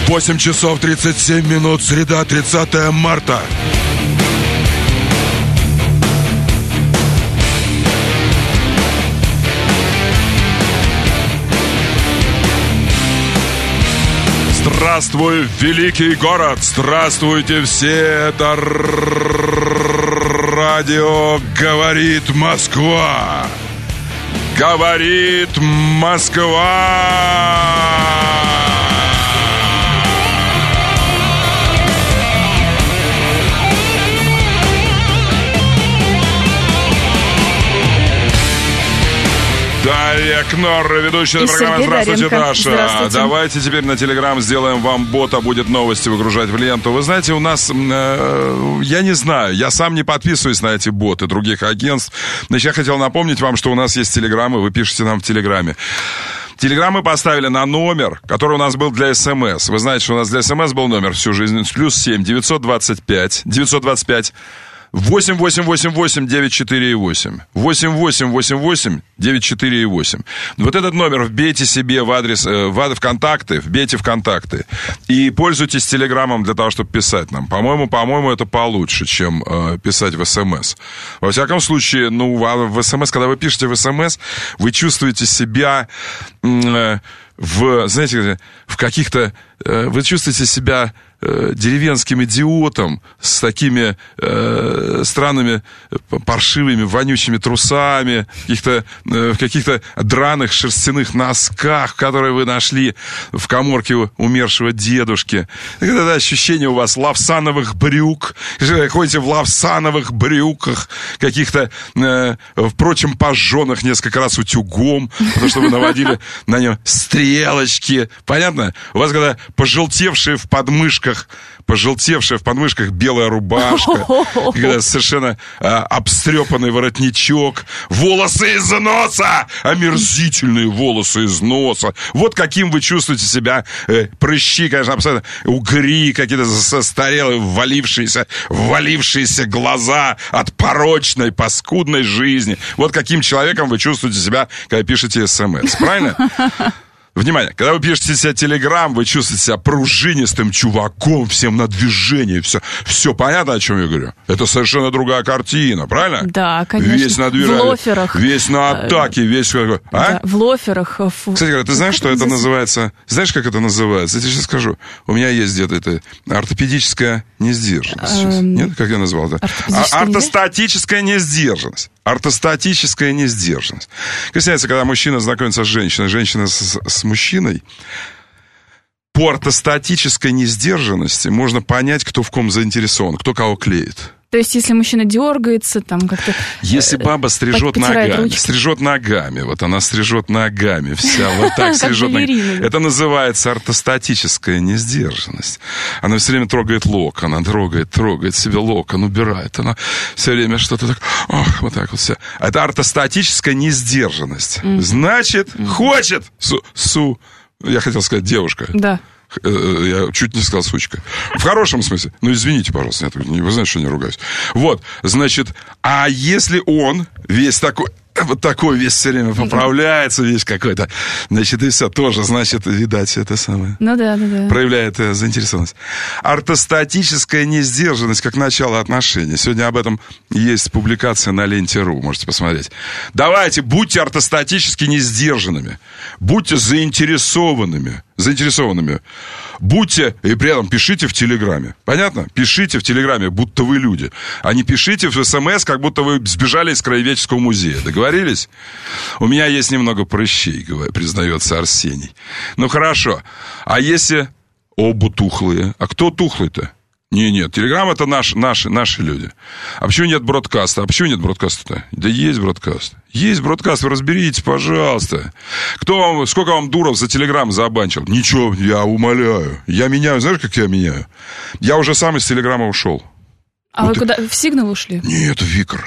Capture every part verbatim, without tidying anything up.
восемь часов тридцать семь минут, среда, тридцатое марта. Здравствуй, великий город! Здравствуйте все! Это радио «Говорит Москва». Говорит Москва! Дарья Кнорр, ведущая программы «Здравствуйте, Даша». Давайте теперь на Телеграм сделаем вам бота, будет новости выгружать в ленту. Вы знаете, у нас, э, я не знаю, я сам не подписываюсь на эти боты других агентств. Значит, я хотел напомнить вам, что у нас есть Телеграм, и вы пишете нам в Телеграме. Телеграм мы поставили на номер, который у нас был для СМС. Вы знаете, что у нас для СМС был номер всю жизнь. Плюс семь девятьсот двадцать пять девятьсот двадцать пять восемь восемь восемь восемь девять четыре восемь. восемь восемь восемь восемь девять четыре восемь. Вот этот номер вбейте себе в адрес, э, в ВКонтакте, вбейте ВКонтакте. И пользуйтесь Телеграмом для того, чтобы писать нам. По-моему, по-моему, это получше, чем э, писать в СМС. Во всяком случае, ну, в СМС, когда вы пишете в СМС, вы чувствуете себя э, в, знаете, в каких-то... Э, вы чувствуете себя... деревенским идиотом с такими э, странными, паршивыми, вонючими трусами, каких-то, э, в каких-то драных шерстяных носках, которые вы нашли в каморке умершего дедушки. Это ощущение у вас лавсановых брюк. Вы ходите в лавсановых брюках, каких-то, э, впрочем, пожженных несколько раз утюгом, потому что вы наводили на нем стрелочки. Понятно? У вас когда пожелтевшие в подмышках пожелтевшая в подмышках белая рубашка, совершенно а, обстрепанный воротничок, волосы из носа, омерзительные волосы из носа. Вот каким вы чувствуете себя, э, прыщи, конечно, абсолютно, угри, какие-то застарелые, ввалившиеся, ввалившиеся глаза от порочной, паскудной жизни. Вот каким человеком вы чувствуете себя, когда пишете СМС. Правильно? Внимание, когда вы пишете себе Телеграм, вы чувствуете себя пружинистым чуваком, всем на движении, все, все понятно, о чем я говорю? Это совершенно другая картина, правильно? Да, конечно. Весь на движении, в лоферах. Весь на атаке, весь... А? Да, в лоферах. Кстати говоря, ты знаешь, что это называется? Знаешь, как это называется? Я тебе сейчас скажу. У меня есть где-то это ортопедическая несдержанность. Нет? Как я назвал это? Ортостатическая несдержанность. Ортостатическая несдержанность. Кажется, когда мужчина знакомится с женщиной, женщина с, с мужчиной, по ортостатической несдержанности можно понять, кто в ком заинтересован, кто кого клеит. То есть, если мужчина дергается, там как-то... Если баба стрижет ногами, ручки. стрижет ногами, вот она стрижет ногами, вся вот так стрижет ногами. Это называется ортостатическая несдержанность. Она все время трогает локон, она трогает, трогает себе локон, убирает. Она все время что-то так, ох, вот так вот все. Это ортостатическая несдержанность. Mm. Значит, mm. хочет су, су, я хотел сказать девушка. Да. Я чуть не сказал сучка. В хорошем смысле. Ну, извините, пожалуйста. Вы знаете, что я не ругаюсь. Вот, значит, а если он весь такой... Вот такой весь все время поправляется, весь какой-то. Значит, и все тоже, значит, видать, это самое. Ну да, да, да. Проявляет э, заинтересованность. Ортостатическая несдержанность как начало отношений. Сегодня об этом есть публикация на ленте.ру, можете посмотреть. Давайте, будьте ортостатически несдержанными. Будьте заинтересованными. Заинтересованными. Будьте, и при этом пишите в Телеграме. Понятно? Пишите в Телеграме, будто вы люди. А не пишите в СМС, как будто вы сбежали из краеведческого музея. Договорились? У меня есть немного прыщей, признается Арсений. Ну, хорошо. А если оба тухлые? А кто тухлый-то? Не, нет, Телеграм это наш, наши, наши люди. А почему нет бродкаста? А почему нет бродкаста-то? Да есть бродкаст. Есть бродкаст, вы разберитесь, пожалуйста. Кто вам, сколько вам дуров за Телеграм забанчил? Ничего, я умоляю. Я меняю, знаешь, как я меняю? Я уже сам из Телеграма ушел. А вот вы и... куда, в Сигнал ушли? Нет, в Викр.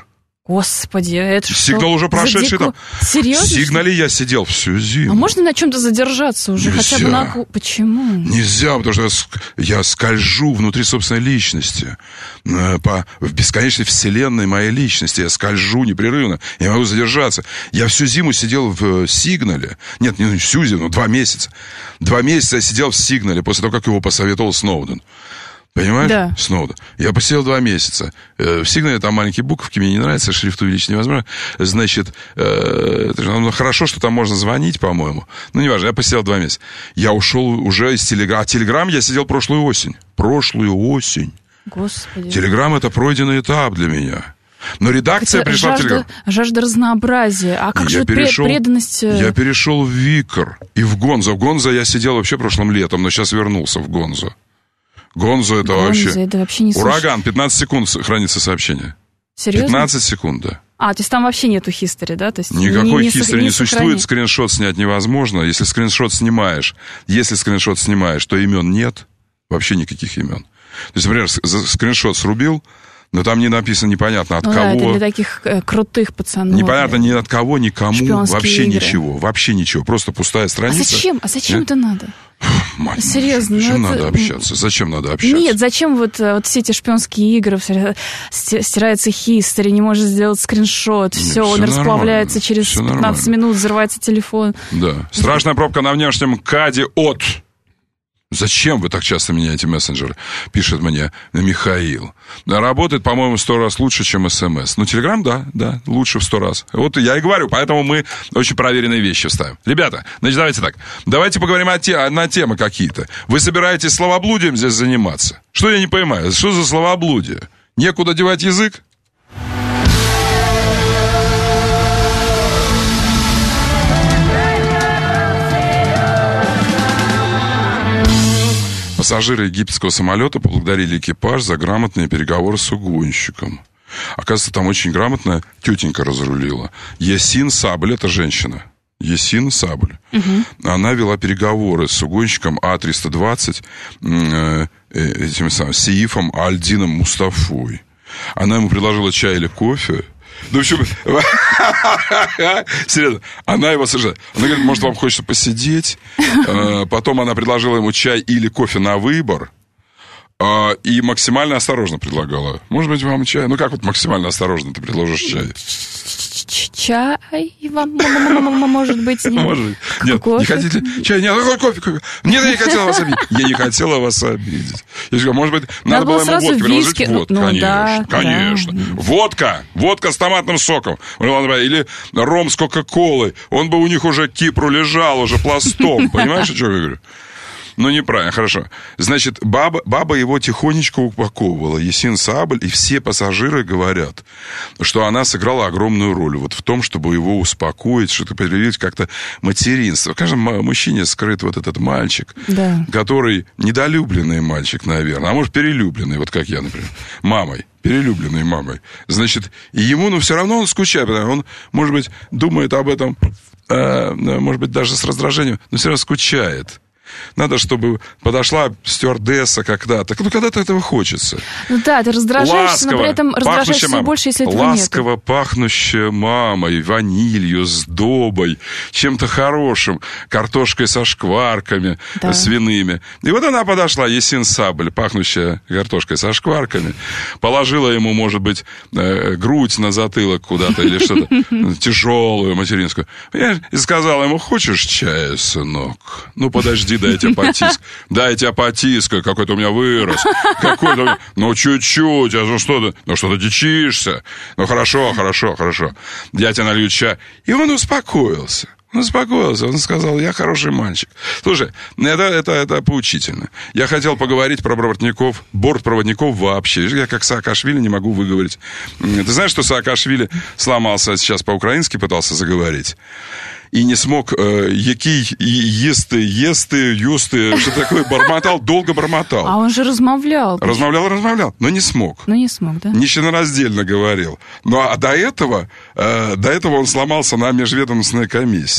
Господи, это что? Сигнал уже прошедший дико... там. Серьезно? В Сигнале я сидел всю зиму. А можно на чем-то задержаться уже? Нельзя. Хотя бы на... Почему? Нельзя, потому что я скольжу внутри собственной личности. По, в бесконечной вселенной моей личности. Я скольжу непрерывно. Я могу задержаться. Я всю зиму сидел в Сигнале. Нет, не всю зиму, два месяца. Два месяца я сидел в Сигнале после того, как его посоветовал Сноуден. Понимаешь? Да. Сноуден. Я посидел два месяца. В Сигнале там маленькие буковки, мне не нравится, шрифт увеличить невозможно. Значит, э, ну, хорошо, что там можно звонить, по-моему. Ну, неважно, я посидел два месяца. Я ушел уже из Телеграма. А Телеграм я сидел прошлую осень. Прошлую осень. Господи. Телеграм — это пройденный этап для меня. Но редакция Хотя пришла жажда, в Телеграм. Жажда разнообразия. А как я же перешел, преданность... Я перешел в Викр и в Гонзо. В Гонзо я сидел вообще прошлым летом, но сейчас вернулся в Гонзо. Гонзо это Гонзо, вообще... это вообще не Ураган, пятнадцать секунд хранится сообщение. Серьезно? пятнадцать секунд, да. А, то есть там вообще нету хистори, да? То есть Никакой не, хистори не, не существует, скриншот снять невозможно. Если скриншот снимаешь, если скриншот снимаешь, то имен нет, вообще никаких имен. То есть, например, скриншот срубил, но там не написано непонятно от ну, кого. Да, это для таких э, крутых пацанов. Непонятно ни от кого, никому, Шпионские вообще игры. Ничего, вообще ничего, просто пустая страница. А зачем? А зачем Нет? это надо? Мать Серьезно, зачем ну надо это... общаться? Зачем надо общаться? Нет, зачем вот, вот все эти шпионские игры, стирается хистори, не может сделать скриншот, Нет, все, он нормально, расплавляется через все пятнадцать нормально. минут, взрывается телефон. Да. Страшная пробка на внешнем КАДе от... Зачем вы так часто меняете мессенджеры? Пишет мне Михаил. Работает, по-моему, сто раз лучше, чем СМС. Ну, Телеграм, да, да, лучше в сто раз. Вот я и говорю, поэтому мы очень проверенные вещи ставим. Ребята, значит, давайте так. Давайте поговорим о те, на темы какие-то. Вы собираетесь словоблудием здесь заниматься? Что я не понимаю? Что за словоблудие? Некуда девать язык? Пассажиры египетского самолета поблагодарили экипаж за грамотные переговоры с угонщиком. Оказывается, там очень грамотная тетенька разрулила. Ясин Сабль, это женщина. Ясин Сабль. Угу. Она вела переговоры с угонщиком А триста двадцать, э, этим самым Сеифом Альдином Мустафой. Она ему предложила чай или кофе. Ну, в общем, серьезно, она его совершенно... Она говорит, может, вам хочется посидеть? Потом она предложила ему чай или кофе на выбор. И максимально осторожно предлагала. Может быть, вам чай? Ну, как вот максимально осторожно ты предложишь чай? Чай вам, может быть, нет? Может быть. Нет, кофе? Не хотите чай? Нет, какой кофе? кофе? Нет, я не хотела вас обидеть. Я не хотела вас обидеть. Я говорю, может быть, надо, надо было ему водки предложить? Вот, ну, конечно, да, конечно. Да. Водка, водка с томатным соком. Или ром с кока-колой. Он бы у них уже кипру лежал, уже пластом. Понимаешь, о чем я говорю? Ну, неправильно, хорошо. Значит, баба, баба его тихонечко упаковывала, Ясин Сабль, и все пассажиры говорят, что она сыграла огромную роль вот в том, чтобы его успокоить, что-то проявить как-то материнство. В каждом мужчине скрыт вот этот мальчик, да. который недолюбленный мальчик, наверное, а может, перелюбленный, вот как я, например, мамой. Перелюбленной мамой. Значит, и ему, ну, все равно он скучает, потому что он, может быть, думает об этом, э, может быть, даже с раздражением, но все равно скучает. Надо, чтобы подошла стюардесса когда-то. Ну, когда-то этого хочется. Ну да, ты раздражаешься, ласково, но при этом раздражаешься все больше, если этого нет. Ласково нету. Пахнущая мамой, ванилью, сдобой, чем-то хорошим, картошкой со шкварками да. свиными. И вот она подошла, Ясин Сабль, пахнущая картошкой со шкварками, положила ему, может быть, грудь на затылок куда-то или что-то тяжелую, материнскую. И сказала ему, хочешь чая, сынок? Ну, подожди, дай я тебя потискаю. Дай я тебя потискаю. Какой-то у меня вырос. Какой-то у меня... Ну, чуть-чуть. А ну, что ты... Ну, что ты дичишься? Ну, хорошо, хорошо, хорошо. Я тебе налью чай. И он успокоился. Он успокоился. Он сказал, я хороший мальчик. Слушай, это, это, это поучительно. Я хотел поговорить про бортпроводников, бортпроводников вообще. Я как Саакашвили не могу выговорить. Ты знаешь, что Саакашвили сломался сейчас по-украински, пытался заговорить? И не смог, э, який, есты, есты, юсты, что такое, бормотал, долго бормотал. А он же размовлял. Размовлял, размовлял, но не смог. Ну, не смог, да? Нечленораздельно говорил. Ну, а до этого, э, до этого он сломался на межведомственной комиссии.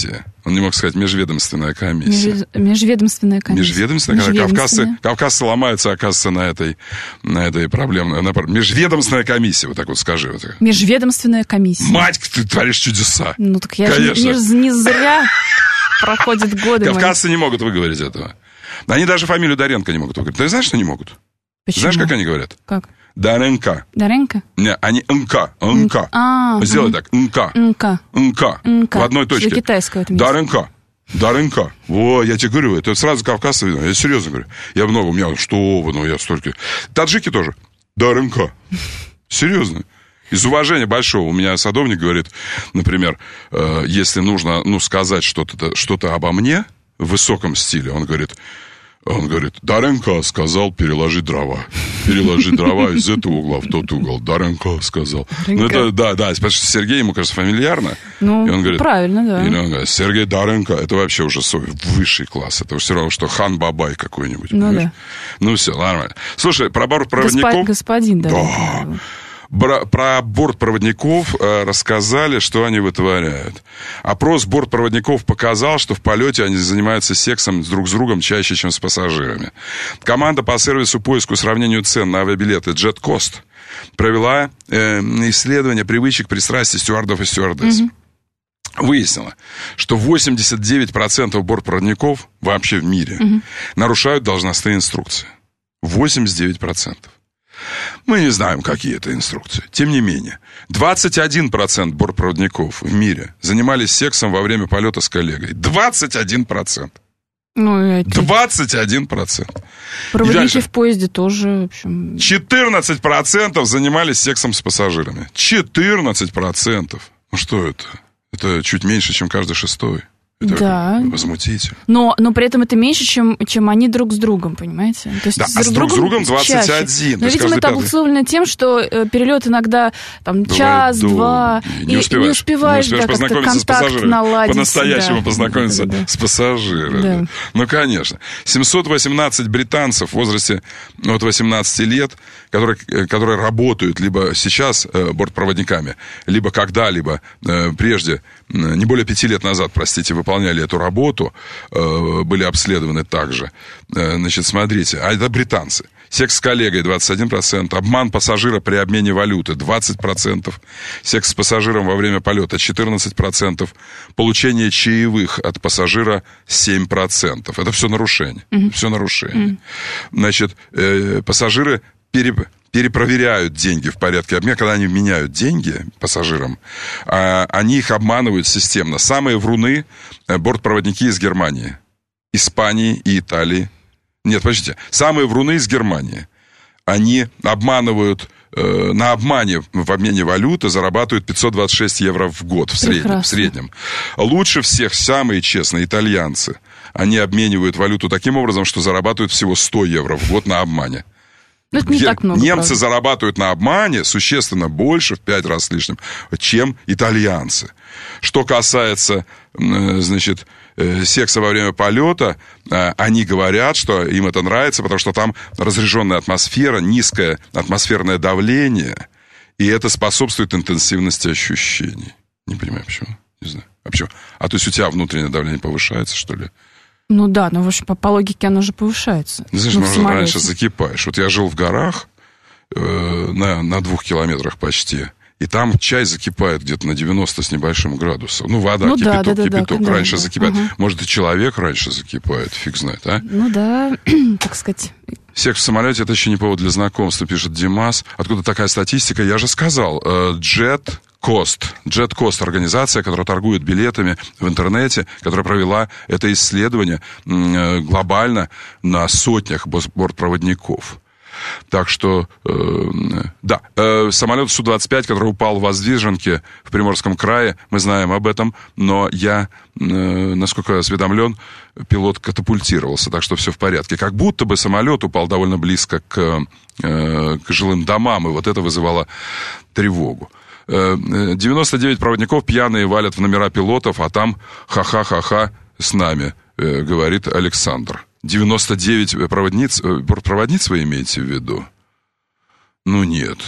Он не мог сказать межведомственная комиссия. Меж... Межведомственная комиссия. Межведомственная комиссия. Кавказцы, кавказцы ломаются, оказывается, на этой, на этой проблеме. На... Межведомственная комиссия, вот так вот скажи. Вот. Межведомственная комиссия. Мать, ты творишь чудеса. Ну так я же не, не зря проходят годы. Кавказцы мои. Не могут выговорить этого. Они даже фамилию Доренко не могут выговорить. Ты знаешь, что не могут? Почему? Знаешь, как они говорят? Как? Доренко. Доренко? Не, они НК. НК. А, Сделай так. НК. НК. НК. НК. В одной точке. Для китайского это место. Доренко. Доренко. Во, я тебе говорю, это сразу кавказцы видно. Я серьезно говорю. Я много, у меня, что вы, ну я столько. Таджики тоже. Доренко. Серьезно. Из уважения большого. У меня садовник говорит, например, э, если нужно, ну, сказать что-то, что-то обо мне в высоком стиле, он говорит... Он говорит, Доренко сказал переложить дрова. Переложить дрова из этого угла в тот угол. Доренко сказал. Ну, это, да, да, потому что Сергей, ему кажется, фамильярно. Ну, и он говорит, правильно, да. И он говорит, Сергей Доренко, это вообще уже высший класс. Это все равно, что хан Бабай какой-нибудь. Ну, понимаешь? да. Ну, все, нормально. Слушай, про бортпроводников... Госпо... Господин, да. Да. Про бортпроводников э, рассказали, что они вытворяют. Опрос бортпроводников показал, что в полете они занимаются сексом друг с другом чаще, чем с пассажирами. Команда по сервису поиску и сравнению цен на авиабилеты JetCost провела э, исследование привычек, пристрастий стюардов и стюардесс. Mm-hmm. Выяснила, что восемьдесят девять процентов бортпроводников вообще в мире mm-hmm. нарушают должностные инструкции. восемьдесят девять процентов. Мы не знаем, какие это инструкции. Тем не менее, двадцать один процент бортпроводников в мире занимались сексом во время полета с коллегой. двадцать один процент. Ну, это... двадцать один процент. Проводники в поезде тоже, в общем... четырнадцать процентов занимались сексом с пассажирами. четырнадцать процентов. Ну, что это? Это чуть меньше, чем каждый шестой. Это да. возмутительно. Но, но при этом это меньше, чем, чем они друг с другом, понимаете? То есть да, а с друг с другом двадцать один. Но, видимо, это обусловлено тем, что э, перелет иногда там, час-два, и не успеваешь, не успеваешь, не успеваешь да, познакомиться с пассажирами. Наладить, по-настоящему да, познакомиться да, да, да. с пассажирами. Да. Ну, конечно. семьсот восемнадцать британцев в возрасте от восемнадцати лет, которые, которые работают либо сейчас э, бортпроводниками, либо когда-либо э, прежде, э, не более пяти лет назад, простите, выполняли эту работу, э, были обследованы также. Э, значит, смотрите, а это британцы. Секс с коллегой двадцать один процент, обман пассажира при обмене валюты двадцать процентов, секс с пассажиром во время полета четырнадцать процентов, получение чаевых от пассажира семь процентов. Это все нарушение. Mm-hmm. Все нарушение. Mm-hmm. Значит, э, пассажиры пере... перепроверяют деньги в порядке обмена. Когда они меняют деньги пассажирам, они их обманывают системно. Самые вруны — бортпроводники из Германии, Испании и Италии. Нет, подождите. Самые вруны из Германии. Они обманывают, э, на обмане в обмене валюты зарабатывают пятьсот двадцать шесть евро в год в среднем, в среднем. Лучше всех самые честные итальянцы. Они обменивают валюту таким образом, что зарабатывают всего сто евро в год на обмане. Ну, это не так много, немцы правда. Зарабатывают на обмане существенно больше, в пять раз с лишним, чем итальянцы. Что касается, значит, секса во время полета, они говорят, что им это нравится, потому что там разряженная атмосфера, низкое атмосферное давление, и это способствует интенсивности ощущений. Не понимаю, почему. Не знаю. А почему? А то есть у тебя внутреннее давление повышается, что ли? Ну да, но по, по логике оно же повышается. Знаешь, ну, может, раньше закипаешь. Вот я жил в горах э, на, на двух километрах почти, и там чай закипает где-то на девяносто с небольшим градусов. Ну, вода, ну, кипяток, да, да, кипяток да, раньше да, закипает. Угу. Может, и человек раньше закипает, фиг знает, а? Ну да, так сказать... Секс в самолете — это еще не повод для знакомства, пишет Димас. Откуда такая статистика? Я же сказал, Jet... Кост. JetCost — организация, которая торгует билетами в интернете, которая провела это исследование глобально на сотнях бортпроводников. Так что, э, да, э, самолет Су двадцать пять, который упал в Воздвиженке в Приморском крае, мы знаем об этом, но я, э, насколько я осведомлен, пилот катапультировался, так что все в порядке. Как будто бы самолет упал довольно близко к, э, к жилым домам, и вот это вызывало тревогу. девяносто девять проводников пьяные валят в номера пилотов, а там ха-ха-ха-ха с нами, э, говорит Александр. девяносто девять проводниц, проводниц вы имеете в виду? Ну, нет.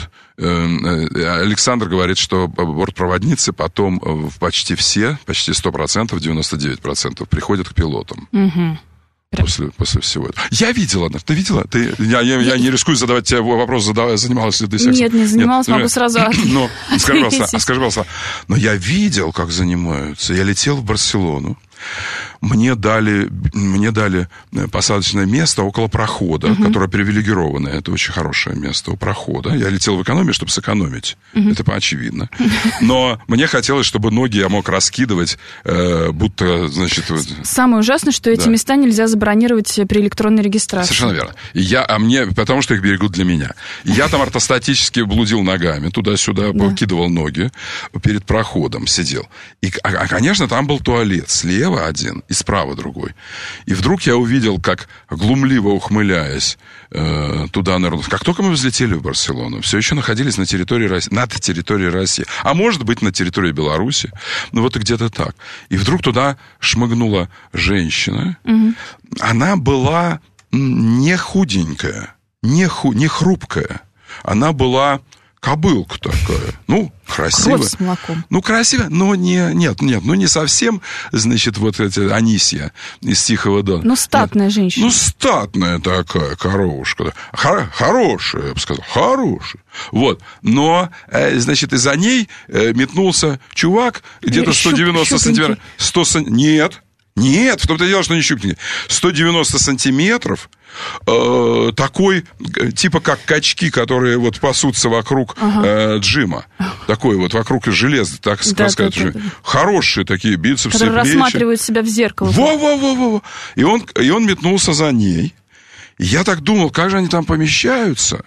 Александр говорит, что бортпроводницы потом почти все, почти сто процентов, девяносто девять процентов приходят к пилотам. Угу. После, после всего этого. Я видела, ты видела? Ты, я, я, я не рискую задавать тебе вопрос, задавай, занималась ли ты сексом? Нет, не занималась, Нет, могу ну, сразу но, скажи, пожалуйста, скажи, пожалуйста, но я видел, как занимаются. Я летел в Барселону. Мне дали, мне дали посадочное место около прохода, uh-huh. которое привилегированное. Это очень хорошее место у прохода. Я летел в экономии, чтобы сэкономить. Uh-huh. Это очевидно. Но мне хотелось, чтобы ноги я мог раскидывать, э, будто, значит... Самое ужасное, что эти да. места нельзя забронировать при электронной регистрации. Совершенно верно. И я, а мне, потому что их берегут для меня. Я там ортостатически блудил ногами, туда-сюда, да. покидывал ноги, перед проходом сидел. И, а, а, конечно, там был туалет. Слева один и справа другой. И вдруг я увидел, как, глумливо ухмыляясь, э, туда нырнул. Как только мы взлетели в Барселону, все еще находились на территории России, над территорией России. А может быть, на территории Беларуси. Ну, вот где-то так. И вдруг туда шмыгнула женщина. Угу. Она была не худенькая, не, ху, не хрупкая. Она была... Кобылка такая, ну, красивая. Кровь с молоком. Ну, красивая, но не, нет, нет, ну, не совсем, значит, вот эта Анисья из Тихого Дона. Ну, статная нет. женщина. Ну, статная такая коровушка. Хор- хорошая, я бы сказал, хорошая. Вот, но, значит, из-за ней метнулся чувак, где-то сто девяносто сантиметров. сто Нет, нет, в том-то и дело, что не щупненький. сто девяносто сантиметров. Э, такой, типа как качки, которые вот пасутся вокруг ага. э, джима. Такой вот вокруг железа, так да, сказать. Да, да, да. Хорошие такие бицепсы, которые плечи. Рассматривают себя в зеркало. Во-во-во-во. И он, и он метнулся за ней. И я так думал, как же они там помещаются.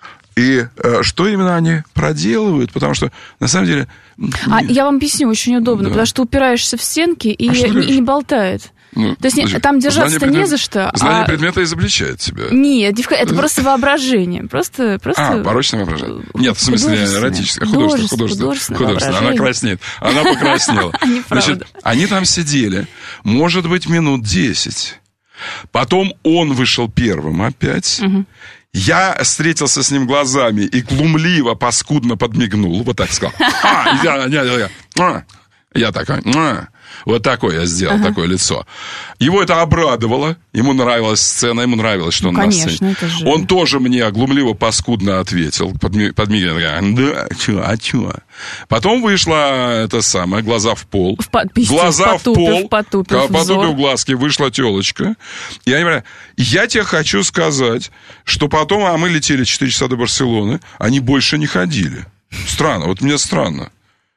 И э, что именно они проделывают, потому что, на самом деле... А я вам объясню, очень удобно, да. потому что упираешься в стенки и, а и не болтает. Ну, то есть значит, там держаться-то предмет, не за что. Знание а... предмета изобличает тебя. Нет, это просто воображение. Просто, просто... А, порочное воображение. Нет, в смысле эротическое. Художественное. Художественное. Художественное. Она краснеет. Она покраснела. Значит, они там сидели, может быть, минут десять. Потом он вышел первым опять. Угу. Я встретился с ним глазами и глумливо, паскудно подмигнул. Вот так сказал. А, я, я, я, я. Я такой... Вот такое я сделал, ага. такое лицо. Его это обрадовало, ему нравилась сцена, ему нравилось, что ну, он конечно, на сцене. Же... Он тоже мне глумливо, паскудно ответил, подмигивая, да, чё, а чё? Потом вышла это самое, глаза в пол. В по- глаза в, потупив, в пол, потупив, потупив глазки, вышла телочка. И я говорю, я тебе хочу сказать, что потом, а мы летели четыре часа до Барселоны, они больше не ходили. Странно, вот мне странно.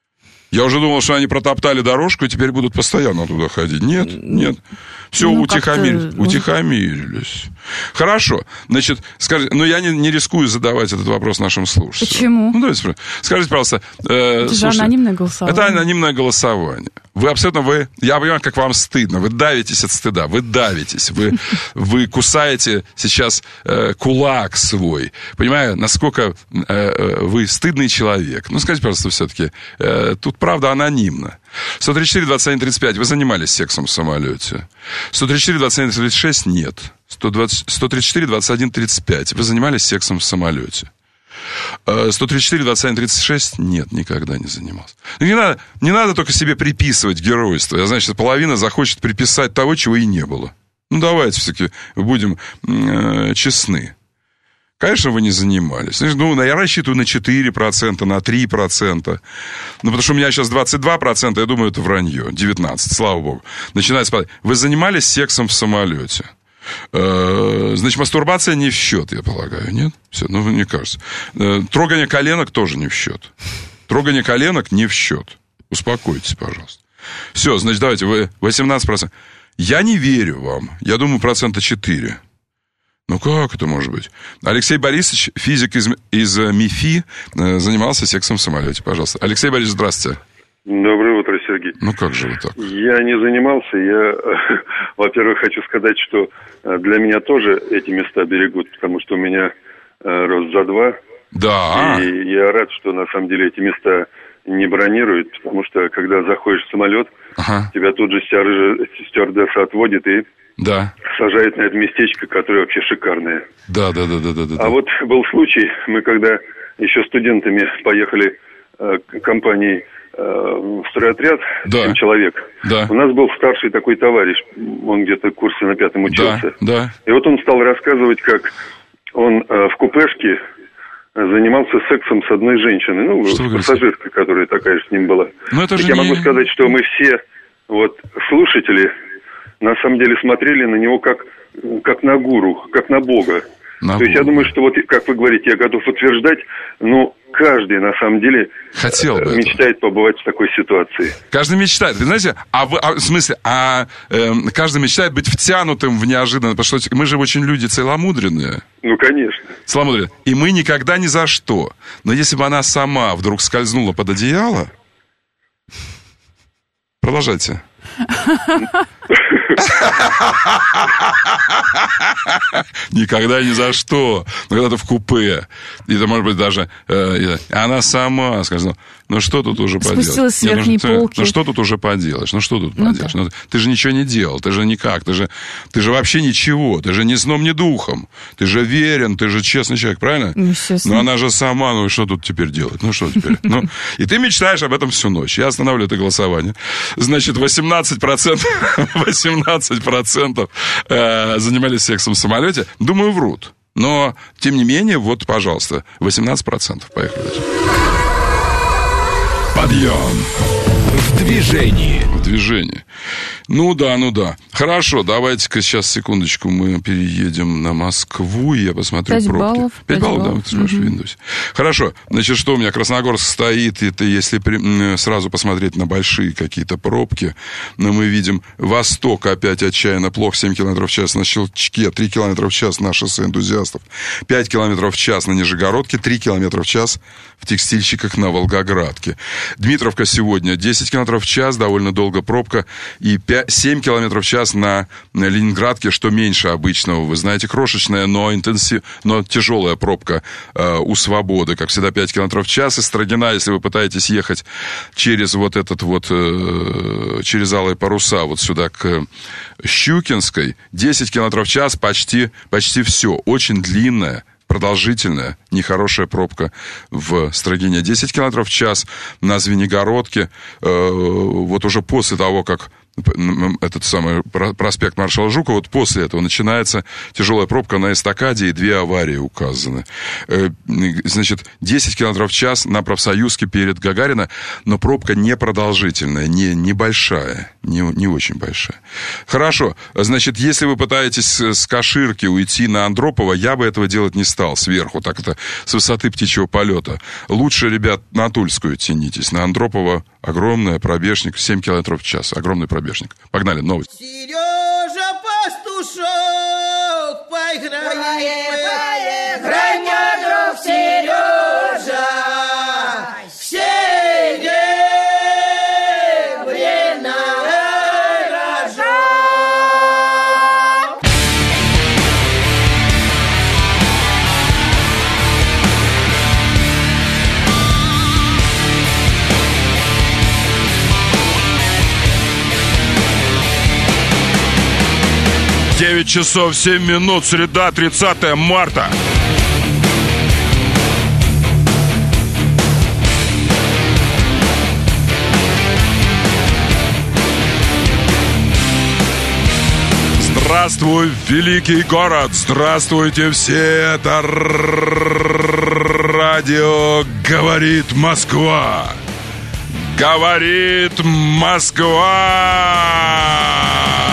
Я уже думал, что они протоптали дорожку и теперь будут постоянно туда ходить. Нет, нет. Все, ну, утихомирились. Утихомирились. Хорошо. Значит, скажи, но я не, не рискую задавать этот вопрос нашим слушателям. Почему? Ну, давайте, скажите, пожалуйста. Э, это слушайте, же анонимное голосование. Это анонимное голосование. Вы абсолютно, вы, я понимаю, как вам стыдно. Вы давитесь от стыда, вы давитесь. Вы, вы кусаете сейчас э, кулак свой. Понимаю, насколько э, вы стыдный человек. Ну, скажите, пожалуйста, все-таки, э, тут правда анонимно. сто тридцать четыре двадцать один тридцать пять. Вы занимались сексом в самолете. сто тридцать четыре двадцать один тридцать шесть. Нет. сто тридцать четыре двадцать один тридцать пять. Вы занимались сексом в самолете. сто тридцать четыре двадцать один тридцать шесть. Нет, никогда не занимался. Не надо, не надо только себе приписывать геройство. Я, значит, половина захочет приписать того, чего и не было. Ну, давайте все-таки будем э, честны. Конечно, вы не занимались. Ну, я рассчитываю на четыре процента, на три процента. Ну, потому что у меня сейчас двадцать два процента, я думаю, это вранье. девятнадцать процентов, слава богу. Начинает спадать. Вы занимались сексом в самолете? Значит, мастурбация не в счет, я полагаю, нет? Все, ну, мне кажется. Трогание коленок тоже не в счет. Трогание коленок не в счет. Успокойтесь, пожалуйста. Все, значит, давайте, вы восемнадцать процентов. Я не верю вам. Я думаю, процента четыре. Ну, как это может быть? Алексей Борисович, физик из, из МИФИ, занимался сексом в самолете. Пожалуйста. Алексей Борисович, здравствуйте. Доброе утро, Сергей. Ну, как же вы так? Я не занимался. Я, во-первых, хочу сказать, что для меня тоже эти места берегут, потому что у меня рост за два. Да. И я рад, что на самом деле эти места не бронируют, потому что, когда заходишь в самолет, ага. тебя тут же стюардесса отводит и Да. Сажает на это местечко, которое вообще шикарное. Да, да, да, да, да, да. А вот был случай, мы когда еще студентами поехали э, компанией э, в стройотряд, да. семь человек. Да. У нас был старший такой товарищ, он где-то в курсе на пятом учился. Да, да. И вот он стал рассказывать, как он э, в купешке занимался сексом с одной женщиной, ну, что с пассажиркой, которая такая же с ним была. Но это же я не... могу сказать, что мы все, вот, слушатели, на самом деле смотрели на него как, как на гуру, как на бога. На То гуру. есть я думаю, что вот, как вы говорите, я готов утверждать, но каждый, на самом деле, хотел бы мечтает этого. побывать в такой ситуации. Каждый мечтает. Вы знаете, а, вы, а в смысле, а э, каждый мечтает быть втянутым в неожиданно, потому что мы же очень люди целомудренные. Ну, конечно. Целомудренные. И мы никогда ни за что. Но если бы она сама вдруг скользнула под одеяло... Продолжайте. Никогда ни за что. Но когда ты в купе, и это может быть даже э, она сама скажет, ну что тут уже поделать? Спустилась с верхней ну, полки. Ну что тут уже поделаешь? Ну что тут ну, поделаешь? Ну, ты же ничего не делал, ты же никак, ты же, ты же вообще ничего, ты же ни сном, ни духом, ты же верен, ты же честный человек, правильно? Естественно. Но она же сама, ну что тут теперь делать? Ну что теперь? Ну, и ты мечтаешь об этом всю ночь. Я останавливаю это голосование. Значит, восемнадцать процентов, восемнадцать процентов э, занимались сексом в самолете. Думаю, врут. Но, тем не менее, вот, пожалуйста, восемнадцать процентов. Поехали дальше. Подъем. В движении. В движении. Ну да, ну да. Хорошо, давайте-ка сейчас, секундочку, мы переедем на Москву, и я посмотрю пять пробки. баллов. Пять баллов, баллов, да, вот ты спрашиваешь в Windows. Хорошо, значит, что у меня, Красногорск стоит, это если при, сразу посмотреть на большие какие-то пробки, но мы видим Восток опять отчаянно плохо, семь километров в час на Щелчке, три километра в час на шоссе энтузиастов, пять километров в час на Нижегородке, три километра в час в текстильщиках на Волгоградке. Дмитровка сегодня десять километров в час, довольно долго пробка, и семь километров в час на Ленинградке, что меньше обычного. Вы знаете, крошечная, но, интенсив... но тяжелая пробка э, у Свободы. Как всегда, пять километров в час. Из Строгина, если вы пытаетесь ехать через вот этот вот, э, через Алые паруса, вот сюда к Щукинской, десять километров в час, почти, почти все. Очень длинная, продолжительная, нехорошая пробка в Строгине. десять километров в час на Звенигородке. Э, вот уже после того, как этот самый проспект маршала Жукова, вот после этого начинается тяжелая пробка на эстакаде, и две аварии указаны. Значит, десять километров в час на Профсоюзке перед Гагарина, но пробка непродолжительная, не, небольшая, не, не очень большая. Хорошо, значит, если вы пытаетесь с Каширки уйти на Андропова, я бы этого делать не стал сверху, так это с высоты птичьего полета. Лучше, ребят, на Тульскую тянитесь, на Андропова огромная пробежник, семь километров в час, огромный пробежник. Погнали, новость. Сережа Пастушок, поиграй, поиграй, мой друг Сережа, все время рожок. девять часов семь минут, среда, тридцатое марта. Здравствуй, великий город! Здравствуйте все! Это радио «Говорит Москва». Говорит Москва!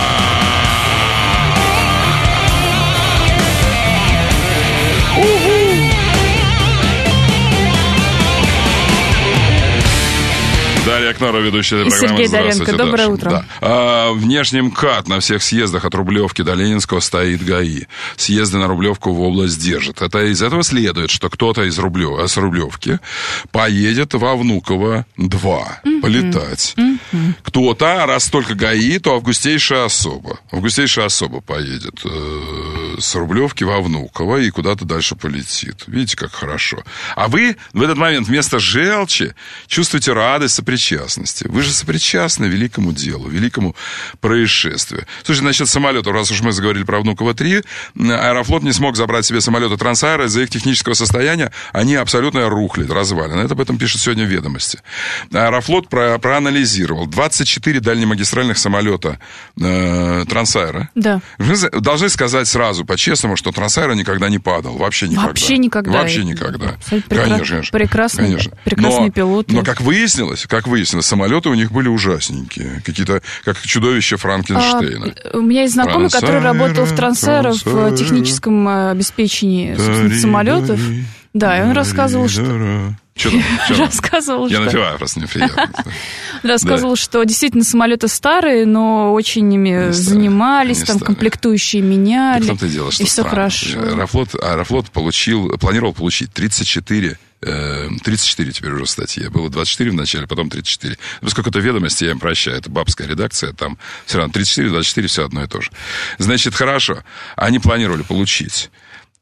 Дарья Кнорова, ведущая этой программы. Сергей Доренко. Доброе утро. Да. А, внешний МКАД на всех съездах от Рублевки до Ленинского стоит ГАИ. Съезды на Рублевку в область держит. Это из этого следует, что кто-то из Рублев... с Рублевки поедет во Внуково два mm-hmm. полетать. Mm-hmm. Кто-то, раз только ГАИ, то августейшая особа. Августейшая особа поедет. с Рублевки во Внуково и куда-то дальше полетит. Видите, как хорошо. А вы в этот момент вместо желчи чувствуете радость сопричастности. Вы же сопричастны великому делу, великому происшествию. Слушайте, насчет самолетов, раз уж мы заговорили про Внуково-три, Аэрофлот не смог забрать себе самолеты Трансаэро из-за их технического состояния. Они абсолютно рухли, развалины. Это об этом пишут сегодня «Ведомости». Аэрофлот про- проанализировал двадцать четыре дальнемагистральных самолета э, Трансаэро. Да. Вы должны сказать сразу, по-честному, что Трансаэро никогда не падал. Вообще никогда. Вообще никогда. Вообще никогда. Прекра... Конечно, конечно. Прекрасный, конечно. прекрасные но, пилоты. Но, как выяснилось, как выяснилось, самолеты у них были ужасненькие. Какие-то, как чудовища Франкенштейна. А, у меня есть знакомый, Трансаэро, который работал в Трансаэро Трансаэро, в техническом обеспечении самолетов. Да, и он рассказывал, что... Что там? Что там? Рассказывал, Я что... напиваю, просто неприятно. Рассказывал, что действительно самолеты старые, но очень ими занимались, там комплектующие меняли. В том-то и дело, что и все хорошо. Аэрофлот, Аэрофлот получил, планировал получить тридцать четыре, тридцать четыре теперь уже в статье. Было двадцать четыре в начале, потом тридцать четыре. Поскольку это «Ведомости», я им прощаю, это бабская редакция, там все равно тридцать четыре, двадцать четыре, все одно и то же. Значит, хорошо. Они планировали получить.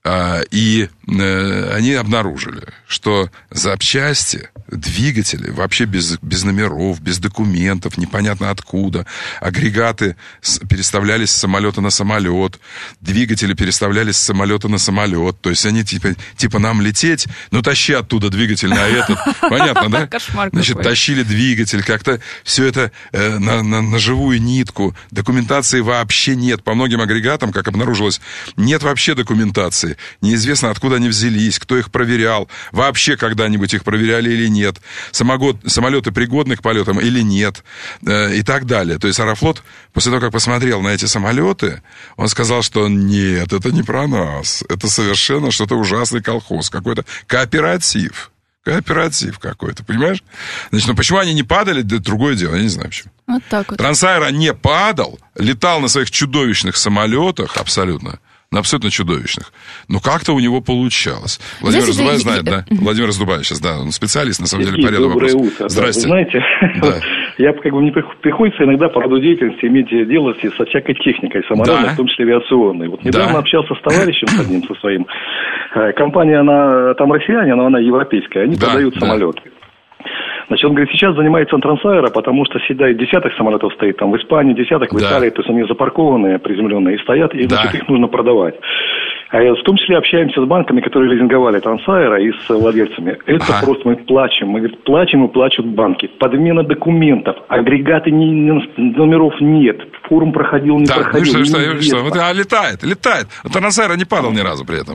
И э, они обнаружили, что запчасти, двигатели вообще без, без номеров, без документов, непонятно откуда, агрегаты с, переставлялись с самолета на самолет, двигатели переставлялись с самолета на самолет. То есть они типа, типа нам лететь, ну тащи оттуда двигатель на этот. Понятно, да? Кошмар Значит, какой. Тащили двигатель, как-то все это э, на, на, на живую нитку. Документации вообще нет. По многим агрегатам, как обнаружилось, нет вообще документации. Неизвестно, откуда они взялись, кто их проверял, вообще когда-нибудь их проверяли или нет, самогод, самолеты пригодны к полетам или нет, э, и так далее. То есть Аэрофлот, после того, как посмотрел на эти самолеты, он сказал, что нет, это не про нас, это совершенно что-то ужасный колхоз, какой-то кооператив. Кооператив какой-то, понимаешь? Значит, ну почему они не падали, это другое дело, я не знаю почему. Вот так вот. Трансаэро не падал, летал на своих чудовищных самолетах, абсолютно, на абсолютно чудовищных. Но как-то у него получалось. Владимир Раздубаев знает, да? Владимир Раздубаев сейчас, да, он специалист, на самом деле, по ряду вопросов. Доброе утро. Здрасте. Да, вы знаете, да. я как бы мне приходится иногда по роду деятельности иметь дело со всякой техникой самолетной, да. в том числе авиационной. Вот недавно да. общался с товарищем, с одним, со своим. Компания, она там россияне, но она европейская, они да, продают да. самолеты. Значит, он говорит, сейчас занимается Трансаэро, потому что всегда десяток самолетов стоит там в Испании, десяток в да. Италии, то есть они запаркованные, приземленные, и стоят, и да. значит, их нужно продавать. А в том числе общаемся с банками, которые лизинговали Трансаэро, и с владельцами. Это ага. просто мы плачем. Мы говорим, плачем и плачут банки. Подмена документов, агрегаты, не, номеров нет. Форум проходил, не так, проходил. Ну что, что, что? Вот, а летает, летает. Трансаэро не падал ни разу при этом.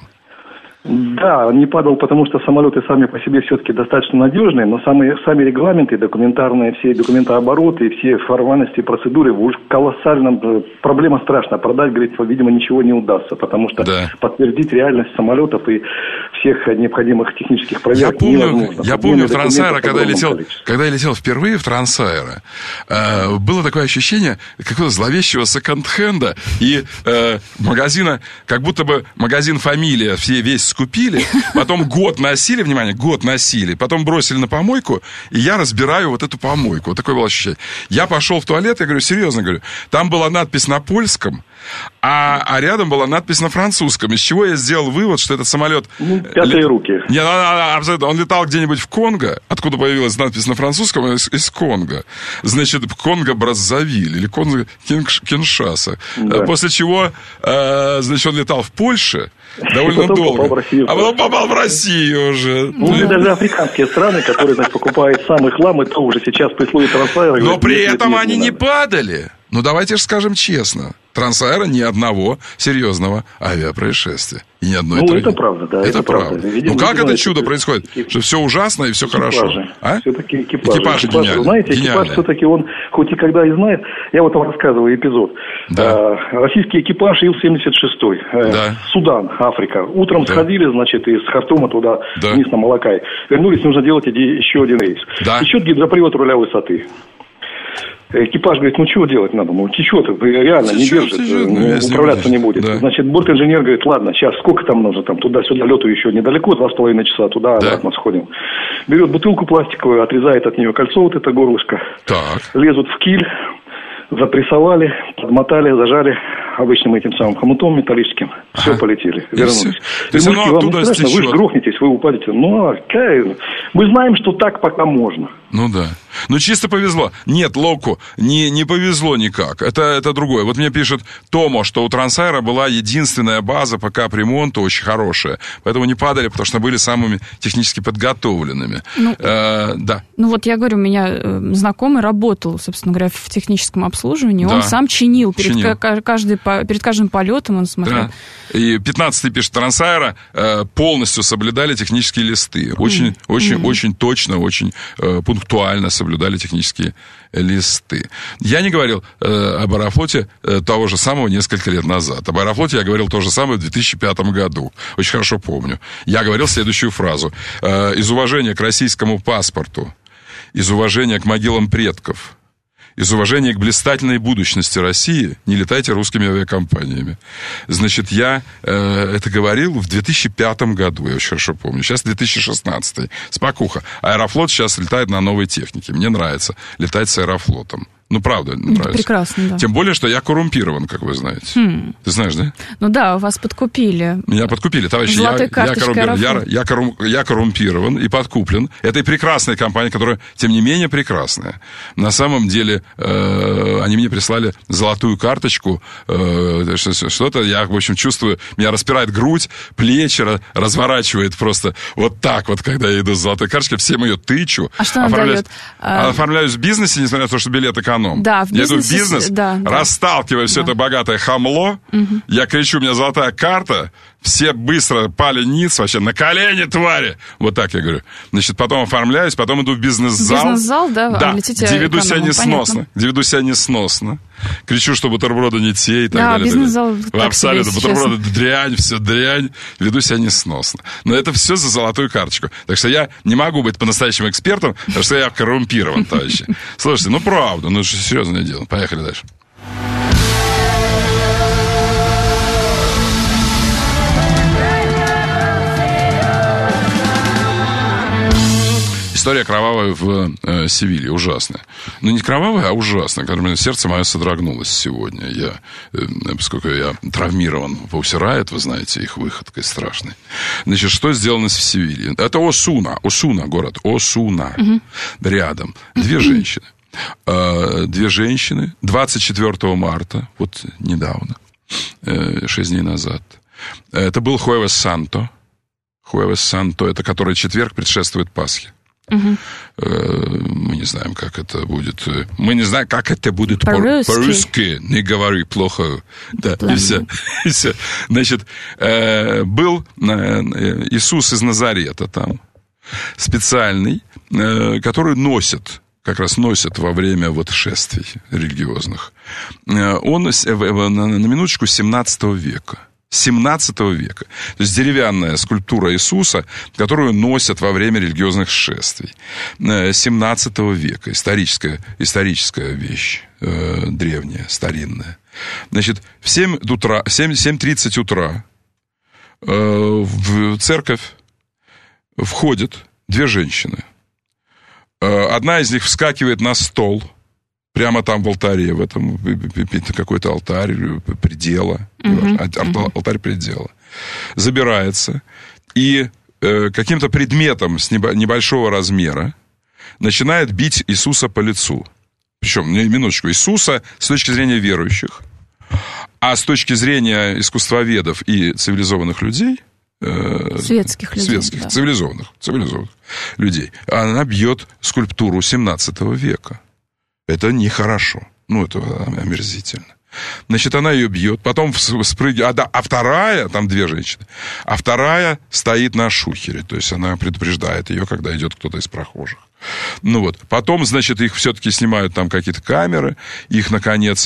Да, не падал, потому что самолеты сами по себе все-таки достаточно надежные, но сами, сами регламенты, документарные, все документообороты, все формальности, процедуры, уж колоссально, проблема страшная. Продать, говорит, видимо, ничего не удастся, потому что да. подтвердить реальность самолетов и всех необходимых технических проверок я помню, невозможно. Я помню в Трансаэро, когда я, летел, когда я летел впервые в Трансаэро, э, было такое ощущение какого-то зловещего секонд-хенда и э, магазина, как будто бы магазин «Фамилия», все весь скупили, потом год носили, внимание, год носили, потом бросили на помойку, и я разбираю вот эту помойку. Вот такое было ощущение. Я пошел в туалет, я говорю, серьезно говорю, там была надпись на польском, а, а рядом была надпись на французском, из чего я сделал вывод, что этот самолет... Ну, пятые лет... руки. Нет, абсолютно. Он летал где-нибудь в Конго, откуда появилась надпись на французском, из, из Конго. Значит, Конго-Браззавиль или Конго-Киншаса. Да. После чего, э, значит, он летал в Польше довольно долго. А потом попал в Россию уже. Ну, и даже африканские страны, которые, значит, покупают самый хлам, это уже сейчас прислует Трансаэро. Но при этом они не падали. Ну, давайте же скажем честно. Трансаэро ни одного серьезного авиапроисшествия. И ни одной Ну, трагедии. это правда, да. Это, это правда. правда. Видимо, ну, как видимо, это чудо это происходит? экип... Что все ужасно и все экипажи. хорошо. А? Все-таки экипаж. Экипаж, экипаж гениальный. Знаете, экипаж гениальный. все-таки он, хоть и когда и знает, я вот вам рассказываю эпизод. Да. А, российский экипаж Ил семьдесят шесть. Да. Судан, Африка. Утром да. сходили, значит, из Хартума туда, да. вниз на Малакай. Вернулись, нужно делать еще один рейс. Да. Течет гидропривод руля высоты. Экипаж говорит, ну чего делать надо? Ну течет, реально течет, не держит, течет, ну, управляться не будет. Да. Значит, бортинженер говорит, ладно, сейчас сколько там нужно, там туда-сюда, лету еще недалеко, два с половиной часа, туда, да. обратно сходим. Берет бутылку пластиковую, отрезает от нее кольцо, вот это горлышко, так. лезут в киль, запрессовали, подмотали, зажали обычным этим самым хомутом металлическим. Все, ага. полетели, вернулись. То есть оно оттуда вам не страшно, вы же грохнетесь, вы упадете. Ну, а какая... Мы знаем, что так пока можно. Ну да. Ну, чисто повезло. Нет, Локу, не, не повезло никак. Это, это другое. Вот мне пишет Томо, что у Трансайра была единственная база по капремонту очень хорошая. Поэтому не падали, потому что были самыми технически подготовленными. Ну, э, да. Ну, вот я говорю, у меня знакомый работал, собственно говоря, в техническом обслуживании. Да. Он сам чинил. Перед, чинил. К- каждый, перед каждым полетом он смотрел. Да. И пятнадцатый пишет, Трансайра э, полностью соблюдали технические листы. Очень, mm. очень, mm. очень точно, очень э, пунктуально соблюдали технические листы. Я не говорил э, об Аэрофлоте э, того же самого несколько лет назад. Об Аэрофлоте я говорил то же самое в две тысячи пятом году. Очень хорошо помню. Я говорил следующую фразу. Э, из уважения к российскому паспорту, из уважения к могилам предков, из уважения к блистательной будущности России не летайте русскими авиакомпаниями. Значит, я э, это говорил в две тысячи пятом году, я очень хорошо помню. Сейчас две тысячи шестнадцатый. Спокуха. Аэрофлот сейчас летает на новой технике. Мне нравится летать с Аэрофлотом. Ну, правда, нравится. Прекрасно, да. Тем более, что я коррумпирован, как вы знаете. Хм. Ты знаешь, да? Ну да, вас подкупили. Меня подкупили, товарищи. Золотой я, я, коррумпирован, я, я, коррум, я коррумпирован и подкуплен. Это и прекрасная компания, которая, тем не менее, прекрасная. На самом деле, э, они мне прислали золотую карточку. Э, что-то я, в общем, чувствую, меня распирает грудь, плечи разворачивает просто вот так вот, когда я иду с золотой карточкой. Всем ее тычу. А что она дает? Оформляюсь в бизнесе, несмотря на то, что билет экономный. Да, в бизнесе, я иду в бизнес, да, расталкиваю да. все это богатое хамло, угу. я кричу, у меня золотая карта, все быстро пали ниц, вообще, на колени, твари! Вот так я говорю. Значит, потом оформляюсь, потом иду в бизнес-зал. Бизнес-зал, да? Да, а где веду себя несносно. Понятно. Где веду себя несносно. Кричу, что бутерброды не те и так да, далее. Бизнес-зал абсолютно. Бутерброды дрянь, все дрянь. Веду себя несносно. Но это все за золотую карточку. Так что я не могу быть по-настоящему экспертом, потому что я коррумпирован, товарищи. Слушайте, ну правда, ну это серьезное дело. Поехали дальше. История кровавая в э, Севилье, ужасная. Ну, не кровавая, а ужасная. Сердце мое содрогнулось сегодня. Я, э, поскольку я травмирован Pussy Riot, вы знаете, их выходкой страшной. Значит, что сделано в Севилье? Это Осуна, Осуна город, Осуна. Угу. Рядом. Две женщины. Э, две женщины. двадцать четвёртого марта, вот недавно, э, шесть дней назад. Это был Хуэвес Санто. Хуэвес Санто, это который четверг предшествует Пасхе. Угу. Мы не знаем, как это будет. Мы не знаем, как это будет по-русски. По-русски. Не говори плохо. Да, и все. И все. Значит, был Иисус из Назарета там, специальный, который носит, как раз носят во время вот шествий религиозных. Он, на минуточку, семнадцатого века. семнадцатого века. То есть деревянная скульптура Иисуса, которую носят во время религиозных шествий. семнадцатого века. Историческая, историческая вещь. Э, древняя, старинная. Значит, в семь утра, семь, семь тридцать утра э, в церковь входят две женщины. Э, одна из них вскакивает на стол. Прямо там в алтаре, в этом какой-то алтарь предела, uh-huh, uh-huh. алтарь предела, забирается и э, каким-то предметом с небольшого размера начинает бить Иисуса по лицу. Причем, минуточку, Иисуса с точки зрения верующих, а с точки зрения искусствоведов и цивилизованных людей, э, светских людей, светских, да. цивилизованных, цивилизованных людей, она бьет скульптуру семнадцатого века. Это нехорошо. Ну, это омерзительно. Значит, она ее бьет, потом спрыгивает. А, да, а вторая, там две женщины, а вторая стоит на шухере. То есть она предупреждает ее, когда идет кто-то из прохожих. Ну вот. Потом, значит, их все-таки снимают там какие-то камеры. Их, наконец,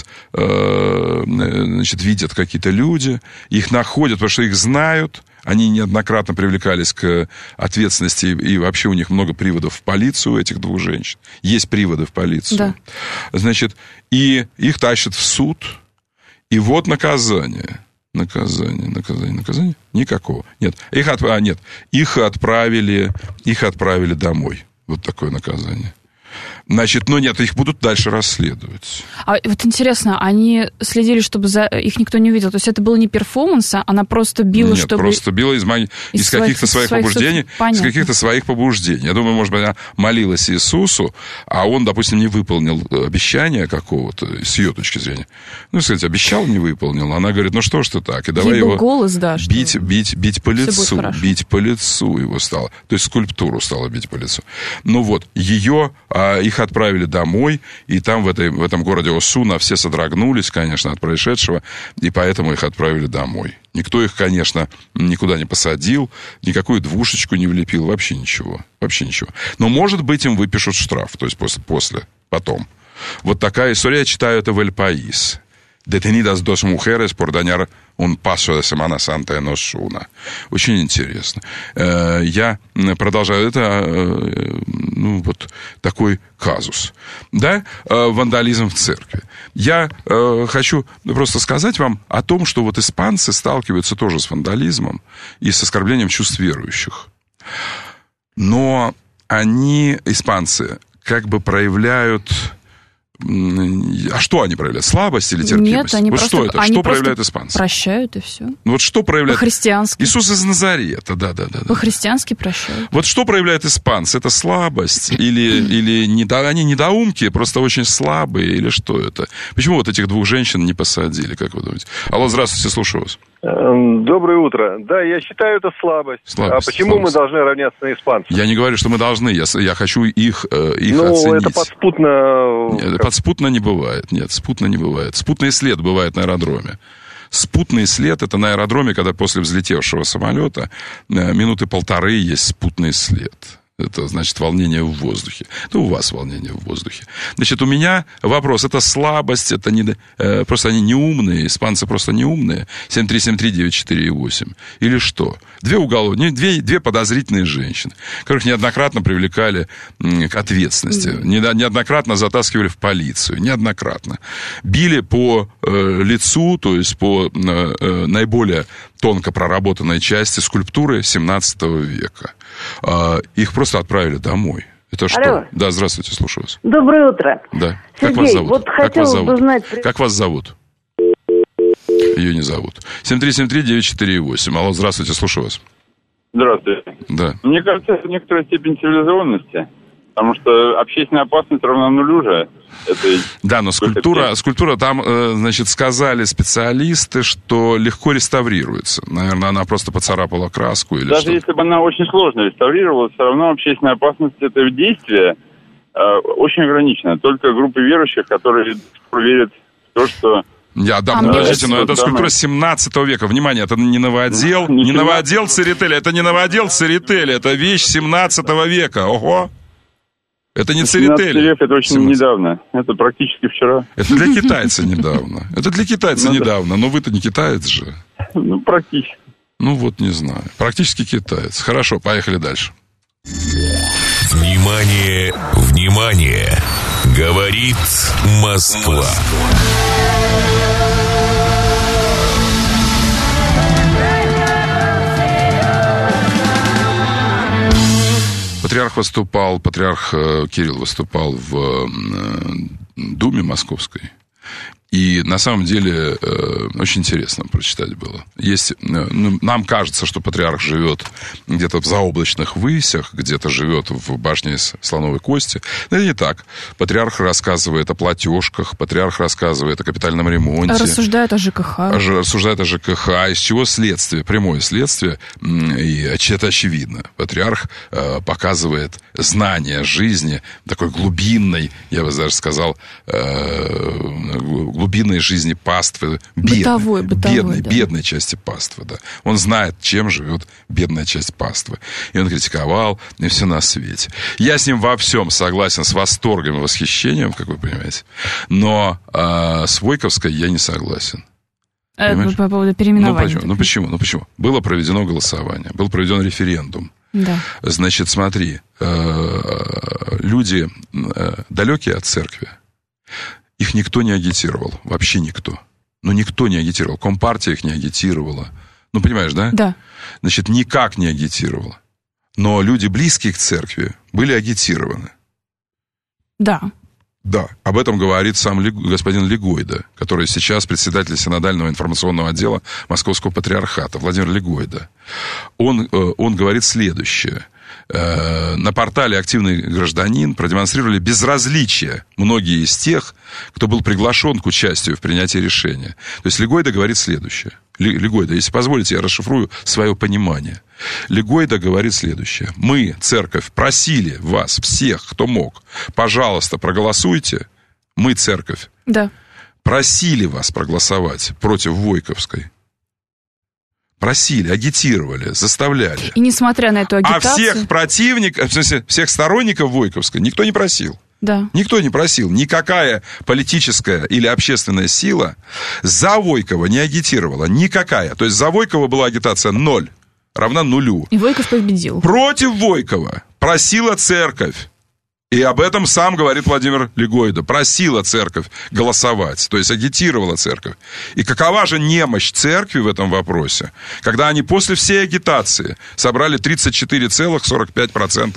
э, значит, видят какие-то люди. Их находят, потому что их знают. Они неоднократно привлекались к ответственности, и вообще у них много приводов в полицию, у этих двух женщин. Есть приводы в полицию. Да. Значит, и их тащат в суд, и вот наказание. Наказание, наказание, наказание? Никакого. Нет, их, от... а, нет. их, отправили, их отправили домой. Вот такое наказание. Значит, ну нет, их будут дальше расследовать. А вот интересно, они следили, чтобы за... их никто не увидел? То есть это было не перформанс, а она просто била, нет, чтобы... Нет, просто била из, из, из каких-то своих, своих побуждений, из каких-то своих побуждений. Я думаю, может быть, она молилась Иисусу, а он, допустим, не выполнил обещания какого-то, с ее точки зрения. Ну, сказать, обещал, не выполнил. Она говорит, ну что ж ты так, и давай Ей его голос, да, бить, бить, бить по лицу, бить по лицу его стало. То есть скульптуру стало бить по лицу. Ну вот, ее, а, их отправили домой, и там в, этой, в этом городе Осуна все содрогнулись, конечно, от происшедшего, и поэтому их отправили домой. Никто их, конечно, никуда не посадил, никакую двушечку не влепил, вообще ничего, вообще ничего. Но, может быть, им выпишут штраф, то есть после, после потом. Вот такая история, я читаю это в Эль Паис. Detenidas dos mujeres por dañar un paso de Semana Santa en Osuna. Очень интересно. Я продолжаю. Это, ну, вот такой казус. Да? Вандализм в церкви. Я хочу просто сказать вам о том, что вот испанцы сталкиваются тоже с вандализмом и с оскорблением чувств верующих. Но они, испанцы, как бы проявляют... А что они проявляют? Слабость или терпимость? Нет, они вот просто, что это? Они что проявляют испанцы? Прощают, и все. Вот что проявляют? По-христиански. Иисус из Назарета, да-да-да. По-христиански прощают. Вот что проявляют испанцы? Это слабость? Или, или недо... они недоумки, просто очень слабые? Или что это? Почему вот этих двух женщин не посадили, как вы думаете? Алло, здравствуйте, слушаю вас. Доброе утро. Да, я считаю, это слабость. слабость а почему слабость. мы должны равняться на испанцев? Я не говорю, что мы должны. Я, я хочу их, их ну, оценить. Ну, это подспутно... Нет, подспутно не бывает. Нет, спутно не бывает. Спутный след бывает на аэродроме. Спутный след — это на аэродроме, когда после взлетевшего самолета минуты полторы есть спутный след. Это значит волнение в воздухе. Ну, у вас волнение в воздухе. Значит, у меня вопрос. Это слабость, это не... Э, просто они не умные, испанцы просто не умные. семь три семь три девять четыре восемь. Или что? Две уголовные, две, две подозрительные женщины, которых неоднократно привлекали к ответственности. Неоднократно затаскивали в полицию. Неоднократно. Били по э, лицу, то есть по э, наиболее тонко проработанной части скульптуры семнадцатого века. Э, их просто отправили домой. Это что? Алло. Да, здравствуйте, слушаю вас. Доброе утро. Да. Сергей, как вас зовут? вот как вас зовут? бы знать... Как вас зовут? Ее не зовут. семь три семь три девять четыре восемь. Алло, здравствуйте, слушаю вас. Здравствуйте. Да. Мне кажется, это некоторая степень цивилизованности, потому что общественная опасность равна нулю же. Это... Да, но скульптура, скульптура там, значит, сказали специалисты, что легко реставрируется. Наверное, она просто поцарапала краску или Даже что-то. если бы она очень сложно реставрировалась, все равно общественная опасность этого действия э, очень ограничена. Только группы верующих, которые верят в то, что... Я, да, подождите, но это скульптура семнадцатого века. Внимание, это не новодел, не новодел Церетели, это не новодел Церетели, это вещь семнадцатого века. Ого! Это не Церетели. семнадцатый век, это очень семнадцатый недавно. Это практически вчера. Это для китайца недавно. Это для китайца недавно. Но вы-то не китаец же. Ну, практически. Ну, вот не знаю. Практически китаец. Хорошо, поехали дальше. Внимание, внимание! Говорит Москва. Патриарх выступал, патриарх Кирилл выступал в Думе Московской. И на самом деле очень интересно прочитать было. Есть, ну, нам кажется, что патриарх живет где-то в заоблачных высях, где-то живет в башне из слоновой кости. Но это не так. Патриарх рассказывает о платежках, патриарх рассказывает о капитальном ремонте. Рассуждает о ЖКХ. Рассуждает о ЖКХ. Из чего следствие? Прямое следствие. И это очевидно. Патриарх показывает знание жизни, такой глубинной, я бы даже сказал, глубинной жизни паствы, бедной, бытовой, бытовой, бедной, да. бедной части паствы. Да. Он знает, чем живет бедная часть паствы. И он критиковал, и все на свете. Я с ним во всем согласен, с восторгом и восхищением, как вы понимаете. Но э, с Войковской я не согласен. Это по поводу переименования. Ну почему? ну почему? Ну почему? Было проведено голосование, был проведен референдум. Да. Значит, смотри, э, люди э, далекие от церкви, их никто не агитировал, вообще никто. Ну, никто не агитировал. Компартия их не агитировала. Ну, понимаешь, да? Да. Значит, никак не агитировала. Но люди, близкие к церкви, были агитированы. Да. Да, об этом говорит сам господин Легойда, который сейчас председатель синодального информационного отдела Московского патриархата, Владимир Легойда. Он, он говорит следующее. На портале «Активный гражданин» продемонстрировали безразличие многие из тех, кто был приглашен к участию в принятии решения. То есть Легойда говорит следующее. Легойда, если позволите, я расшифрую свое понимание. Легойда говорит следующее. Мы, церковь, просили вас, всех, кто мог, пожалуйста, проголосуйте. Мы, церковь, да. просили вас проголосовать против Войковской. Просили, агитировали, заставляли. И несмотря на эту агитацию... А всех противников, в смысле, всех сторонников Войковской никто не просил. Да. Никто не просил. Никакая политическая или общественная сила за Войкова не агитировала. Никакая. То есть за Войкова была агитация ноль, равна нулю. И Войков победил. Против Войкова просила церковь. И об этом сам говорит Владимир Легойда. Просила церковь голосовать, то есть агитировала церковь. И какова же немощь церкви в этом вопросе, когда они после всей агитации собрали тридцать четыре целых сорок пять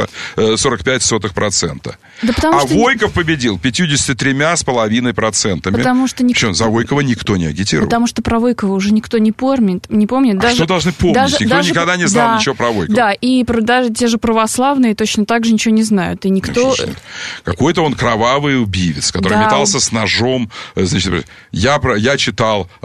сотых процента. Да а что... Войков победил пятьдесят три целых пять десятых процента. Потому что ник... Причем за Войкова никто не агитировал. Потому что про Войкова уже никто не помнит. Не помнит. А даже... что должны помнить? Даже, никто даже... никогда не знал да, ничего про Войкова. Да, и про, даже те же православные точно так же ничего не знают. И никто... Какой-то он кровавый убивец, который да. метался с ножом. Значит, я, я читал, э,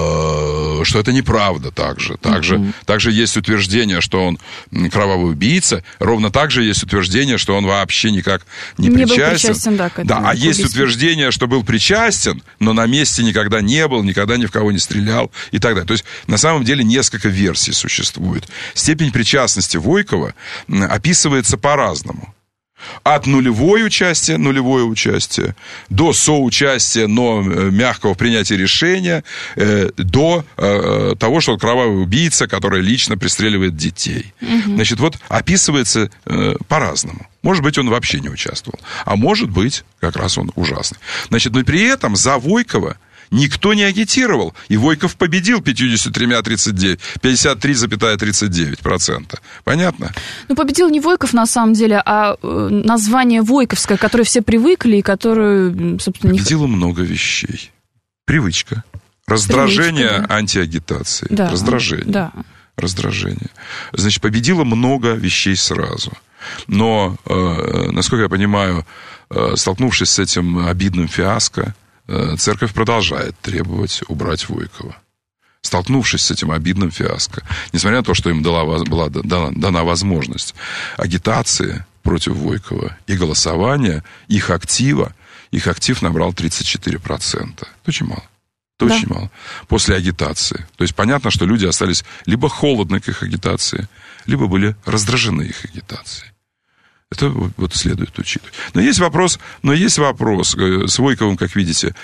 что это неправда также. Также, mm-hmm. также есть утверждение, что он кровавый убийца. Ровно так же есть утверждение, что он вообще никак не, не причастен. Был причастен да, к этому, да, а есть убийству. Утверждение, что был причастен, но на месте никогда не был, никогда ни в кого не стрелял и так далее. То есть, на самом деле, несколько версий существует. Степень причастности Войкова описывается по-разному. От нулевое участие, нулевое участие, до соучастия, но мягкого принятия решения, э, до э, того, что он кровавый убийца, который лично пристреливает детей. Угу. Значит, вот описывается э, по-разному. Может быть, он вообще не участвовал. А может быть, как раз он ужасный. Значит, но при этом за Войкова никто не агитировал. И Войков победил пятьдесят три целых тридцать девять, пятьдесят три целых тридцать девять процента. Понятно? Ну, победил не Войков, на самом деле, а название Войковское, к которой все привыкли и которое, собственно... Победило не... много вещей. Привычка. Раздражение Привычка, да. антиагитации. Да. Раздражение. Да. Раздражение. Значит, победило много вещей сразу. Но, э, насколько я понимаю, э, столкнувшись с этим обидным фиаско, церковь продолжает требовать убрать Войкова. Столкнувшись с этим обидным фиаско, несмотря на то, что им дала, была дана, дана возможность агитации против Войкова и голосования, их актива, их актив набрал тридцать четыре процента. Это очень мало. Это да. очень мало. После агитации. То есть понятно, что люди остались либо холодны к их агитации, либо были раздражены их агитацией. Это вот следует учитывать. Но есть вопрос, но есть вопрос с Войковым, как видите,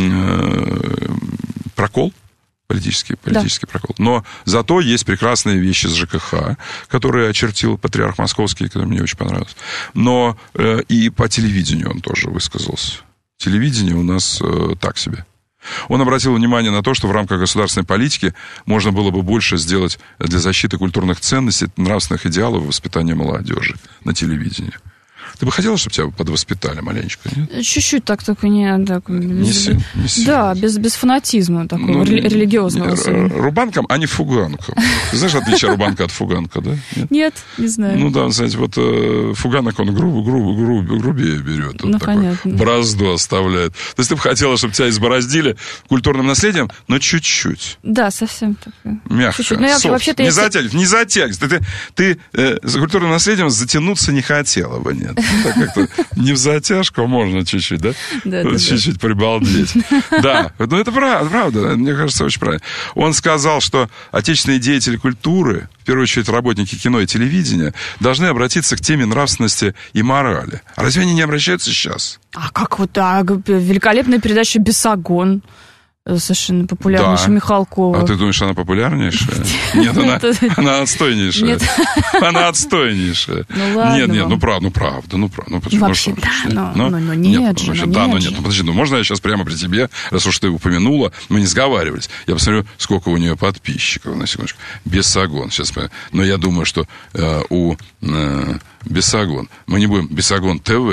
прокол, политический, политический да. прокол. Но зато есть прекрасные вещи с ЖКХ, которые очертил патриарх Московский, который мне очень понравился. Но и по телевидению он тоже высказался. Телевидение у нас так себе. Он обратил внимание на то, что в рамках государственной политики можно было бы больше сделать для защиты культурных ценностей, нравственных идеалов и воспитания молодежи на телевидении. Ты бы хотела, чтобы тебя подвоспитали маленечко, нет? Чуть-чуть так, только не... Так, без, не сильно, не сильно. Да, без, без фанатизма такого, ну, рели- религиозного. Не, рубанком, а не фуганком. Ты знаешь отличие рубанка от фуганка, да? Нет, Нет не знаю. Ну да, знаете, вот э, фуганок, он грубо, грубо, грубо, грубее берет. Ну, понятно. Борозду оставляет. То есть ты бы хотела, чтобы тебя избороздили культурным наследием, но чуть-чуть. Да, совсем так. Мягко, чуть-чуть. Но я, вообще-то, не если... затягивай, не затягивай. Ты, ты э, за культурным наследием затянуться не хотела бы, нет. Ну, так как-то не в затяжку, можно чуть-чуть, да? Да, да, чуть-чуть да. прибалдеть. Да, но это правда, правда, мне кажется, очень правильно. Он сказал, что отечественные деятели культуры, в первую очередь работники кино и телевидения, должны обратиться к теме нравственности и морали. А разве они не обращаются сейчас? А как вот так? Великолепная передача «Бесогон». Совершенно популярнейшая, да. Михалкова. А ты думаешь, она популярнейшая? Нет, она, она отстойнейшая. Нет. Она отстойнейшая. Ну ладно. Нет, нет, ну правда, ну правда, ну правда. Ну, почему, вообще, ну, да, но, но, но, но нет, нет же, ну, но да, нет но же. нет, ну подожди, ну можно я сейчас прямо при тебе, раз уж ты упомянула, мы не сговаривались. Я посмотрю, сколько у нее подписчиков, на секундочку. Бесогон, сейчас, но я думаю, что э, у э, Бесогон, мы не будем, Бесогон ТВ,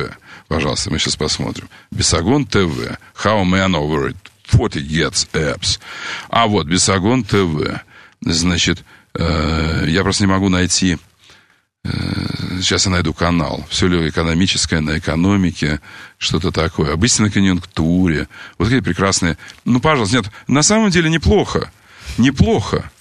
Пожалуйста, мы сейчас посмотрим. Бесогон ТВ. How man over forty gets apps. А вот, Бесогон ТВ. Значит, э, я просто не могу найти... Э, сейчас я найду канал. Все ли экономическое на экономике, что-то такое. Об истинной конъюнктуре. Вот такие прекрасные... Ну, пожалуйста, нет, на самом деле неплохо. Неплохо.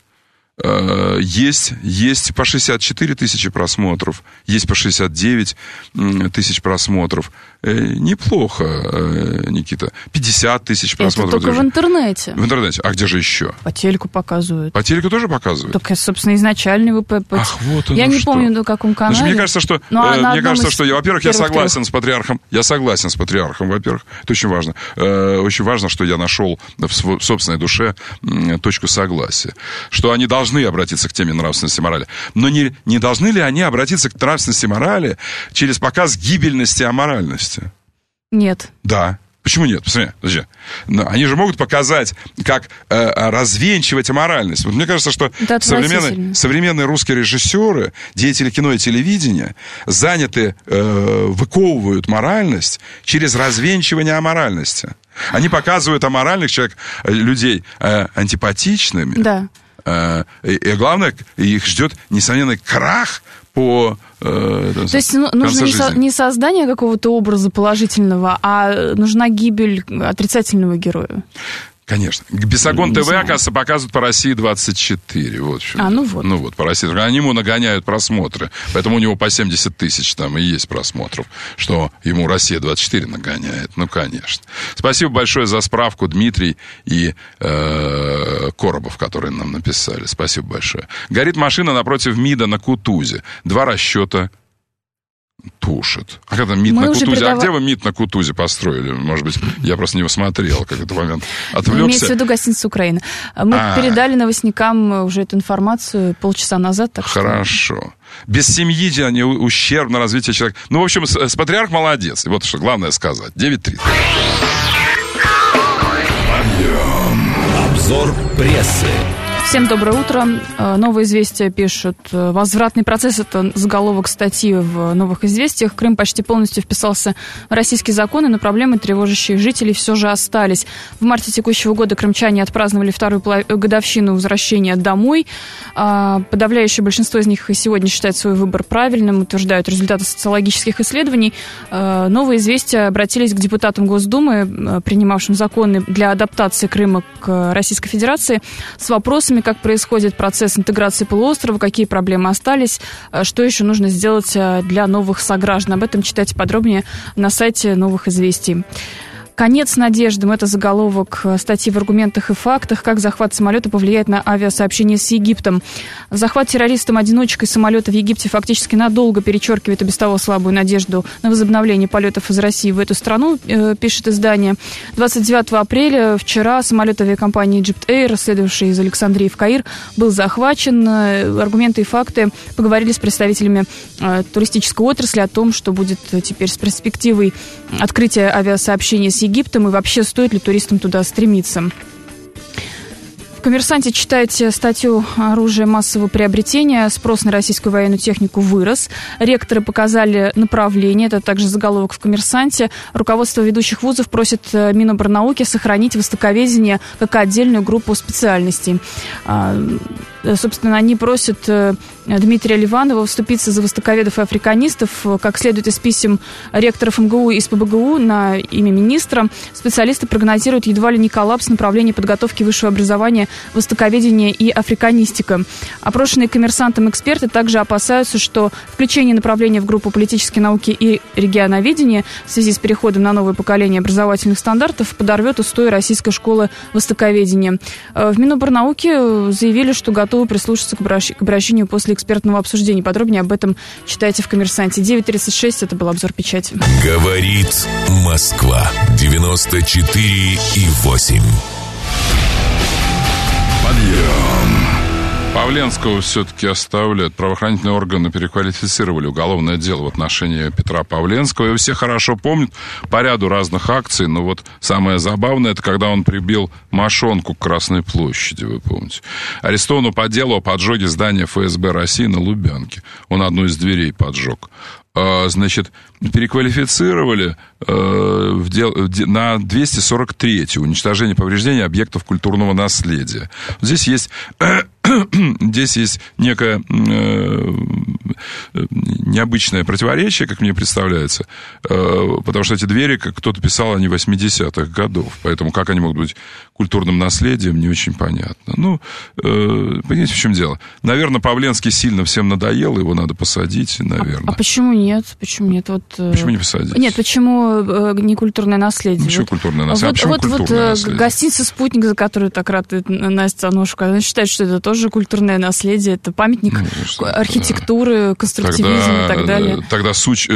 Есть, есть по шестьдесят четыре тысячи просмотров, есть по шестьдесят девять тысяч просмотров. Неплохо, Никита. пятьдесят тысяч просмотров. Это только в интернете. В интернете. А где же еще? По телеку показывают. По телеку тоже показывают? Только, собственно, изначальный ВП. Ах, вот оно Я не что. помню, на каком канале. Значит, мне кажется, что, ну, а мне кажется, что я, во-первых, я согласен трех. с патриархом. Я согласен с патриархом, во-первых. Это очень важно. Очень важно, что я нашел в собственной душе точку согласия. Что они должны должны обратиться к теме нравственности и морали. Но не, не должны ли они обратиться к нравственности и морали через показ гибельности и аморальности? Нет. Да. Почему нет? Посмотри, подожди. Они же могут показать, как э, развенчивать аморальность. Вот мне кажется, что современные, современные русские режиссеры, деятели кино и телевидения заняты, э, выковывают моральность через развенчивание аморальности. Они показывают аморальных человек, людей э, антипатичными. Да. И, и главное, их ждет несомненный крах по э, То есть ну, нужно не, со, не создание какого-то образа положительного, а нужна гибель отрицательного героя. Конечно. Бесогон ТВ, оказывается, показывают по России двадцать четыре. Вот, а, ну вот. Ну вот, по России. Они ему нагоняют просмотры. Поэтому у него по семьдесят тысяч там и есть просмотров. Что ему Россия двадцать четыре нагоняет. Ну, конечно. Спасибо большое за справку, Дмитрий и э, Коробов, которые нам написали. Спасибо большое. Горит машина напротив МИДа на Кутузе. Два расчета тушит. А когда МИД Мы на Кутузе? Передав... А где вы МИД на Кутузе построили? Может быть, я просто не посмотрел, как этот момент отвлекся. Имеется в виду гостиница «Украина». Мы А-а-а. передали новостникам уже эту информацию полчаса назад. Так Хорошо. Что... Без семьи не ущерб на развитие человека. Ну, в общем, с, с патриарх молодец. Вот что главное сказать. девять тридцать. Обзор прессы. Всем доброе утро. Новые известия пишут. Возвратный процесс – это заголовок статьи в Новых известиях. Крым почти полностью вписался в российские законы, но проблемы, тревожащие жителей, все же остались. В марте текущего года крымчане отпраздновали вторую годовщину возвращения домой. Подавляющее большинство из них и сегодня считает свой выбор правильным, утверждают результаты социологических исследований. Новые известия обратились к депутатам Госдумы, принимавшим законы для адаптации Крыма к Российской Федерации, с вопросами, как происходит процесс интеграции полуострова, какие проблемы остались, что еще нужно сделать для новых сограждан. Об этом читайте подробнее на сайте Новых известий. Конец надеждам – это заголовок статьи в «Аргументах и фактах». Как захват самолета повлияет на авиасообщение с Египтом. Захват террористом-одиночкой самолета в Египте фактически надолго перечеркивает и без того слабую надежду на возобновление полетов из России в эту страну, пишет издание. двадцать девятого апреля, вчера, самолет авиакомпании Egypt Air, следовавший из Александрии в Каир, был захвачен. «Аргументы и факты» поговорили с представителями туристической отрасли о том, что будет теперь с перспективой открытия авиасообщения с Египтом. Египтом и вообще стоит ли туристам туда стремиться. В «Коммерсанте» читайте статью «Оружие массового приобретения». Спрос на российскую военную технику вырос. Ректоры показали направление. Это также заголовок в «Коммерсанте». Руководство ведущих вузов просит Миноборнауки сохранить востоковедение как отдельную группу специальностей. Собственно, они просят Дмитрия Ливанова вступиться за востоковедов и африканистов. Как следует из писем ректоров МГУ и СПбГУ на имя министра, специалисты прогнозируют едва ли не коллапс направления подготовки высшего образования востоковедение и африканистика. Опрошенные «Коммерсантом» эксперты также опасаются, что включение направления в группу политические науки и регионоведение в связи с переходом на новое поколение образовательных стандартов подорвет устои российской школы востоковедения. В Миноборнауке заявили, что готовы прислушаться к обращению после экспертного обсуждения. Подробнее об этом читайте в «Коммерсанте». девять тридцать шесть, это был обзор печати. Говорит Москва. девяносто четыре и восемь. Подъем. Павленского все-таки оставляют. Правоохранительные органы переквалифицировали уголовное дело в отношении Петра Павленского. И все хорошо помнят по ряду разных акций. Но вот самое забавное, это когда он прибил мошонку к Красной площади, вы помните. Арестованного по делу о поджоге здания ФСБ России на Лубянке. Он одну из дверей поджег. значит, переквалифицировали в дел, на двести сорок третью уничтожение повреждения объектов культурного наследия. Здесь есть, здесь есть некое необычное противоречие, как мне представляется, потому что эти двери, как кто-то писал, они восьмидесятых годов, поэтому как они могут быть культурным наследием, не очень понятно. Ну, понимаете, в чем дело? Наверное, Павленский сильно всем надоел, его надо посадить, наверное. А, а почему нет? Почему нет? Вот, почему не посадить? Нет, почему э, не культурное наследие? Почему вот, культурное наследие? Вот, а почему вот, культурное вот наследие? Гостиница «Спутник», за которую так ратует Настя Аношко, она считает, что это тоже культурное наследие, это памятник ну, архитектуры, да. конструктивизма тогда, и так далее. Тогда суч,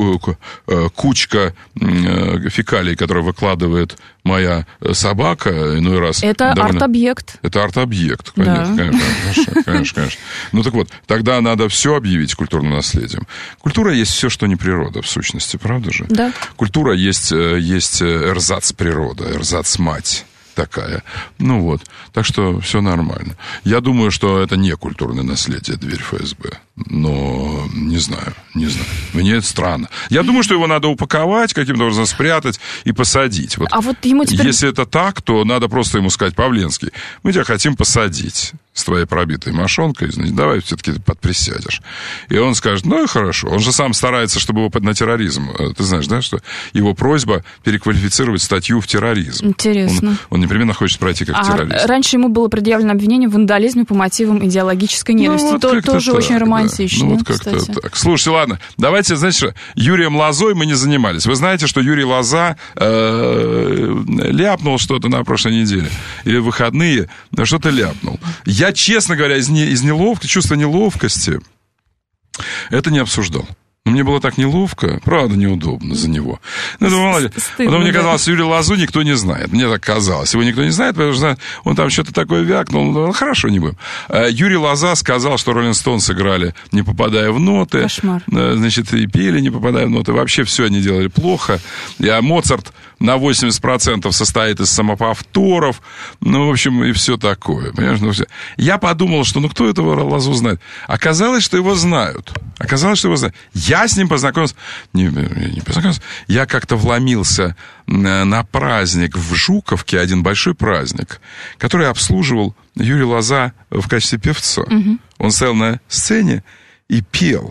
кучка фекалий, которую выкладывает моя собака, иной раз... Это довольно... арт-объект. Это арт-объект, конечно, да. конечно, конечно, конечно, конечно. Ну так вот, тогда надо все объявить культурным наследием. Культура есть все, что не природа, в сущности, правда же? Да. Культура есть, есть эрзац природа, эрзац мать такая. Ну вот, так что все нормально. Я думаю, что это не культурное наследие, дверь эф эс бэ. Но не знаю, не знаю. Мне это странно. Я думаю, что его надо упаковать, каким-то образом спрятать и посадить. Вот. А вот ему теперь... Если это так, то надо просто ему сказать: Павленский, мы тебя хотим посадить с твоей пробитой мошонкой, значит, давай все-таки подприсядешь. И он скажет: ну и хорошо. Он же сам старается, чтобы его на терроризм. Ты знаешь, да, что его просьба переквалифицировать статью в терроризм. Интересно. Он, он непременно хочет пройти как а террорист. Раньше ему было предъявлено обвинение в вандализме по мотивам идеологической ненависти. Ну, вот то, тоже так, очень романтично. Да. Ну, вот как-то кстати. Так. Слушайте, ладно, давайте, знаете что, Юрием Лозой мы не занимались. Вы знаете, что Юрий Лоза э, ляпнул что-то на прошлой неделе. Или в выходные что-то ляпнул. Я, честно говоря, из, не, из неловкости, чувства неловкости это не обсуждал. Мне было так неловко, правда, неудобно за него. Ну, это, мало ли. Потом мне казалось, Юрия Лозу никто не знает. Мне так казалось. Его никто не знает, потому что он там что-то такое вякнул. Ну, хорошо, не будем. Юрий Лоза сказал, что Роллинг Стоун сыграли, не попадая в ноты. Кошмар. Значит, и пели, не попадая в ноты. Вообще все они делали плохо. А Моцарт на восемьдесят процентов состоит из самоповторов. Ну, в общем, и все такое. Понимаешь? Ну, все. Я подумал, что ну кто этого Лозу знает? Оказалось, что его знают. Оказалось, что его знают. Я с ним познакомился... Не, не познакомился. Я как-то вломился на праздник в Жуковке, один большой праздник, который обслуживал Юрий Лоза в качестве певца. Угу. Он стоял на сцене и пел.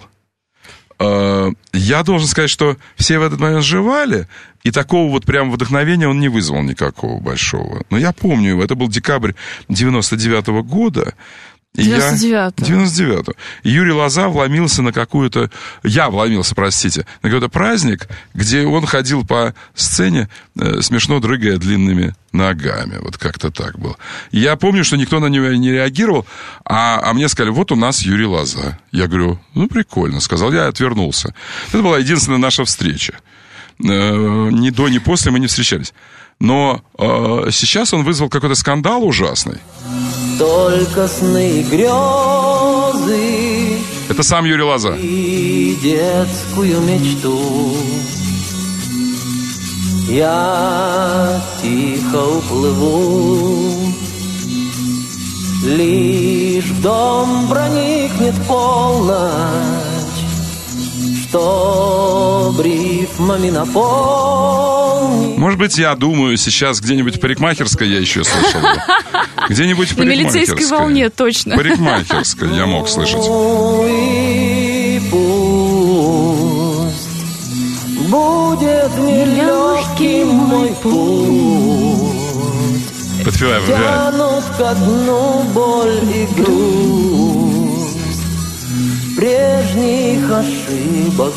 Я должен сказать, что все в этот момент жевали, и такого вот прям вдохновения он не вызвал никакого большого. Но я помню его, это был декабрь девяносто девятого года. девяносто девятого. девяносто девятого. И Юрий Лоза вломился на какую-то... Я вломился, простите, на какой-то праздник, где он ходил по сцене, э, смешно дрыгая длинными ногами. Вот как-то так было. И я помню, что никто на него не реагировал, а, а мне сказали: вот у нас Юрий Лоза. Я говорю: ну, прикольно, сказал я и отвернулся. Это была единственная наша встреча. Э, ни до, ни после мы не встречались. Но э, сейчас он вызвал какой-то скандал ужасный. Только сны и грезы. Это сам Юрий Лоза. И детскую мечту. Я тихо уплыву. Лишь в дом проникнет полночь, чтоб рифмами наполнить. Может быть, я думаю, сейчас где-нибудь в парикмахерской я еще слышал. Где-нибудь в парикмахерской. На милицейской волне, точно. Парикмахерской я мог слышать. И пусть будет нелегким мой путь. Подпевай, подпевай. Тянут ко дну боль и грусть, прежних ошибок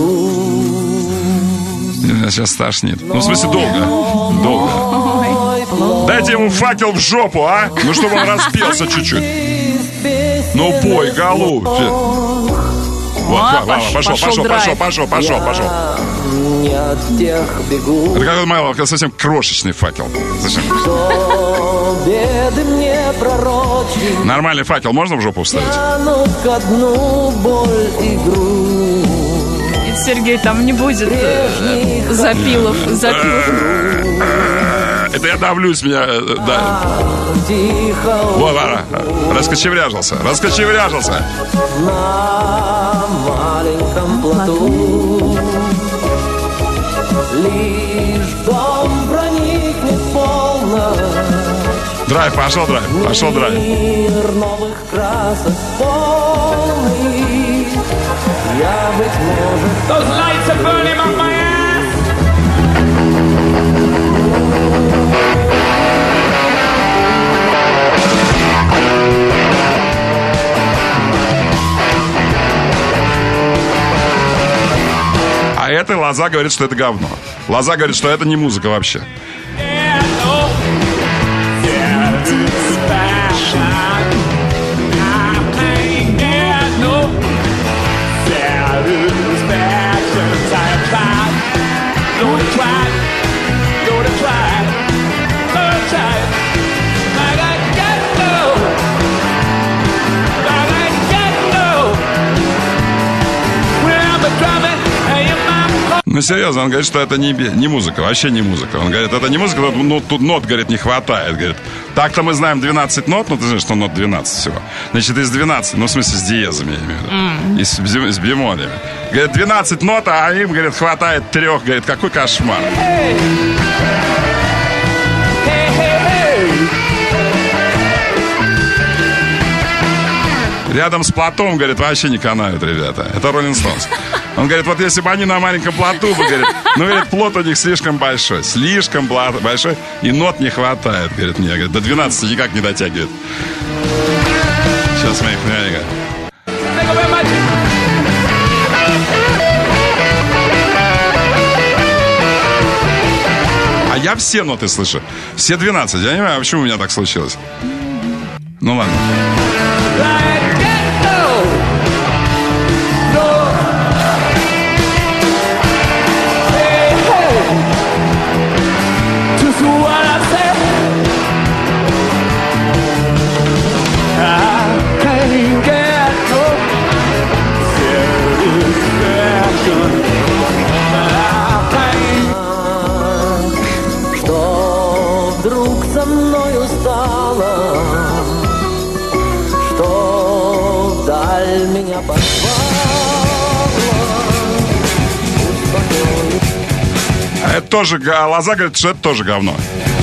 грусть. Меня сейчас тошнит. Ну, в смысле, долго. Долго. Дайте ему факел в жопу, а? Ну, чтобы он распелся чуть-чуть. Ну, пой, голубчик. Вот, а, ва, ва, пошел, пошел, пошел, пошел, пошел, пошел. Это как маленький, совсем крошечный факел. Зачем? Нормальный факел можно в жопу вставить? И Сергей там не будет запилов, запилов. Это я давлюсь, меня... Да. Вот, раскочевряжился, раскочевряжился. маленьком плоту. Лишь в дом проникнет полночь. Драйв, пошел драйв, пошел драйв. Мир новых красок полный. Я, быть может... Those lights are burning on my ass. А это Лоза говорит, что это говно. Лоза говорит, что это не музыка вообще. Ну, серьезно, он говорит, что это не, не музыка, вообще не музыка. Он говорит, это не музыка, ну, тут нот, говорит, не хватает. Говорит, так-то мы знаем двенадцать нот, ну, ты знаешь, что нот двенадцать всего. Значит, из двенадцати, ну, в смысле, с диезами, я имею в виду, mm. и с, с бемолями. Говорит, двенадцать нот, а им, говорит, хватает трех. Говорит, какой кошмар. Hey. Hey, hey, hey. Рядом с плотом, говорит, вообще не канают, ребята. Это Rolling Stones. Он говорит, вот если бы они на маленьком плоту, говорит, ну, говорит, плот у них слишком большой, слишком большой, и нот не хватает, говорит, мне, говорит, до двенадцати никак не дотягивает. Сейчас мы их наверное. А я все ноты слышу, все двенадцать, я не понимаю, почему у меня так случилось. Ну, ладно. Это тоже, Лоза говорит, что это тоже говно.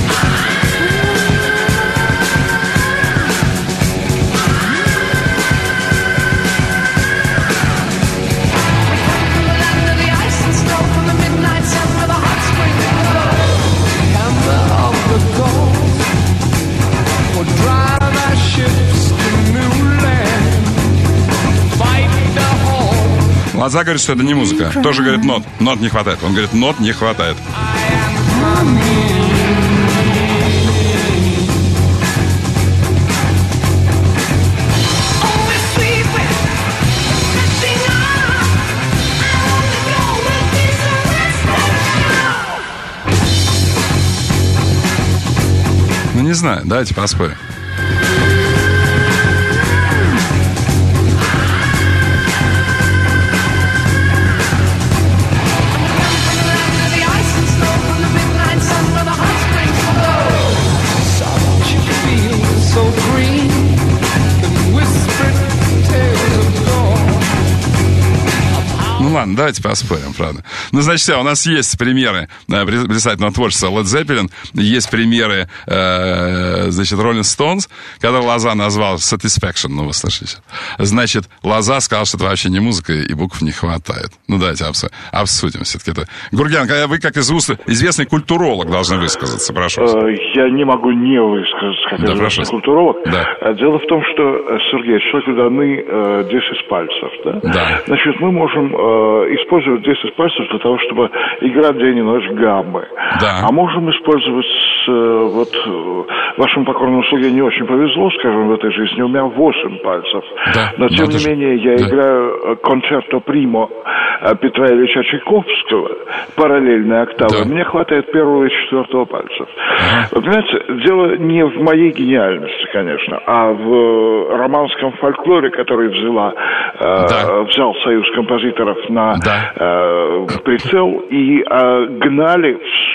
Лоза говорит, что это не музыка. Тоже говорит, нот. Нот не хватает. Он говорит, нот не хватает. Ну, не знаю. Давайте поспорим. Ну ладно, давайте поспорим, правда. Ну, значит, все, у нас есть примеры э, плясательного творчества Led Zeppelin, есть примеры, э, значит, Rolling Stones, когда Лоза назвал Satisfaction, ну, вы слышите. Значит, Лоза сказал, что это вообще не музыка, и букв не хватает. Ну, давайте обсудим, обсудим все-таки это. Гурген, вы, как из уст, известный культуролог, должны высказаться, прошу. Я не могу не высказаться, как да, известный культуролог. Да. Дело в том, что, Сергей, человеку даны десять пальцев, да? Да. Значит, мы можем использовать десять пальцев для того, чтобы играть день и ночь гаммы. Да. А можем использовать, вот, вашему покорному слуге не очень повезло, скажем, в этой жизни, у меня восемь пальцев. Да. Но, тем Надо не же. менее, я да. играю концерто примо Петра Ильича Чайковского, параллельная октава. Да. Мне хватает первого и четвертого пальцев. Ага. Вы понимаете, дело не в моей гениальности, конечно, а в романском фольклоре, который взяла, да. э, взял Союз композиторов на да. э, прицел и э, гнали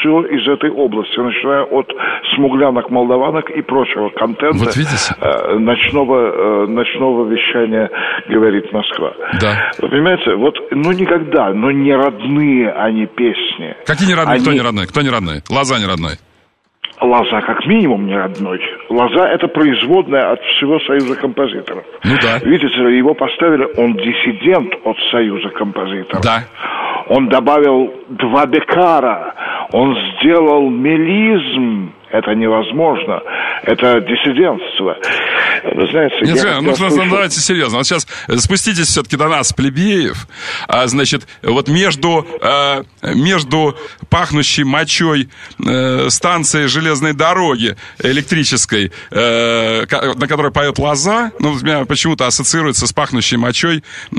все из этой области, начиная от смуглянок, молдаванок и прочего контента. Вот видите? Э, ночного, э, ночного вещания, говорит Москва. Да. Вы понимаете, вот, ну никогда, но не родные они песни. Какие не родные? Они... Кто не родной? Кто не родной? Лоза не родной. Лоза как минимум не родной. Лоза — это производная от всего Союза композиторов. Ну да. Видите ли, его поставили, он диссидент от Союза композиторов. Да. Он добавил два бекара, он сделал мелизм. Это невозможно. Это диссидентство. Вы знаете, Нет, я, ну, я ну слышу... давайте серьезно. Вот сейчас спуститесь все-таки до нас, плебеев. А, значит, вот между, а, между пахнущей мочой а, станцией железной дороги электрической, а, на которой поет Лоза, ну, у меня почему-то ассоциируется с пахнущей мочой а,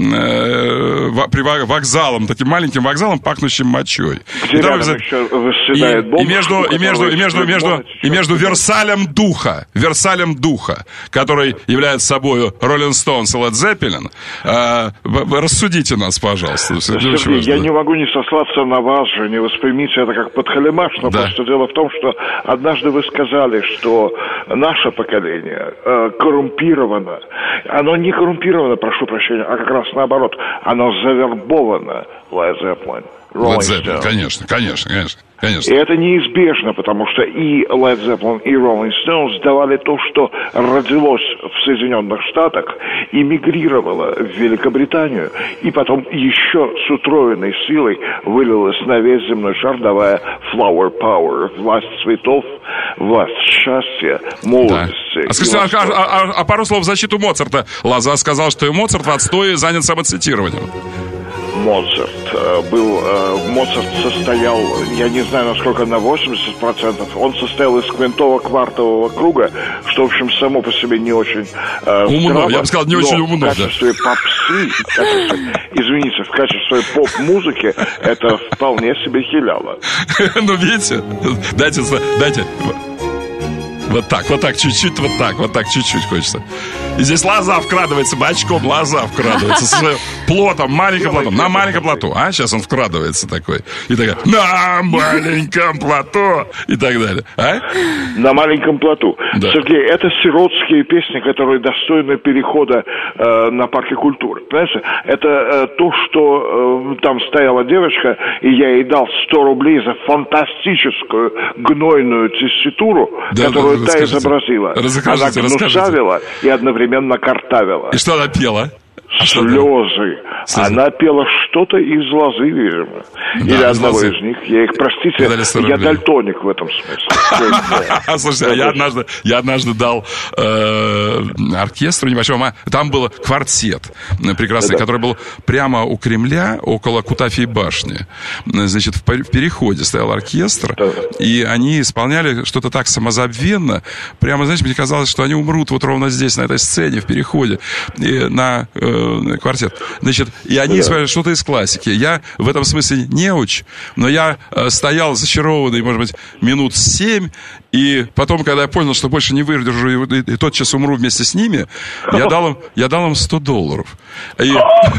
при вокзалом, таким маленьким вокзалом, пахнущим мочой. Где и, рядом там, еще восседает бомб, и между, и между, и между, между, и между Версалем духа, Версалем духа, который является собой Роллинг Стоунс и Лед Зеппелин, э, рассудите нас, пожалуйста. Сергей, я не могу не сослаться на вас же, не воспримите это как подхалимаш, но да. Просто дело в том, что однажды вы сказали, что наше поколение э, коррумпировано. Оно не коррумпировано, прошу прощения, а как раз наоборот. Оно завербовано. Лед Зеппелин. Led Zeppelin, конечно, конечно, конечно. Конечно. И это неизбежно, потому что и Led Zeppelin, и Rolling Stones давали то, что родилось в Соединенных Штатах, и мигрировало в Великобританию, и потом еще с утроенной силой вылилось на весь земной шар, давая flower power, власть цветов, власть счастья, молодости. Да. А скажите, а, а, а, а пару слов в защиту Моцарта. Лоза сказал, что и Моцарт в отстое занят самоцитированием. Моцарт был, Моцарт состоял, я не знаю, насколько на восемьдесят процентов, он состоял из квинтово-квартового круга, что, в общем, само по себе не очень э, умно, здраво, я бы сказал, не очень умно. В качестве да. попсы, в качестве, извините, в качестве поп-музыки это вполне себе хиляло. Ну, видите, дайте, дайте... Вот так, вот так, чуть-чуть, вот так, вот так, чуть-чуть хочется. И здесь Лоза вкрадывается, бочком Лоза вкрадывается со своим плотом, маленьким плотом, на маленьком плоту. А, сейчас он вкрадывается такой. И такая, на маленьком плоту. И так далее. А? На маленьком плоту. Да. Сергей, это сиротские песни, которые достойны перехода э, на парке культуры. Понимаете? Это э, то, что э, там стояла девочка, и я ей дал сто рублей за фантастическую гнойную тесситуру, да, которую та изобразила. Она гнусавила и одновременно картавила. И что она пела? А слезы. Слезы. Она пела что-то из Лозы, видимо. Да, или из одного лозы. Из них. Я их, простите, я дальтоник в этом смысле. Слушайте, я однажды, я однажды дал э, оркестру небольшого. Там был квартет прекрасный, который был прямо у Кремля, около Кутафьей башни. Значит, в переходе стоял оркестр, и они исполняли что-то так самозабвенно. Прямо, знаете, мне казалось, что они умрут вот ровно здесь, на этой сцене, в переходе, и на квартет. Значит, и они исполняли что-то из классики. Я в этом смысле неуч, но я э, стоял зачарованный, может быть, минут семь, и потом, когда я понял, что больше не выдержу и, и тотчас умру вместе с ними, я дал им, я дал им сто долларов. И,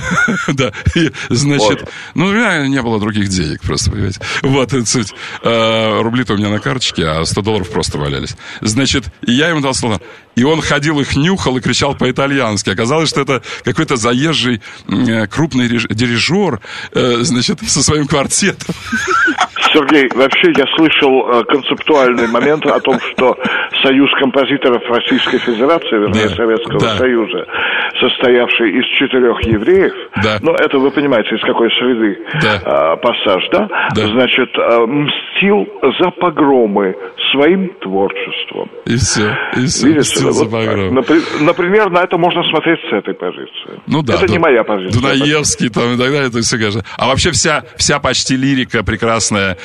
да, и, значит, ну, у меня не было других денег просто, понимаете. Вот, суть. Рубли-то у меня на карточке, а сто долларов просто валялись. Значит, и я ему дал сто долларов. И он ходил, их нюхал и кричал по-итальянски. Оказалось, что это какой-то заезжий крупный дирижер, значит, со своим квартетом. Сергей, вообще я слышал э, концептуальный момент о том, что Союз композиторов Российской Федерации, вернее, да, Советского да. Союза, состоявший из четырех евреев, да. ну, это вы понимаете, из какой среды да. э, пассаж, да? да? Значит, э, мстил за погромы своим творчеством. И все, и все, видите, мстил вот за погромы. Например, на это можно смотреть с этой позиции. Ну да. Это да. не моя позиция. Дунаевский там и так далее, это все, конечно. А вообще вся, вся почти лирика прекрасная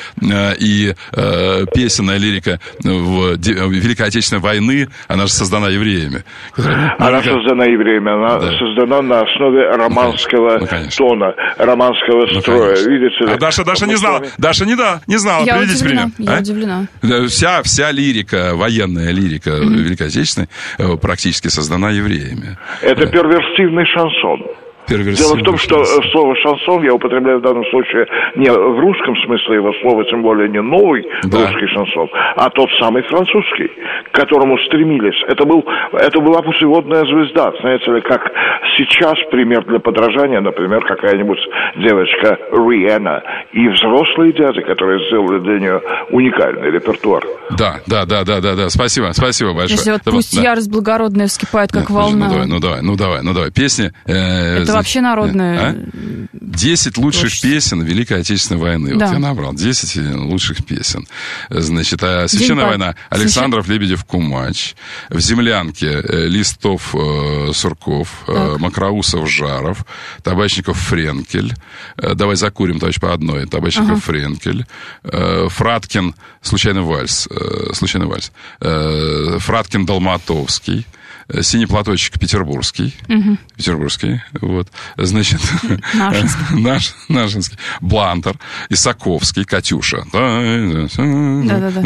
и э, песенная лирика в, в Великой Отечественной войны, она же создана евреями. Которая, она ну, создана евреями, она да. создана на основе романского ну, тона, романского ну, строя. Видите ли? А Даша, Даша не знала, Даша не, да, не знала. Я Приведите удивлена, пример. я а? удивлена. Вся, вся лирика, военная лирика mm-hmm. Великой Отечественной практически создана евреями. Это да. перверсивный шансон. Дело в том, что слово «шансон» я употребляю в данном случае не в русском смысле его слова, тем более не новый да. русский шансон, а тот самый французский, к которому стремились. Это, был, это была путеводная звезда, знаете ли, как сейчас пример для подражания, например, какая-нибудь девочка Риhanna и взрослые дяди, которые сделали для нее уникальный репертуар. Да, да, да, да, да, да. Спасибо, спасибо большое. Если вот да, пусть да. ярость благородная вскипает, как да, волна. Ну давай, ну давай, ну давай, ну давай. Песни. Э, это вообще народная. Десять лучших Творчество. Песен Великой Отечественной войны. Да. Вот я набрал десять лучших песен. Значит, а Священная День война. По... Александров, Священ... Лебедев, Кумач. В Землянке Листов, э, Сурков, э, Макроусов, Жаров. Табачников, Френкель. Э, давай закурим, товарищ, по одной. Табачников, ага. Френкель. Э, Фраткин, случайный вальс. Э, случайный вальс. Э, Фраткин, Долматовский. Синий платочек петербургский. Угу. Петербургский. Вот. Значит, Нашинский. Наш, Нашинский. Блантер. Исаковский. Катюша. Да-да-да.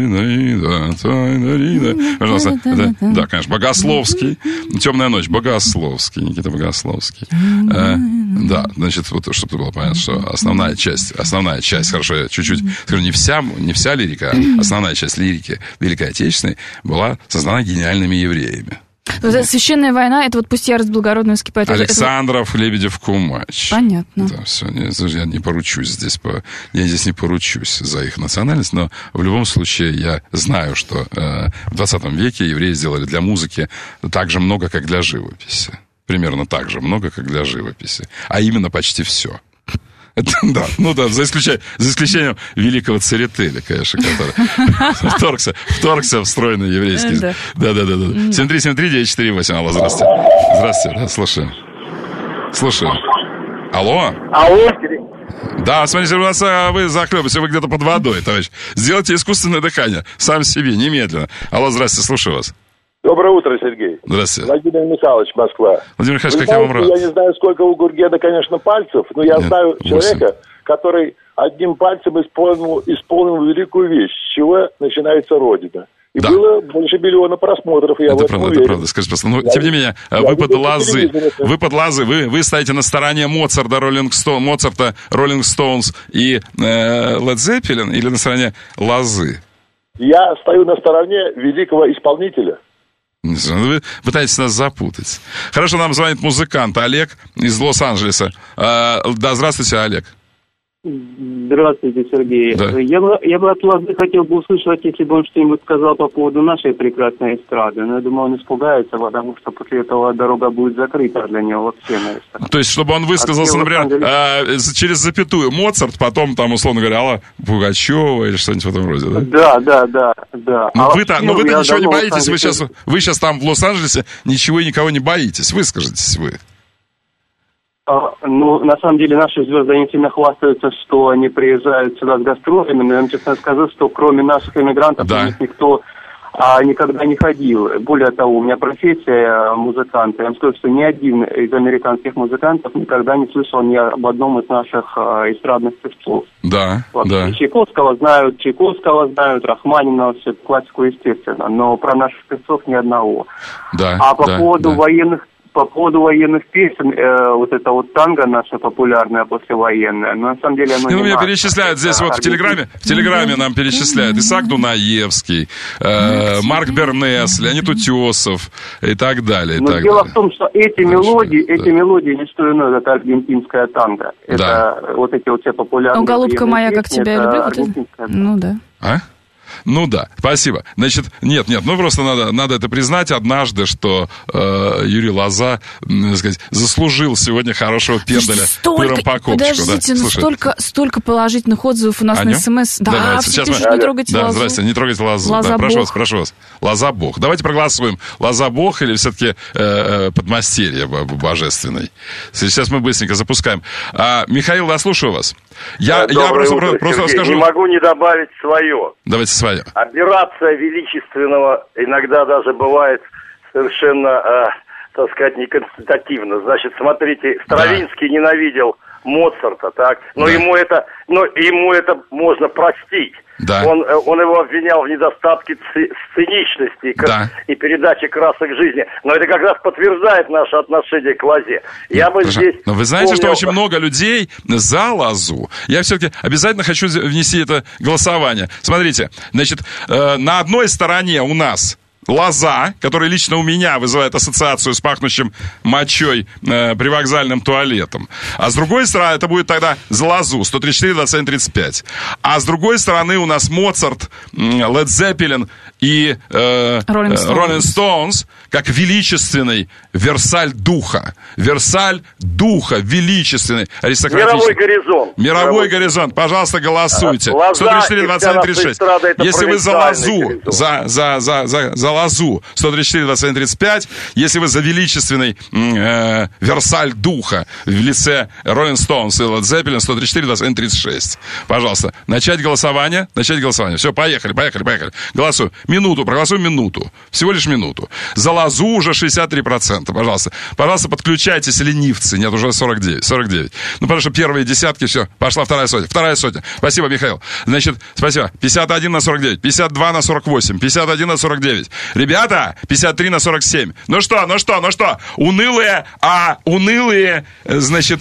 Да, конечно. Богословский. Темная ночь. Богословский. Никита Богословский. Да, значит, вот чтобы было понятно, что основная часть, основная часть, хорошо, я чуть-чуть скажу, не вся, не вся лирика, а основная часть лирики Великой Отечественной была создана гениальными евреями. Священная война, это вот пусть ярость благородная вскипает. Александров, это... Лебедев, Кумач. Понятно. Да, все, не, я не поручусь здесь, по, я здесь не поручусь за их национальность, но в любом случае я знаю, что э, в двадцатом веке евреи сделали для музыки так же много, как для живописи. Примерно так же много, как для живописи. А именно почти все. Это, да, ну да, за исключением, за исключением великого Церетели, конечно, который вторгся, вторгся в стройный еврейский. Да, да, да, да. семь три семь три девять четыре восемь. Алло, здравствуйте. Здравствуйте, да, слушаю. Слушаю. Алло. Алло. Да, смотрите, у вас вы захлебываетесь, вы где-то под водой, товарищ. Сделайте искусственное дыхание, сам себе, немедленно. Алло, здравствуйте, слушаю вас. Доброе утро, Сергей. Здравствуйте. Владимир Михайлович, Москва. Владимир Михайлович, как я вам рад. Я не знаю, сколько у Гургена, конечно, пальцев, но я Нет, знаю человека, который одним пальцем исполнил, исполнил великую вещь, с чего начинается Родина. И да. было больше миллиона просмотров, я это в этом правда, уверен. Это правда, скажите, просто, но я тем не менее, вы под лазы, вы под лазы, вы, вы стоите на стороне Моцарта, Роллинг Стоун, Моцарта, Роллинг Стоунс и Лед Зеппелин, или на стороне лозы? Я стою на стороне великого исполнителя. Вы пытаетесь нас запутать. Хорошо, нам звонит музыкант Олег из Лос-Анджелеса. А, да, здравствуйте, Олег. Здравствуйте, Сергей. Да. Я, бы, я бы от вас хотел бы услышать, если бы он что-нибудь сказал по поводу нашей прекрасной эстрады. Но я думаю, он испугается, потому что после этого дорога будет закрыта для него вообще на эстраду. То есть, чтобы он высказался, например, э, через запятую Моцарт, потом там, условно говоря, Алла Пугачева или что-нибудь в этом роде, да? Да, да, да, да. Но а вы-то, но вы-то ничего не боитесь, вы сейчас, вы сейчас там в Лос-Анджелесе ничего и никого не боитесь, выскажитесь вы. Ну, на самом деле, наши звезды, они сильно хвастаются, что они приезжают сюда с гастролями, но я вам честно скажу, что кроме наших иммигрантов, да. у них никто а, никогда не ходил. Более того, у меня профессия музыканта. Я вам скажу, что ни один из американских музыкантов никогда не слышал ни об одном из наших а, эстрадных певцов. Да, вот. да. Чайковского знают, Чайковского знают, Рахманинова, все классику, естественно, но про наших певцов ни одного. Да, а по да, поводу да. военных По поводу военных песен, э, вот это вот танго наше популярное послевоенное, но на самом деле оно ну, не меня наше. перечисляют здесь вот в Телеграме, в Телеграме нам перечисляют Исаак Дунаевский, э, Марк Бернес, Леонид Утесов и так далее. И но так дело далее. в том, что эти Хорошо, мелодии, да. эти мелодии не что иное, это аргентинская танго. Это да. вот эти вот все популярные... Ну, голубка моя, как тебя я люблю. Вот ну да. А? Ну да, спасибо. Значит, нет, нет, ну просто надо, надо это признать однажды, что э, Юрий Лоза, так сказать, заслужил сегодня хорошего пендаля пыром по копчику. Подождите, да? ну столько, столько положительных отзывов у нас на СМС. Да, да все сейчас пишут, мы... не трогайте да, Лозу. Здрасте, не трогайте Лозу. Лоза да, прошу Бог. вас, прошу вас. Лоза Бог. Давайте проголосуем. Лоза Бог или все-таки э, подмастерье божественной. Сейчас мы быстренько запускаем. А, Михаил, я слушаю вас. Я, я просто, утро, просто расскажу. Не могу не добавить свое. Давайте свое. Операция величественного иногда даже бывает совершенно, э, так сказать, неконстативно. Значит, смотрите, Стравинский да. ненавидел Моцарта, так? Но да. ему это, но ему это можно простить. Да. Он, он его обвинял в недостатке сценичности и, да. и передаче красок жизни. Но это как раз подтверждает наше отношение к лозе. Я бы здесь Но вы знаете, помнил... что очень много людей за лозу. Я все-таки обязательно хочу внести это голосование. Смотрите, значит, э, на одной стороне у нас лоза, которая лично у меня вызывает ассоциацию с пахнущим мочой э, привокзальным туалетом. А с другой стороны, это будет тогда за лозу, сто тридцать четыре двадцать один тридцать пять. А с другой стороны у нас Моцарт, Led Zeppelin и э, Rolling Stones, как величественный Версаль духа. Версаль духа, величественный, аристократический. Мировой горизонт. Мировой, Мировой горизонт. Пожалуйста, голосуйте. Лоза, сто тридцать четыре двадцать один тридцать шесть. Если вы за лозу, за, за, за, за, за лозу, сто тридцать четыре двадцать один тридцать пять. Если вы за величественный э, Версаль духа в лице Rolling Stones и Led Zeppelin, сто тридцать четыре двадцать один тридцать шесть. Пожалуйста, начать голосование. Начать голосование. Все, поехали, поехали, поехали. Голосуем. Минуту, проголосуем минуту. Всего лишь минуту. За лозу уже шестьдесят три процента. Пожалуйста. Пожалуйста, подключайтесь, ленивцы. Нет, уже сорок девять. сорок девять. Ну, потому что первые десятки, все. Пошла вторая сотня. Вторая сотня. Спасибо, Михаил. Значит, спасибо. пятьдесят один на сорок девять. пятьдесят два на сорок восемь. пятьдесят один на сорок девять. Ребята, пятьдесят три на сорок семь. Ну что, ну что, ну что? Унылые, а унылые, значит,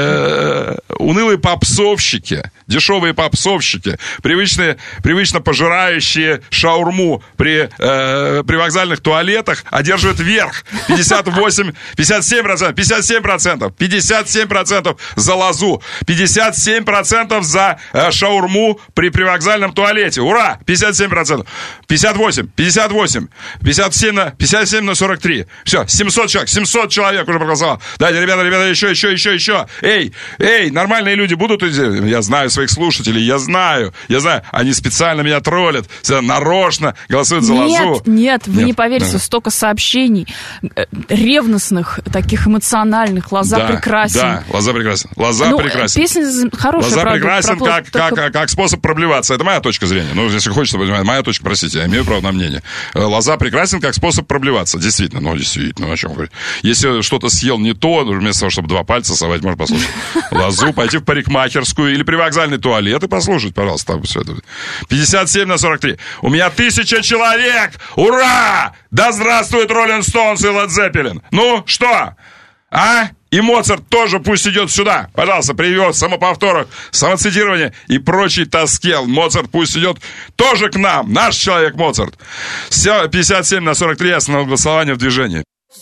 э, унылые попсовщики, дешевые попсовщики, привычные, привычно пожирающие шаурму при, э, при вокзальных туалетах, одерживают верх. пятьдесят восемь, пятьдесят семь процентов, пятьдесят семь процентов, пятьдесят семь процентов за лозу, пятьдесят семь процентов за э, шаурму при привокзальном туалете. Ура! пятьдесят семь процентов. пятьдесят восемь, пятьдесят восемь, пятьдесят семь на, пятьдесят семь на сорок три. Все, семьсот человек, семьсот человек уже проголосовал. Дайте, ребята, ребята, еще, еще, еще, еще. Эй, эй, нормальные люди будут? Я знаю своих слушателей, я знаю, я знаю, они специально меня троллят, нарочно голосуют за нет, лозу. Нет, вы нет, не поверите, да. столько сообщений ревностных, таких эмоциональных. Лоза да, прекрасен. Да, лоза прекрасен. Лоза ну, прекрасен. Песня хорошая, лоза правда, прекрасен про... как, только... как, как способ проблеваться. Это моя точка зрения. Ну, если хочется, моя точка, простите, я имею право на мнение. Лоза прекрасен как способ проблеваться. Действительно, ну, действительно, о чем говорить. Если что-то съел не то, вместо того, чтобы два пальца совать, можно послушать лозу, пойти в парикмахерскую или привокзальный туалет и послушать, пожалуйста. Так все это. пятьдесят семь на сорок три. У меня тысяча человек! Ура! Да здравствует Rolling Stones и Led Zeppelin! Ну, что? А? И Моцарт тоже пусть идет сюда. Пожалуйста, привет, самоповторок, самоцитирование и прочий тоскел. Моцарт пусть идет тоже к нам. Наш человек Моцарт. Все, пятьдесят семь на сорок три. Основное голосование в движении.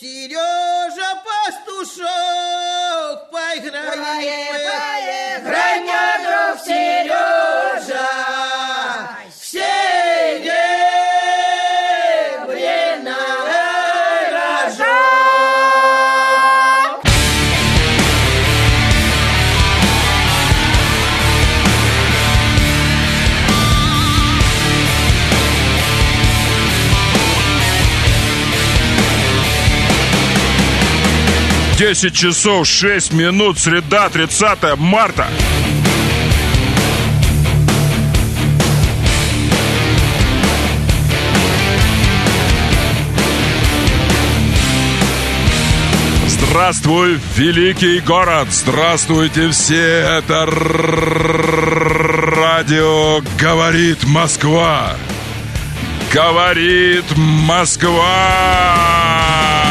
Сережа Пастушок, поиграй, поиграй, мне, друг Сережа, все время рожок. десять часов шесть минут, среда, тридцатое марта. Здравствуй, великий город! Здравствуйте все! Это радио «Говорит Москва». Говорит Москва!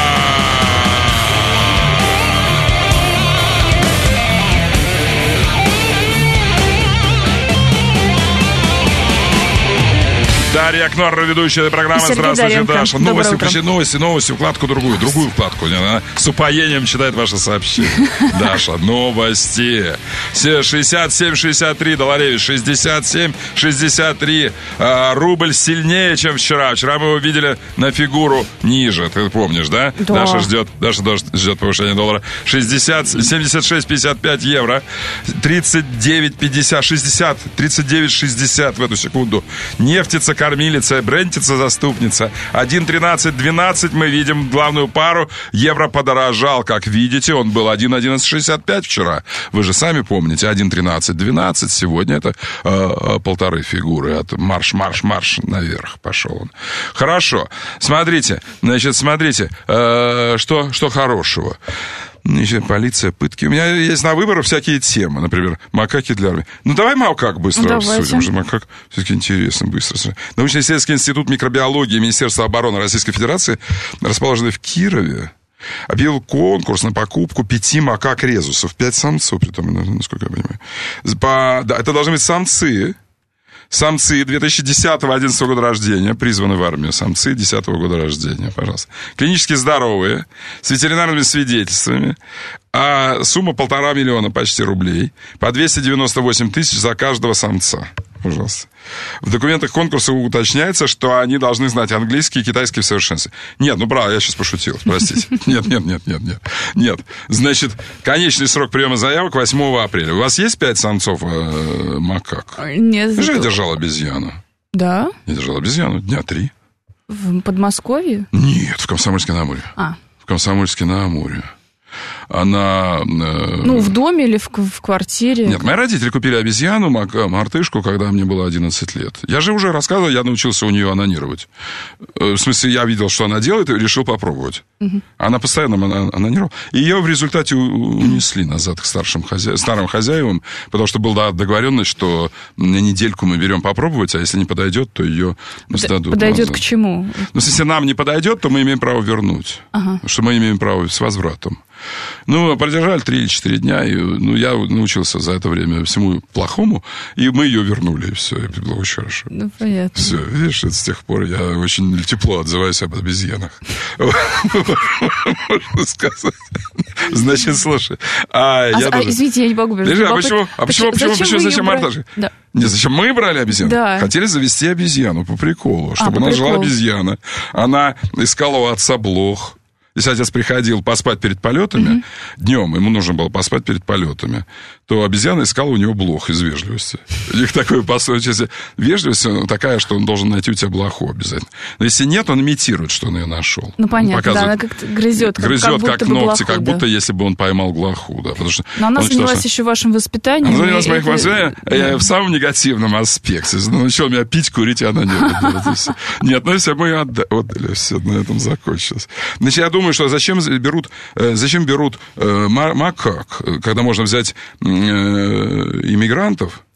Дарья Кнорр, ведущая этой программы. Здравствуйте, Даренко. Даша. Новости, включи, новости, новости, вкладку другую, другую вкладку. Она с упоением читает ваши сообщения. Даша, новости. шестьдесят семь шестьдесят три, Доларевич, шестьдесят семь шестьдесят три. А, рубль сильнее, чем вчера. Вчера мы его видели на фигуру ниже. Ты помнишь, да? Да. Даша ждет, Даша ждет повышения доллара. шестьдесят, семьдесят шесть пятьдесят пять евро. тридцать девять пятьдесят, шестьдесят, тридцать девять шестьдесят в эту секунду. Нефтица, кормилица, брентица, заступница. один тринадцать двенадцать мы видим главную пару. Евро подорожал, как видите. Он был один одиннадцать шестьдесят пять вчера. Вы же сами помните. один тринадцать двенадцать. Сегодня это э, полторы фигуры. От марш, марш, марш наверх пошел он. Хорошо. Смотрите. Значит, смотрите. Э, что, что хорошего. Еще полиция, пытки. У меня есть на выбор всякие темы. Например, макаки для армии. Ну, давай макак быстро обсудим. Уже макак все-таки интересно быстро. Научно-исследовательский институт микробиологии Министерства обороны Российской Федерации, расположенный в Кирове, объявил конкурс на покупку пяти макак-резусов. Пять самцов, при том, насколько я понимаю. По, да, это должны быть самцы. Самцы две тысячи десятого-одиннадцатого года рождения, призваны в армию. Самцы десятого года рождения, пожалуйста. Клинически здоровые, с ветеринарными свидетельствами. А сумма полтора миллиона почти рублей. По двести девяносто восемь тысяч за каждого самца. Пожалуйста. В документах конкурса уточняется, что они должны знать английский и китайский в совершенстве. Нет, ну правда, я сейчас пошутил, простите. Нет, нет, нет, нет, нет. Нет. Значит, конечный срок приема заявок восьмого апреля. У вас есть пять самцов э, макак? Нет. Ты же я держал обезьяну. Да? Я держал обезьяну дня три. В Подмосковье? Нет, в Комсомольске-на-Амуре. А. В Комсомольске-на-Амуре. Она... Э, ну, в доме или в, в квартире? Нет, мои родители купили обезьяну, мартышку, когда мне было одиннадцать лет. Я же уже рассказывал, я научился у нее анонировать. В смысле, я видел, что она делает, и решил попробовать. Угу. Она постоянно анонировала. И ее в результате унесли назад к старшим хозя... старым хозяевам, потому что была договоренность, что на недельку мы берем попробовать, а если не подойдет, то ее сдадут. Подойдет назад. К чему? Ну, если нам не подойдет, то мы имеем право вернуть. Ага. Потому что мы имеем право с возвратом. Ну, продержали три или четыре дня, и, ну, я научился за это время всему плохому, и мы ее вернули, и все, это было очень хорошо. Ну, понятно. Все, видишь, с тех пор я очень тепло отзываюсь об обезьянах. Можно сказать. Значит, слушай. А, я даже... Извините, я не могу. А почему, а почему, почему, почему, зачем мартышек? Да. Не, зачем мы брали обезьяну? Да. Хотели завести обезьяну по приколу, чтобы а, у нас приколу. жила обезьяна. Она искала у отца блох. Если отец приходил поспать перед полетами, mm-hmm. днем ему нужно было поспать перед полетами, то обезьяна искала у него блох из вежливости. У них такое, по сути, вежливость такая, что он должен найти у тебя блоху обязательно. Но если нет, он имитирует, что он ее нашел. Ну, понятно, да, она как-то грызет, как, грызет, как, как будто ногти, блоху, как будто да. если бы он поймал блоху. Да, потому что но она занялась что... еще вашим воспитанием. Она занялась моим это... воспитанием да. в самом негативном аспекте. Начал меня пить, курить, и она не делать. Нет, ну все, мы отдали, все на этом закончилось. Значит, я думаю, что зачем берут, зачем берут э, макак, когда можно взять э, иммигрантов?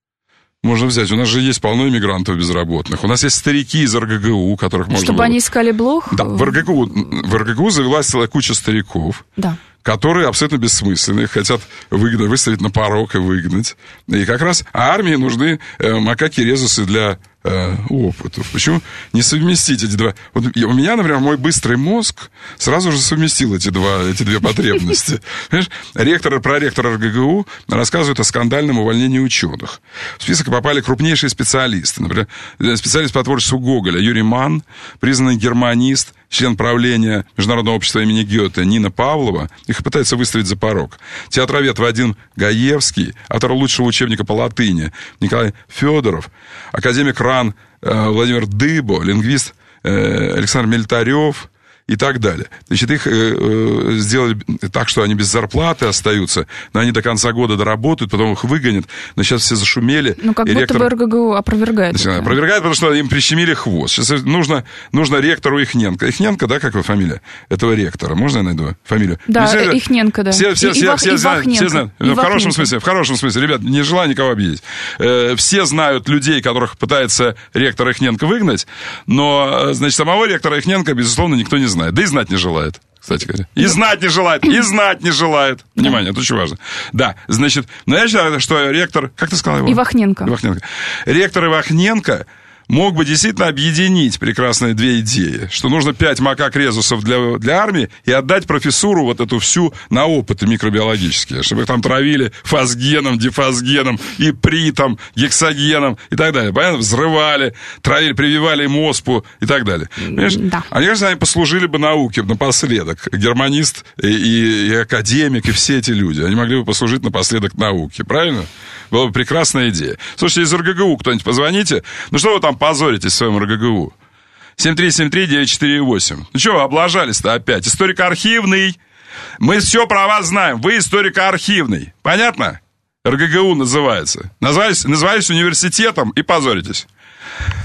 Можно взять. У нас же есть полно иммигрантов безработных. У нас есть старики из эр гэ гэ у, которых можно... Чтобы было... они искали блох? Да, в эр гэ гэ у, в эр гэ гэ у завелась целая куча стариков. Да. Которые абсолютно бессмысленные, хотят выгнать, выставить на порог и выгнать. И как раз армии нужны э, макаки-резусы для э, опытов. Почему не совместить эти два? Вот у меня, например, мой быстрый мозг сразу же совместил эти, два, эти две потребности. Понимаешь? Ректор, проректор эр гэ гэ у рассказывает о скандальном увольнении ученых. В список попали крупнейшие специалисты. Например, специалист по творчеству Гоголя Юрий Манн, признанный германист, член правления Международного общества имени Гёте Нина Павлова, их пытаются выставить за порог. Театровед Вадим Гаевский, автор лучшего учебника по латыни Николай Федоров, академик РАН э, Владимир Дыбо, лингвист э, Александр Мельтарев и так далее. Значит, их э, э, сделали так, что они без зарплаты остаются, но они до конца года доработают, потом их выгонят. Но сейчас все зашумели. Ну, как будто ректор... бы эр гэ гэ у опровергает. Значит, опровергает, потому что им прищемили хвост. Сейчас нужно, нужно ректору Ихненко. Ихненко, да, как его фамилия? Этого ректора. Можно я найду фамилию? Да, все, Ихненко, да. Все, все, и, все, и, все и знают. Все знают. В хорошем смысле, в хорошем смысле. Ребят, не желаю никого обидеть. Э, все знают людей, которых пытается ректор Ихненко выгнать, но, значит, самого ректора Ихненко, безусловно, никто не знает. Да и знать не желает. Кстати говоря. И знать не желает, и знать не желает. Внимание, это очень важно. Да, значит, но я считаю, что ректор... Как ты сказал его? Ивахненко. Ивахненко. Ректор Ивахненко мог бы действительно объединить прекрасные две идеи, что нужно пять макак-резусов для, для армии и отдать профессуру вот эту всю на опыты микробиологические, чтобы их там травили фосгеном, дифосгеном, ипритом, гексогеном и так далее. Понятно? Взрывали, травили, прививали им оспу и так далее. Понимаешь? Да. Они, конечно, они послужили бы науке напоследок. Германист и, и, и академик, и все эти люди. Они могли бы послужить напоследок науке. Правильно? Была бы прекрасная идея. Слушайте, из эр гэ гэ у кто-нибудь позвоните. Ну что вы там позоритесь в своем эр гэ гэ у? семь три семь три девять четыре восемь. Ну что вы облажались-то опять? Историк-архивный. Мы все про вас знаем. Вы историк-архивный. Понятно? эр гэ гэ у называется. Назвались, назывались университетом и позоритесь.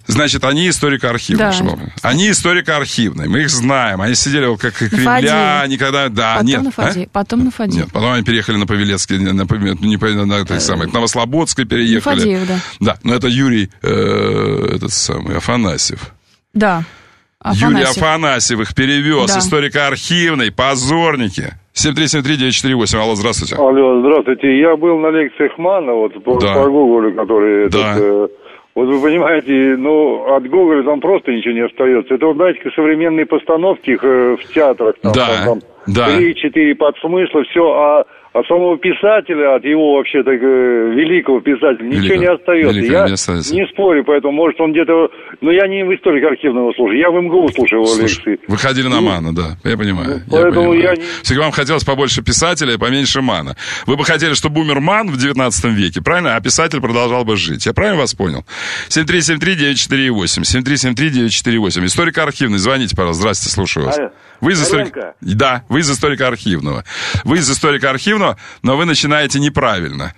Значит, они историко-архивные. Да. Они историко-архивные. Мы их знаем. Они сидели вот как и Кремля, никогда... Да, потом нет. На Фаде... а? Потом на Фадеев. Нет, потом они переехали на Павелецкий, на, на, не, на, на, на, самое, к Новослободской переехали. Фадеев, да. Да, но это Юрий, э, этот самый, Афанасьев. Да. Афанасьев. Юрий Афанасьев их перевез, да. Историко-архивный, позорники. семь три семь три девять четыре восемь. Алло, здравствуйте. Алло, здравствуйте. Я был на лекциях Мана, вот по, да. по Гоголю, который... Да. Этот, э, вот вы понимаете, ну, от Гоголя там просто ничего не остается. Это, вот, знаете, современные постановки их, э, в театрах. Там, да, там, там да. три-четыре подсмысла, все, а... От самого писателя, от его вообще так великого писателя, ничего не остается. Я не, остается. не спорю, поэтому, может, он где-то... Но я не в историко-архивного слушаю, я в МГУ слушаю его лекции. Вы ходили на Мана, да, я понимаю. Ну, поэтому я, понимаю. я не... Всегда вам хотелось побольше писателя и поменьше Мана. Вы бы хотели, чтобы умер Ман в девятнадцатом веке, правильно? А писатель продолжал бы жить. Я правильно вас понял? семь три семь три девять четыре восемь. семь три семь три девять четыре восемь. Историко-архивный, звоните, пожалуйста. Здравствуйте, слушаю вас. Алло. Вы из историка... Да, вы из историко-архивного. Вы из историко-архивного, но вы начинаете неправильно.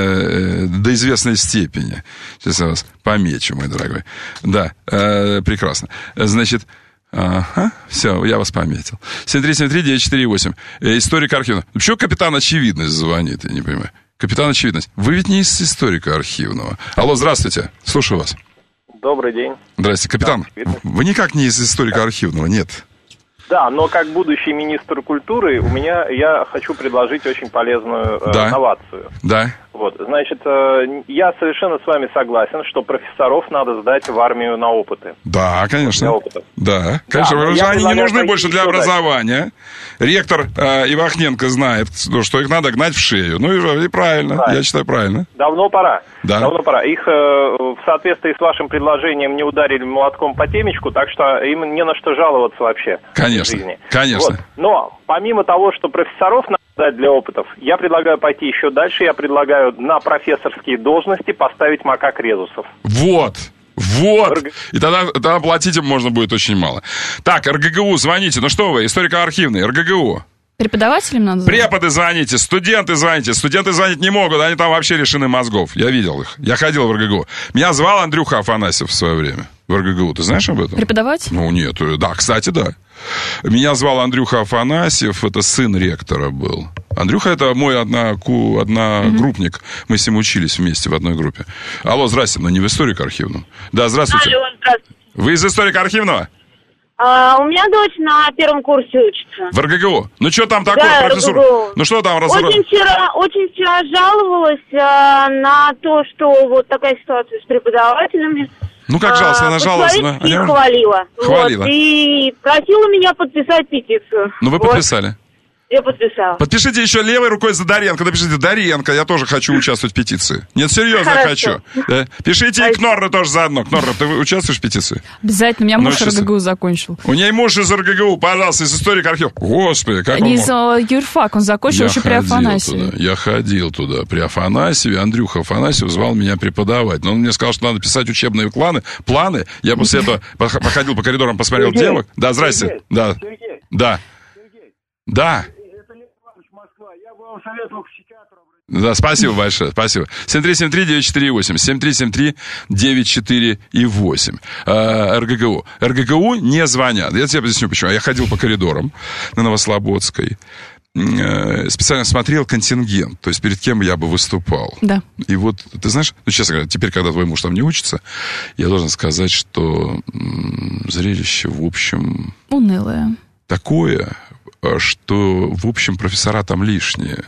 Э, до известной степени. Сейчас я вас помечу, мой дорогой. Да, э, прекрасно. Значит, ага, все, я вас пометил. семь три семь три девять четыре восемь. Историко-архивного. Почему капитан Очевидность звонит, я не понимаю. Капитан Очевидность. Вы ведь не из историко-архивного. Алло, здравствуйте. Слушаю вас. Добрый день. Здрасте, капитан. Да, вы никак не из историко-архивного, нет? Да, но как будущий министр культуры у меня я хочу предложить очень полезную э, да. новацию. Да. Вот, значит, э, я совершенно с вами согласен, что профессоров надо сдать в армию на опыты. Да, конечно. Для опытов. Да, конечно. Да, они не нужны больше для образования. Дальше. Ректор э, Ивахненко знает, что их надо гнать в шею. Ну и, и правильно, правильно, я считаю, правильно. Давно пора. Да. Давно пора. Их э, в соответствии с вашим предложением не ударили молотком по темечку, так что им не на что жаловаться вообще. Конечно, в жизни. конечно. Вот. Но помимо того, что профессоров надо дать для опытов, я предлагаю пойти еще дальше. Я предлагаю на профессорские должности поставить макак резусов. Вот. Вот. РГ... И тогда, тогда платить им можно будет очень мало. Так, РГГУ, звоните. Ну что вы, историко-архивный, РГГУ. Преподавателям надо звонить? Преподы звоните, студенты звоните. Студенты звонить не могут, они там вообще лишены мозгов. Я видел их. Я ходил в РГГУ. Меня звал Андрюха Афанасьев в свое время. В РГГУ. Ты знаешь об этом? Преподаватель? Ну, нет. Да, кстати, да. Меня звал Андрюха Афанасьев. Это сын ректора был. Андрюха — это мой одноку, одногруппник. Mm-hmm. Мы с ним учились вместе в одной группе. Алло, здрасте. Но не в историко-архивном. Да, здравствуйте. Алло, здравствуйте. Вы из историко-архивного? А, у меня дочь на первом курсе учится. В РГГУ? Ну, что там такое, да, профессор? РГГУ. Ну, что там? Раз... Очень вчера, очень вчера жаловалась а, на то, что вот такая ситуация с преподавателями. Ну, как жаловалась? Она жаловалась? И она... хвалила. Хвалила. Вот, и просила меня подписать петицию. Ну, вы вот. подписали? Я подписала. Подпишите еще левой рукой за Доренко. Напишите Доренко, я тоже хочу участвовать в петиции. Нет, серьезно хочу. Да? Пишите и Кнорра тоже заодно. Кнорра, ты участвуешь в петиции? Обязательно. У меня муж ну, РГГУ закончил. У нее муж из РГГУ, пожалуйста, из историк-архива. Господи, как Не он из мог... юрфак, он закончил еще при Афанасьеве. Туда. Я ходил туда при Афанасьеве. Андрюха Афанасьев звал меня преподавать. Но он мне сказал, что надо писать учебные планы. Планы. Я после этого походил по коридорам, посмотрел девок. Да, здрасте. Да. Да. Да. Да, спасибо большое, спасибо. семь три семь три девять четыре восемь, семь три семь три девять четыре восемь. А, РГГУ. РГГУ не звонят. Я тебе объясню, почему. Я ходил по коридорам на Новослободской, специально смотрел контингент, то есть перед кем я бы выступал. Да. И вот, ты знаешь, ну, честно говоря, теперь, когда твой муж там не учится, я должен сказать, что м- зрелище, в общем... унылое. Такое, что, в общем, профессора там лишние.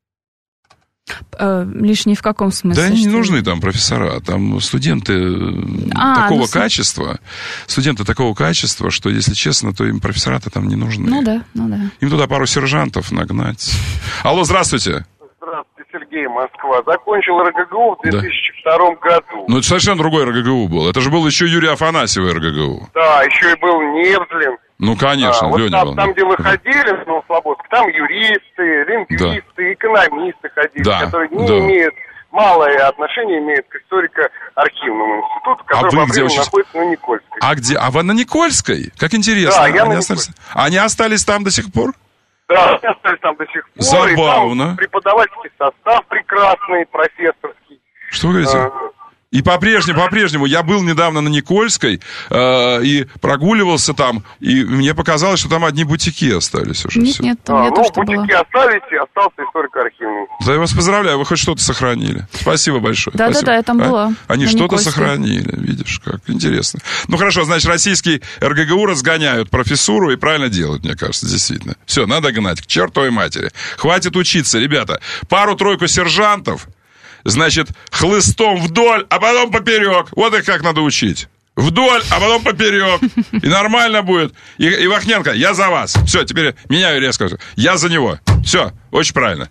Э, лишние в каком смысле? Да не нужны там профессора, там студенты а, такого ну, качества, студенты такого качества, что, если честно, то им профессора-то там не нужны. Ну да, ну да. Им туда пару сержантов нагнать. Алло, здравствуйте. Здравствуйте, Сергей, Москва. Закончил РГГУ в две тысячи втором да. году. Ну это совершенно другой РГГУ был. Это же был еще Юрий Афанасьев РГГУ. Да, еще и был Невзлин. Ну, конечно, а, Леня. Вот там, там, где вы ходили, в Новослободск, там юристы, лингвисты, да. экономисты ходили, да. которые не да. имеют, малое отношение имеют к историко-архивному институту, который а по-прежнему находится на Никольской. А где? А вы на Никольской? Как интересно. Да, я они, на остались... они остались там до сих пор? Да, они остались там до сих пор. Забавно. И там преподавательский состав прекрасный, профессорский. Что вы говорите? А, И по-прежнему, по-прежнему, я был недавно на Никольской э, и прогуливался там, и мне показалось, что там одни бутики остались уже. Нет, все. нет, там А, я ну, тоже бутики была. остались, и остался историко-архивный. Да, я вас поздравляю, вы хоть что-то сохранили. Спасибо большое. Да-да-да, я там а? была. Они на что-то Никольской. сохранили, видишь, как интересно. Ну, хорошо, значит, российский эр гэ гэ у разгоняют профессуру и правильно делают, мне кажется, действительно. Все, надо гнать, к чертовой матери. Хватит учиться, ребята. Пару-тройку сержантов, значит, хлыстом вдоль, а потом поперек. Вот их как надо учить. Вдоль, а потом поперек. И нормально будет. И, и Вахненко, я за вас. Все, теперь меняю резко. Я за него. Все, очень правильно.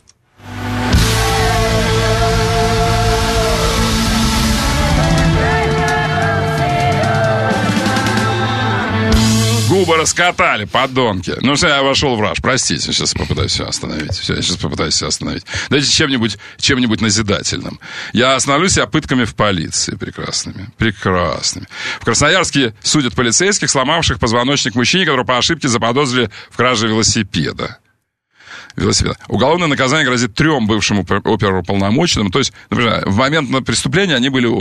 Губы раскатали, подонки. Ну, что я вошел в раж. Простите, сейчас попытаюсь все остановить. Все, я сейчас попытаюсь все остановить. Дайте чем-нибудь, чем-нибудь назидательным. Я остановлю себя пытками в полиции прекрасными. Прекрасными. В Красноярске судят полицейских, сломавших позвоночник мужчине, которого по ошибке заподозрили в краже велосипеда. велосипеда. Уголовное наказание грозит трем бывшим оперуполномоченным. То есть, например, в момент преступления они были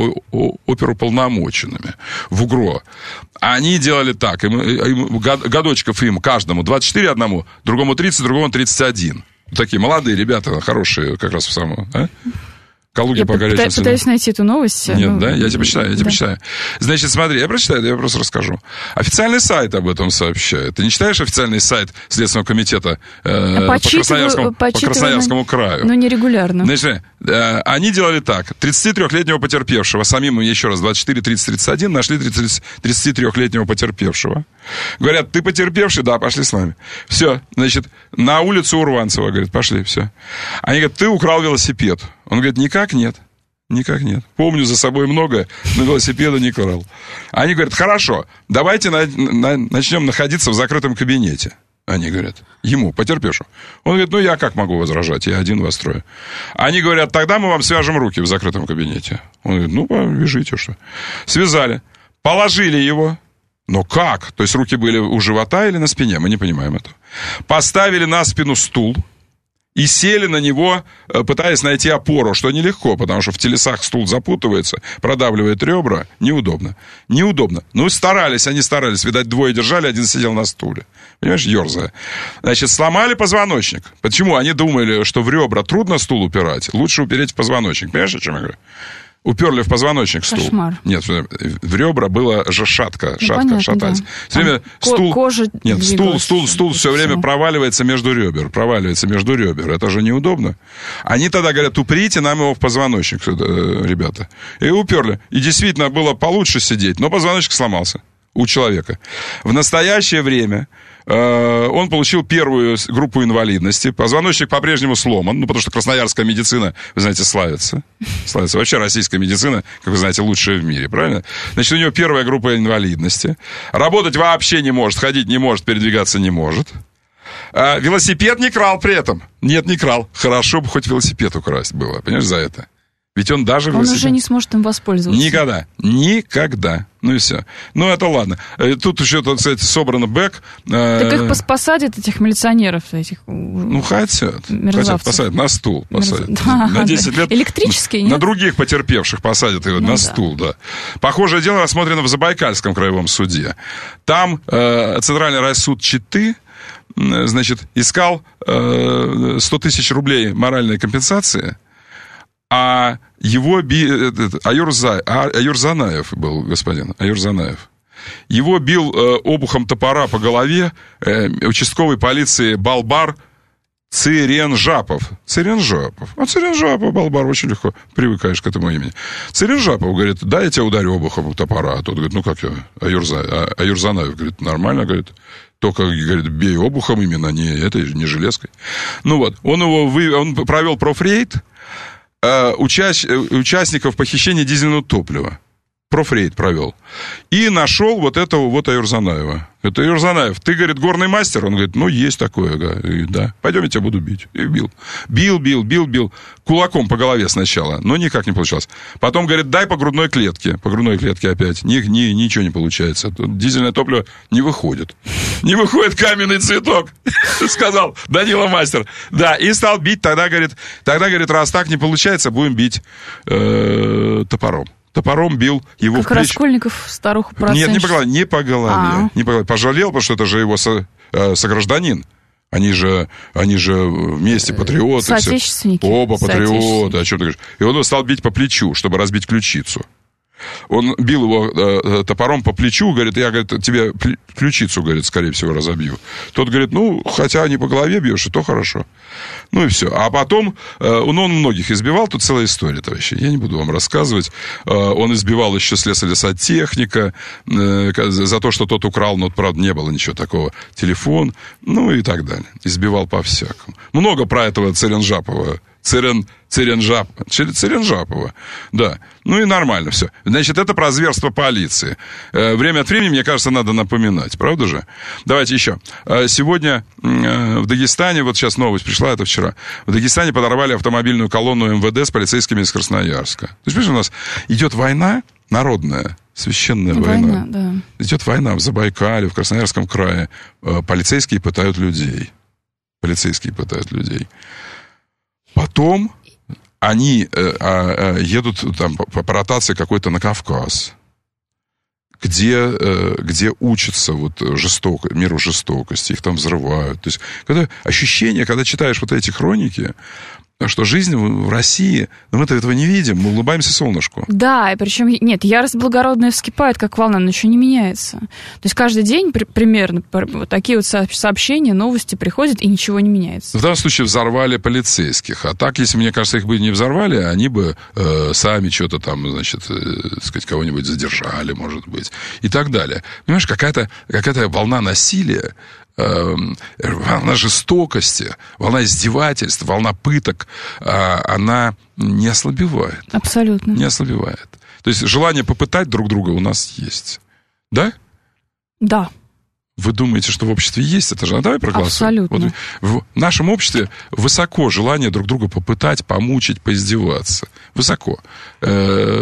оперуполномоченными в УГРО. Они делали так. Им, им, годочков им каждому двадцать четыре одному, другому тридцать, другому тридцать один. Такие молодые ребята, хорошие как раз в самом... А? Калуги я по горячим пытаюсь, пытаюсь найти эту новость. Нет, ну, да? Я тебе почитаю, я тебе да. почитаю. Значит, смотри, я прочитаю, я просто расскажу. Официальный сайт об этом сообщает. Ты не читаешь официальный сайт Следственного комитета э, по, Красноярскому, по Красноярскому краю? Ну, нерегулярно. Значит, э, они делали так. тридцатитрёхлетнего потерпевшего, самим, еще раз, двадцать четыре, тридцать, тридцать один, нашли тридцатитрёхлетнего потерпевшего. Говорят, ты потерпевший? Да, пошли с нами. Все, значит, на улицу Урванцева, говорит, пошли, все. Они говорят, ты украл велосипед. Он говорит, никак нет. Никак нет. Помню за собой многое, но велосипеда не крал. Они говорят, хорошо, давайте на, на, начнем находиться в закрытом кабинете. Они говорят, ему, потерпевшему. Он говорит, ну я как могу возражать, я один вас трое. Они говорят, тогда мы вам свяжем руки в закрытом кабинете. Он говорит, ну, повяжите, что. Связали, положили его. Но как? То есть руки были у живота или на спине? Мы не понимаем этого. Поставили на спину стул и сели на него, пытаясь найти опору, что нелегко, потому что в телесах стул запутывается, продавливает ребра. Неудобно. Неудобно. Ну, старались, они старались. Видать, двое держали, один сидел на стуле. Понимаешь, ерзая. Значит, сломали позвоночник. Почему? Они думали, что в ребра трудно стул упирать. Лучше упереть в позвоночник. Понимаешь, о чем я говорю? Уперли в позвоночник стул. Кошмар. Нет, в ребра было же шатко, ну, шатко, понятно, шатать. Да. Все время стул, кожа нет, стул, стул, стул все время проваливается между ребер, проваливается между ребер. Это же неудобно. Они тогда говорят, уприте нам его в позвоночник, ребята. И уперли. И действительно было получше сидеть, но позвоночник сломался у человека. В настоящее время он получил первую группу инвалидности. Позвоночник по-прежнему сломан, ну, потому что красноярская медицина, вы знаете, славится. Славится. Вообще российская медицина, как вы знаете, лучшая в мире, правильно? Значит, у него первая группа инвалидности. Работать вообще не может, ходить не может, передвигаться не может. А велосипед не крал при этом. Нет, не крал. Хорошо бы хоть велосипед украсть было, понимаешь, за это. Ведь он даже... Он велосипед... уже не сможет им воспользоваться. Никогда. Никогда. Ну и все. Ну, это ладно. Тут еще, так сказать, собрано бэк. Так их посадят, этих милиционеров, этих... Ну, хотят. Хотят посадят на стул. Посадят. Мерз... Да, на десять да. лет. Электрический, на, нет? на других потерпевших посадят его ну, на да. стул, да. Похожее дело рассмотрено в Забайкальском краевом суде. Там э, Центральный райсуд Читы, значит, искал э, сто тысяч рублей моральной компенсации, а его би... Аюр, За... Аюр Занаев был господин, Аюр Занаев. Его бил э, обухом топора по голове э, участковой полиции Балбар Циренжапов. Циренжапов. А Циренжапов, Балбар, очень легко привыкаешь к этому имени. Циренжапов говорит, да, я тебя ударю обухом топора. А тот говорит, ну как я? Аюр, За... а, Аюр Занаев говорит, нормально, говорит. Только, говорит, бей обухом именно, не этой, не железкой. Ну вот, он его вы... он провел профрейд, Участь, участников похищения дизельного топлива. Профрейд провел. И нашел вот этого вот Аюрзанаева. Это Аюрзанаев. Ты, говорит, горный мастер? Он говорит, ну, есть такое. И, да. Пойдем, я тебя буду бить. И бил. Бил, бил, бил, бил. Кулаком по голове сначала. Но никак не получалось. Потом, говорит, дай по грудной клетке. По грудной клетке опять. Ни, ни, ничего не получается. Тут дизельное топливо не выходит. Не выходит каменный цветок. Сказал Данила мастер. Да, и стал бить. Тогда, говорит, тогда, говорит, раз так не получается, будем бить э, топором. топором бил его как в плечо. Раскольников старуху процент. Нет, не по голове, не по голове. А-а. Не по голове. Пожалел, потому что это же его со, э, согражданин. Они же, они же вместе патриоты. Соотечественники. Оба патриоты. О чем ты говоришь? И он стал бить по плечу, чтобы разбить ключицу. Он бил его э, топором по плечу, говорит, я, говорит, тебе ключицу, говорит, скорее всего, разобью. Тот говорит, ну, хотя не по голове бьешь, и то хорошо. Ну и все. А потом, э, он, он многих избивал, тут целая история, товарищи, я не буду вам рассказывать. Э, он избивал еще слесаря-сантехника э, за то, что тот украл, но, правда, не было ничего такого, телефон, ну и так далее. Избивал по-всякому. Много про этого Церенжапова. Церен, Церенжап, Церенжапова, да. Ну и нормально все. Значит, это про зверство полиции. Э, время от времени, мне кажется, надо напоминать, правда же? Давайте еще. Э, сегодня э, в Дагестане, вот сейчас новость пришла, это вчера, в Дагестане подорвали автомобильную колонну эм вэ дэ с полицейскими из Красноярска. То есть, видишь, у нас идет война народная, священная война. Война, да. Идет война в Забайкале, в Красноярском крае. Э, полицейские пытают людей. Полицейские пытают людей. Потом они э, э, едут там, по, по ротации какой-то на Кавказ, где, э, где учатся вот, жестоко, миру жестокости, их там взрывают. То есть, когда, ощущение, когда читаешь вот эти хроники, что жизнь в России, но мы-то этого не видим, мы улыбаемся солнышку. Да, и причем, нет, ярость благородная вскипает, как волна, но ничего не меняется. То есть каждый день при, примерно вот такие вот сообщения, новости приходят, и ничего не меняется. В данном случае взорвали полицейских, а так, если, мне кажется, их бы не взорвали, они бы э, сами что-то там, значит, э, так сказать, кого-нибудь задержали, может быть, и так далее. Понимаешь, какая-то, какая-то волна насилия, волна жестокости, волна издевательств, волна пыток, она не ослабевает. Абсолютно. Не ослабевает. То есть желание попытать друг друга у нас есть. Да? Да. Вы думаете, что в обществе есть это же? А давай проголосуем. Абсолютно. Вот в нашем обществе высоко желание друг друга попытать, помучить, поиздеваться. Высоко. Да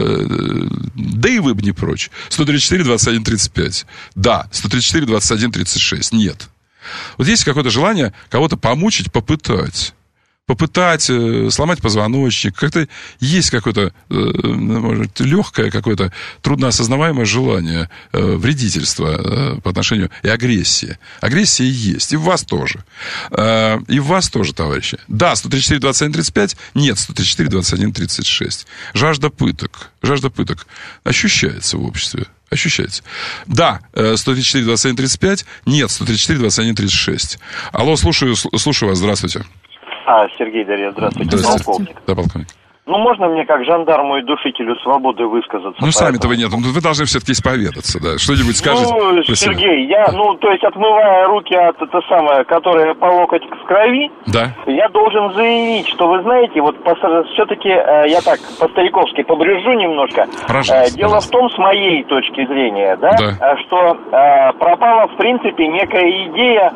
и вы бы не прочь. сто тридцать четыре двадцать один тридцать пять. Да. сто тридцать четыре двадцать один тридцать шесть. Нет. Вот есть какое-то желание кого-то помучить, попытать. Попытать э, сломать позвоночник. Как-то есть какое-то, э, может, легкое какое-то трудноосознаваемое желание э, вредительства э, по отношению и агрессии. Агрессия есть. И в вас тоже. Э, и в вас тоже, товарищи. Да, сто тридцать четыре двадцать один тридцать пять. Нет, сто тридцать четыре двадцать один тридцать шесть. Жажда пыток. Жажда пыток ощущается в обществе. Ощущается. Да, сто тридцать четыре двадцать один тридцать пять. Нет, сто тридцать четыре двадцать один тридцать шесть. Алло, слушаю, слушаю вас. Здравствуйте. А, Сергей Дарья, здравствуйте. Здравствуйте. Полковник. Да, полковник. Ну, можно мне как жандарму и душителю свободы высказаться? Ну, сами-то вы нет. Вы должны все-таки исповедаться, да. Что-нибудь скажете? Ну, Сергей, я, ну, то есть, отмывая руки от, это самое, которое по локоть в крови, да. Я должен заявить, что, вы знаете, вот все-таки, э, я так по-стариковски побрежу немножко. Пожалуйста, э, Дело пожалуйста. в том, с моей точки зрения, да, да. что э, пропала, в принципе, некая идея,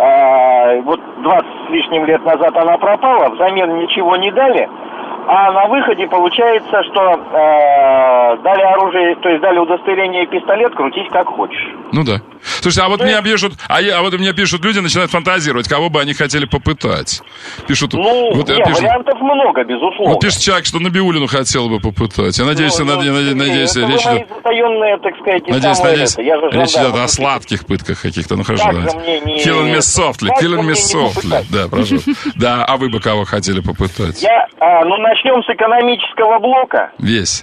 э, вот двадцать с лишним лет назад она пропала, взамен ничего не дали. А на выходе получается, что э, дали оружие, то есть дали удостоверение и пистолет, крутись как хочешь. Ну да. Слушайте, а вот меня пишут, а, я, а вот мне пишут люди, начинают фантазировать, кого бы они хотели попытать. Пишут. Ну, вот, нет, пишут, вариантов много, безусловно. Вот пишет человек, что Набиуллину хотел бы попытать. Я надеюсь, ну, ну, ну, надеюсь, надеюсь, это речь идет. Затаенные, так сказать, Надеюсь, надеюсь, это. Я же речь идет жандарм, о сладких пытках каких-то. Ну хорошо, как давайте. же мне не... Killing me softly, как killing me мне softly. Да, прошу. Да, а вы бы кого хотели попытать? Я, а, ну, начнем с экономического блока. Весь.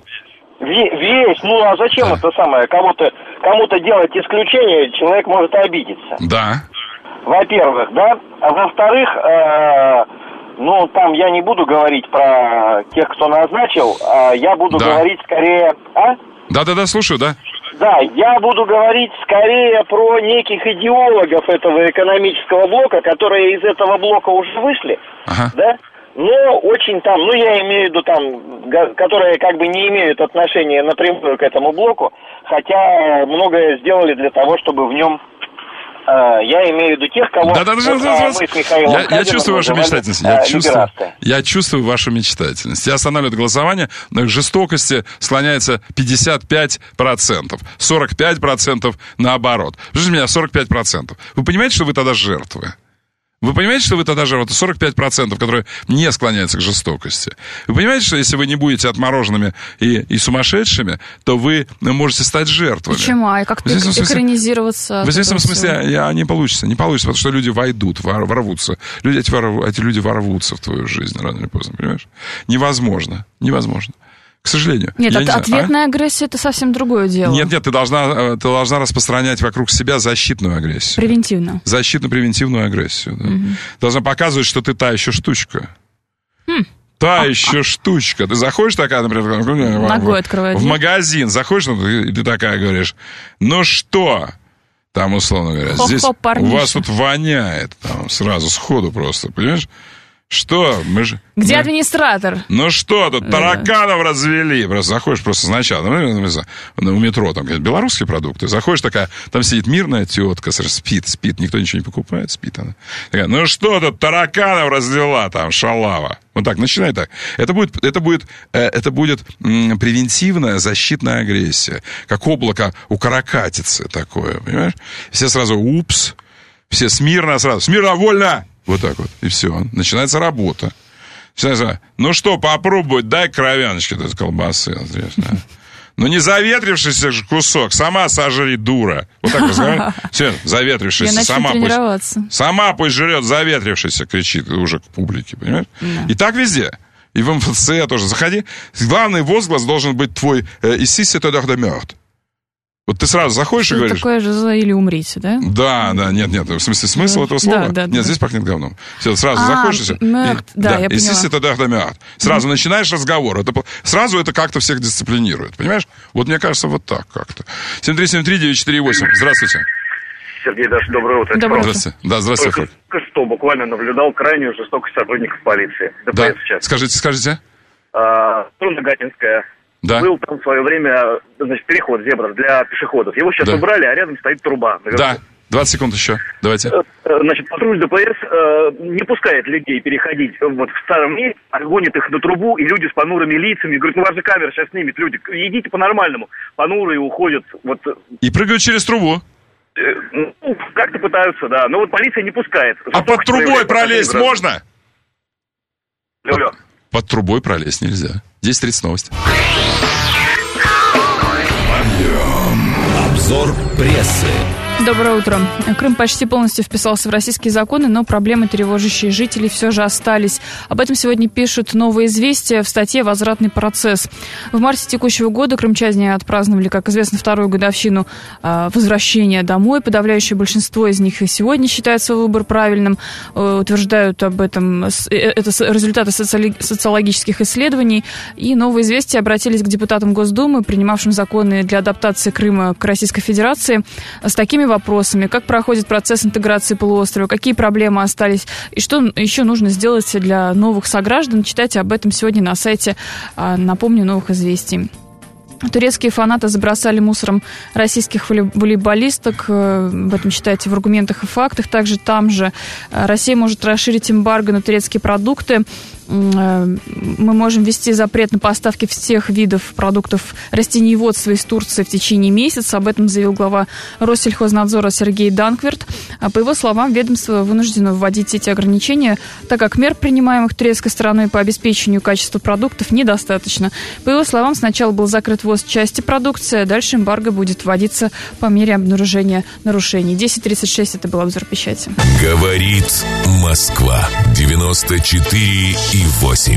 Весь, ну а зачем да. это самое, кому-то, кому-то делать исключение, человек может обидеться. Да. Во-первых, да, а во-вторых, э, ну там я не буду говорить про тех, кто назначил, а я буду да. говорить скорее, а? Да-да-да, слушаю, да. Да, я буду говорить скорее про неких идеологов этого экономического блока, которые из этого блока уже вышли, ага. да? Но очень там, ну я имею в виду там, которые как бы не имеют отношения напрямую к этому блоку, хотя многое сделали для того, чтобы в нем, э, я имею в виду тех, кого да, да, да, вот, да, да, мы с Михаилом я, я чувствую вашу мечтательность, я, э, чувствую, я чувствую вашу мечтательность. Я останавливаю голосование, но к жестокости склоняется пятьдесят пять процентов, сорок пять процентов наоборот. Слушайте меня, сорок пять процентов. Вы понимаете, что вы тогда жертвы? Вы понимаете, что вы тогда же вот сорок пять процентов, которые не склоняются к жестокости. Вы понимаете, что если вы не будете отмороженными и, и сумасшедшими, то вы можете стать жертвами. Почему? А как-то экранизироваться? В известном смысле я, не получится. Не получится, потому что люди войдут, вор, ворвутся. Люди, эти, вор, эти люди ворвутся в твою жизнь рано или поздно, понимаешь? Невозможно. Невозможно. К сожалению. Нет, это не ответная знаю, а? агрессия — это совсем другое дело. Нет, нет, ты должна, ты должна распространять вокруг себя защитную агрессию. Превентивно. Защитно-превентивную агрессию. Да. Угу. Должна показывать, что ты та еще штучка. Хм. Та а, еще а... штучка. Ты заходишь такая, например, ногой открываешь, в магазин, заходишь, и ты такая говоришь, ну что... Там, условно говоря, Хо-хо, здесь парниша. У вас тут воняет. Там, сразу, сходу просто, понимаешь? Что? Мы же, Где мы... администратор? Ну что тут, тараканов да. развели. Просто заходишь просто сначала, ну, у метро, там, белорусские продукты. Заходишь такая, там сидит мирная тетка, спит, спит, никто ничего не покупает, спит она. Такая, ну что тут, тараканов развела там, шалава. Вот так, начинай так. Это будет, это будет, это будет м, превентивная защитная агрессия. Как облако у каракатицы такое, понимаешь? Все сразу, упс, все смирно сразу, смирно, вольно! Вот так вот, и все. Начинается работа. Начинается, ну что, попробуй, дай кровяночки тут колбасы. Ну не заветрившийся же кусок, сама сожри, дура. Вот так разговаривает. Все, заветрившийся, сама пусть, сама пусть жрет, заветрившийся, кричит уже к публике, понимаешь? Да. И так везде. И в эм эф цэ тоже. Заходи. Главный возглас должен быть твой «Иси се тодах да мёрт». Вот ты сразу заходишь что и говоришь... такое же или умрите, да? Да, да, нет, нет, в смысле, смысл да. этого слова? Да, да, нет, да. Здесь пахнет говном. Все, сразу а, заходишь и все. Мёрт, и, да, да, я поняла. Если это да, да, мёрт. Сразу mm-hmm. начинаешь разговор. Это, сразу это как-то всех дисциплинирует, понимаешь? Вот мне кажется, вот так как-то. семь три семь три девять четыре восемь. Здравствуйте. Сергей, Даша, доброе утро. Доброе утро. Здравствуйте. Да, здравствуйте. Только что буквально наблюдал крайнюю жестокость сотрудников полиции. ДПС да, сейчас. скажите, скажите. А, Нагатинская. Да. Был там в свое время, значит, переход зебра для пешеходов. Его сейчас да. убрали, а рядом стоит труба. Наверху. Да, двадцать секунд еще. Давайте. Значит, патруль ДПС э, не пускает людей переходить вот в старом месте, а гонит их на трубу, и люди с понурыми лицами. Говорят, ну вас же камера сейчас снимет, люди, идите по-нормальному. Понурые уходят. Вот. И прыгают через трубу. Э, ну, как-то пытаются, да. Но вот полиция не пускает. А под трубой пролезть можно? Алло. Под трубой пролезть нельзя. десять тридцать новости. Обзор прессы. Доброе утро. Крым почти полностью вписался в российские законы, но проблемы, тревожащие жителей, все же остались. Об этом сегодня пишут «Новые известия» в статье «Возвратный процесс». В марте текущего года крымчане отпраздновали, как известно, вторую годовщину э, возвращения домой. Подавляющее большинство из них и сегодня считают свой выбор правильным. Э, утверждают об этом. Это результаты социали- социологических исследований. И «Новые известия» обратились к депутатам Госдумы, принимавшим законы для адаптации Крыма к Российской Федерации, с такими вопросами: как проходит процесс интеграции полуострова, какие проблемы остались и что еще нужно сделать для новых сограждан. Читайте об этом сегодня на сайте, напомню, «Новых известий». Турецкие фанаты забросали мусором российских волейболисток. Об этом читайте в «Аргументах и фактах». Также там же Россия может расширить эмбарго на турецкие продукты. Мы можем ввести запрет на поставки всех видов продуктов растениеводства из Турции в течение месяца. Об этом заявил глава Россельхознадзора Сергей Данкверт. По его словам, ведомство вынуждено вводить эти ограничения, так как мер, принимаемых турецкой стороной по обеспечению качества продуктов, недостаточно. По его словам, сначала был закрыт ввоз части продукции, а дальше эмбарго будет вводиться по мере обнаружения нарушений. десять тридцать шесть, это был обзор печати. Говорит Москва. девяносто четыре и восемь.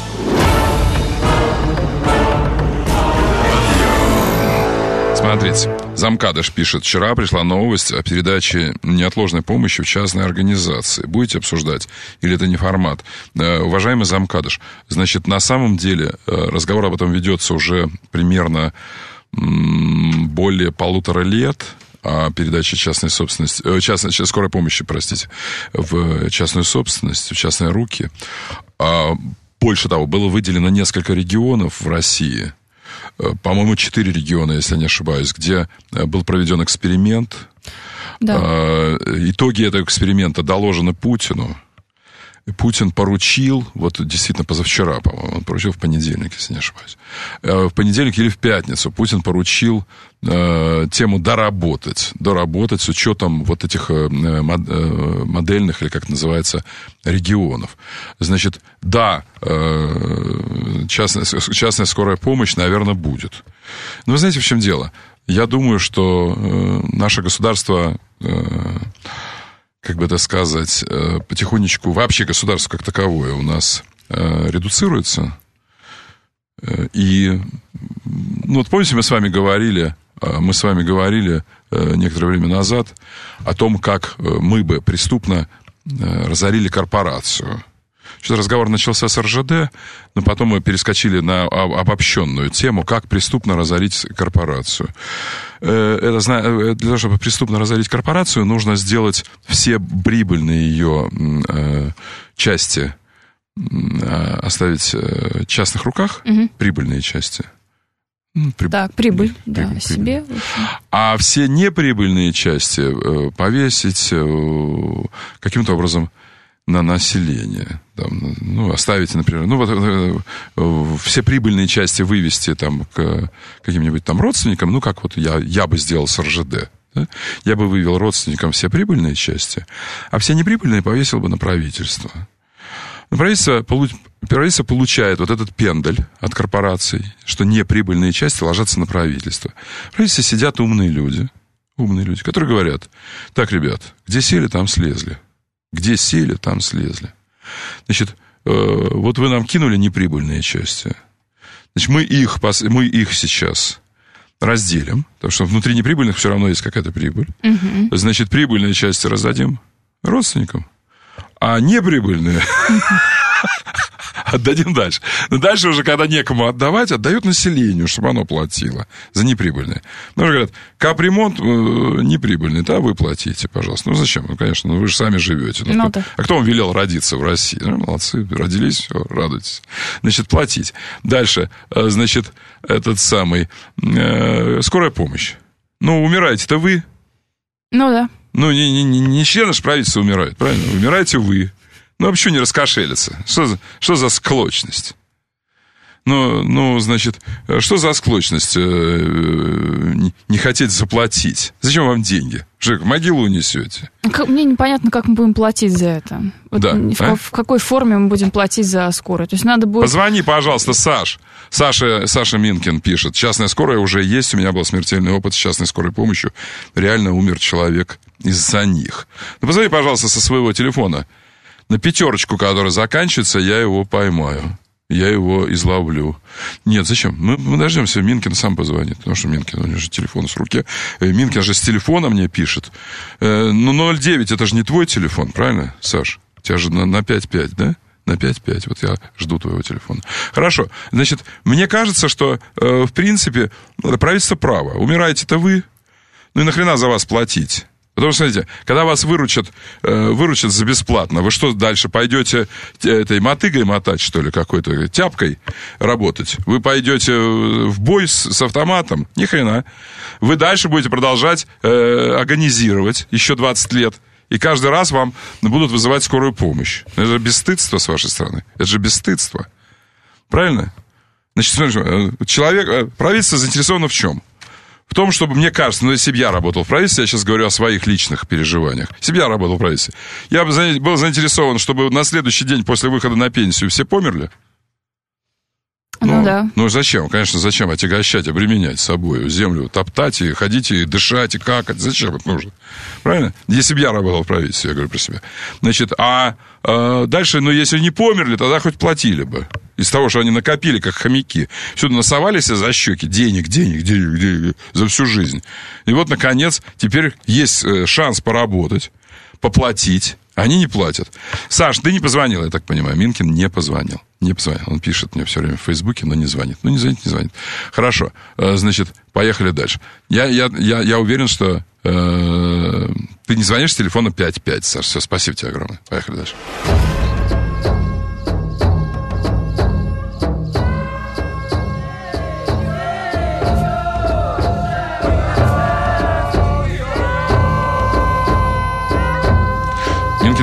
Смотрите, Замкадыш пишет: вчера пришла новость о передаче неотложной помощи в частной организации. Будете обсуждать? Или это не формат? Э, уважаемый Замкадыш, значит, на самом деле э, разговор об этом ведется уже примерно м- более полутора лет. О передаче частной собственности, э, частной, скорой помощи, простите, в частную собственность, в частные руки. А, больше того, было выделено несколько регионов в России, по-моему, четыре региона, если я не ошибаюсь, где был проведен эксперимент. Да. Итоги этого эксперимента доложены Путину. Путин поручил, вот действительно позавчера, по-моему, он поручил в понедельник, если не ошибаюсь, в понедельник или в пятницу Путин поручил э, тему доработать, доработать с учетом вот этих э, модельных, или как это называется, регионов. Значит, да, э, частная, частная скорая помощь, наверное, будет. Но вы знаете, в чем дело? Я думаю, что э, наше государство... Э, как бы это сказать, потихонечку вообще государство как таковое у нас редуцируется. И, ну вот помните, мы с вами говорили, мы с вами говорили некоторое время назад о том, как мы бы преступно разорили корпорацию. Что-то разговор начался с эр жэ дэ, но потом мы перескочили на обобщенную тему, как преступно разорить корпорацию. Это, для того, чтобы преступно разорить корпорацию, нужно сделать все прибыльные ее части, оставить в частных руках, угу. прибыльные части. Приб... Так, прибыль, прибыль, да, прибыль. себе. А все неприбыльные части повесить каким-то образом на население. Там, ну, оставить, например, ну, вот, э, все прибыльные части вывести там, к каким-нибудь там родственникам, ну, как вот я, я бы сделал с эр жэ дэ. Да? Я бы вывел родственникам все прибыльные части, а все неприбыльные повесил бы на правительство. Но правительство, правительство получает вот этот пендаль от корпораций, что неприбыльные части ложатся на правительство. В правительстве сидят умные люди, умные люди, которые говорят: так, ребят, где сели, там слезли. Где сели, там слезли. Значит, э, вот вы нам кинули неприбыльные части. Значит, мы их, мы их сейчас разделим, потому что внутри неприбыльных все равно есть какая-то прибыль. Угу. Значит, прибыльные части раздадим родственникам, а неприбыльные отдадим дальше. Но дальше уже, когда некому отдавать, отдают населению, чтобы оно платило за неприбыльные. Ну, говорят, капремонт э, неприбыльный, да, вы платите, пожалуйста. Ну, зачем? Ну, конечно, ну, вы же сами живете. Ну, ну, кто, а кто вам велел родиться в России? Ну, молодцы, родились, все, радуйтесь. Значит, платить. Дальше, э, значит, этот самый, э, скорая помощь. Ну, умираете-то вы. Ну, да. Ну, не, не, не, не члены же правительства умирают, правильно? Умираете вы. Ну, а почему не раскошелиться? Что за, что за склочность? Ну, ну, значит, что за склочность э, не, не хотеть заплатить? Зачем вам деньги? Что, в могилу унесете? Как, мне непонятно, как мы будем платить за это. Вот да. в, а? в какой форме мы будем платить за скорую? То есть надо будет... Позвони, пожалуйста, Саш. Саша, Саша Минкин пишет: частная скорая уже есть, у меня был смертельный опыт с частной скорой помощью. Реально умер человек из-за них. Ну, позвони, пожалуйста, со своего телефона. На пятерочку, которая заканчивается, я его поймаю. Я его изловлю. Нет, зачем? Мы, мы дождемся, Минкин сам позвонит. Потому что Минкин, у него же телефон с руки. Минкин же с телефона мне пишет. Ну, ноль девять, это же не твой телефон, правильно, Саш? У тебя же на, на пять пять, да? На пять пять. Вот я жду твоего телефона. Хорошо. Значит, мне кажется, что, в принципе, правительство право. Умираете-то вы. Ну и нахрена за вас платить? Потому что, смотрите, когда вас выручат, э, выручат за бесплатно, вы что, дальше пойдете этой мотыгой мотать, что ли, какой-то тяпкой работать? Вы пойдете в бой с, с автоматом? Ни хрена. Вы дальше будете продолжать э, агонизировать еще двадцать лет. И каждый раз вам будут вызывать скорую помощь. Это же бесстыдство с вашей стороны. Это же бесстыдство. Правильно? Значит, смотрите, человек, правительство заинтересовано в чем? В том, чтобы, мне кажется, ну, если бы я работал в правительстве, я сейчас говорю о своих личных переживаниях. Если бы я работал в правительстве, я бы был заинтересован, чтобы на следующий день после выхода на пенсию все померли. Ну, ну да. Ну зачем? Конечно, зачем отягощать, обременять собой землю, топтать и ходить, и дышать, и какать? Зачем это нужно? Правильно? Если бы я работал в правительстве, я говорю про себя. Значит, а, а дальше, ну, если не померли, тогда хоть платили бы. Из того, что они накопили, как хомяки. Сюда насовали себе за щеки денег, денег, денег, денег за всю жизнь. И вот, наконец, теперь есть шанс поработать, поплатить. Они не платят. Саш, ты не позвонил, я так понимаю. Минкин не позвонил. Не позвонил. Он пишет мне все время в Фейсбуке, но не звонит. Ну, не звонит, не звонит. Хорошо. Значит, поехали дальше. Я, я, я, я уверен, что э, ты не звонишь с телефона пять пять, Саш. Все, спасибо тебе огромное. Поехали дальше.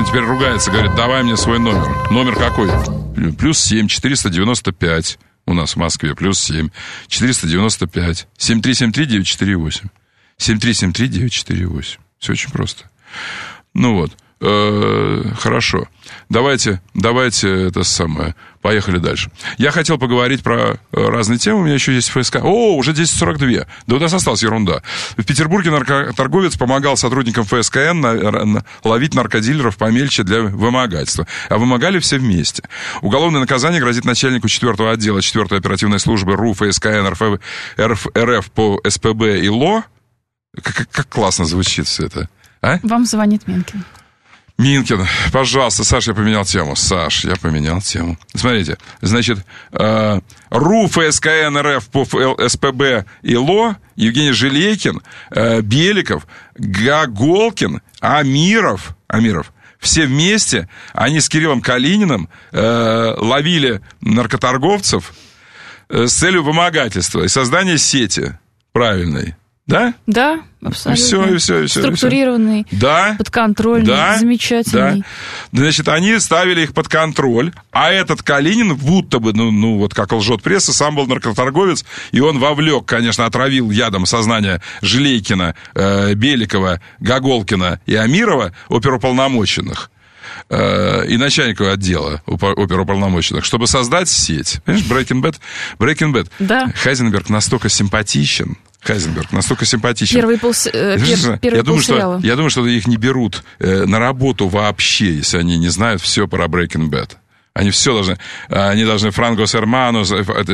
теперь ругается, говорит, давай мне свой номер. Номер какой? Плюс семь, четыреста девяносто пять. У нас в Москве плюс семь, четыреста девяносто пять. семь три семь три девять четыре восемь. семь три семь три девять четыре восемь. Все очень просто. Ну вот. Э-э, хорошо. Давайте, давайте это самое. Поехали дальше. Я хотел поговорить про разные темы. У меня еще есть ФСК. О, уже десять сорок два. Да у нас осталась ерунда. В Петербурге наркоторговец помогал сотрудникам ФСКН на, на, ловить наркодилеров помельче для вымогательства. А вымогали все вместе. Уголовное наказание грозит начальнику четвертого отдела четвертой оперативной службы РУ ФСКН РФ, РФ, РФ по СПБ и ЛО. Как, как классно звучит все это. А? Вам звонит Минкин. Минкин, пожалуйста, Саш, я поменял тему. Саш, я поменял тему. Смотрите, значит, э, РУ ФСКН РФ по СПБ и ЛО, Евгений Желейкин, э, Беликов, Гаголкин, Амиров, Амиров, все вместе, они с Кириллом Калининым э, ловили наркоторговцев э, с целью вымогательства и создания сети правильной. Да? Да, абсолютно. Все, все, все, структурированный, все. Да, подконтрольный, да, замечательный. Да. Значит, они ставили их под контроль, а этот Калинин будто бы, ну, ну вот как лжет пресса, сам был наркоторговец, и он вовлек, конечно, отравил ядом сознание Желейкина, э, Беликова, Гаголкина и Амирова, оперуполномоченных, и начальника отдела оперуполномоченных, чтобы создать сеть. Понимаешь, Breaking Bad? Breaking Bad. Да. Хайзенберг настолько симпатичен. Хайзенберг настолько симпатичен. Первый, пол, э, пер, первый я, думаю, что, я думаю, что их не берут э, на работу вообще, если они не знают все про Breaking Bad. Они все должны, они должны Франгос Эрманос,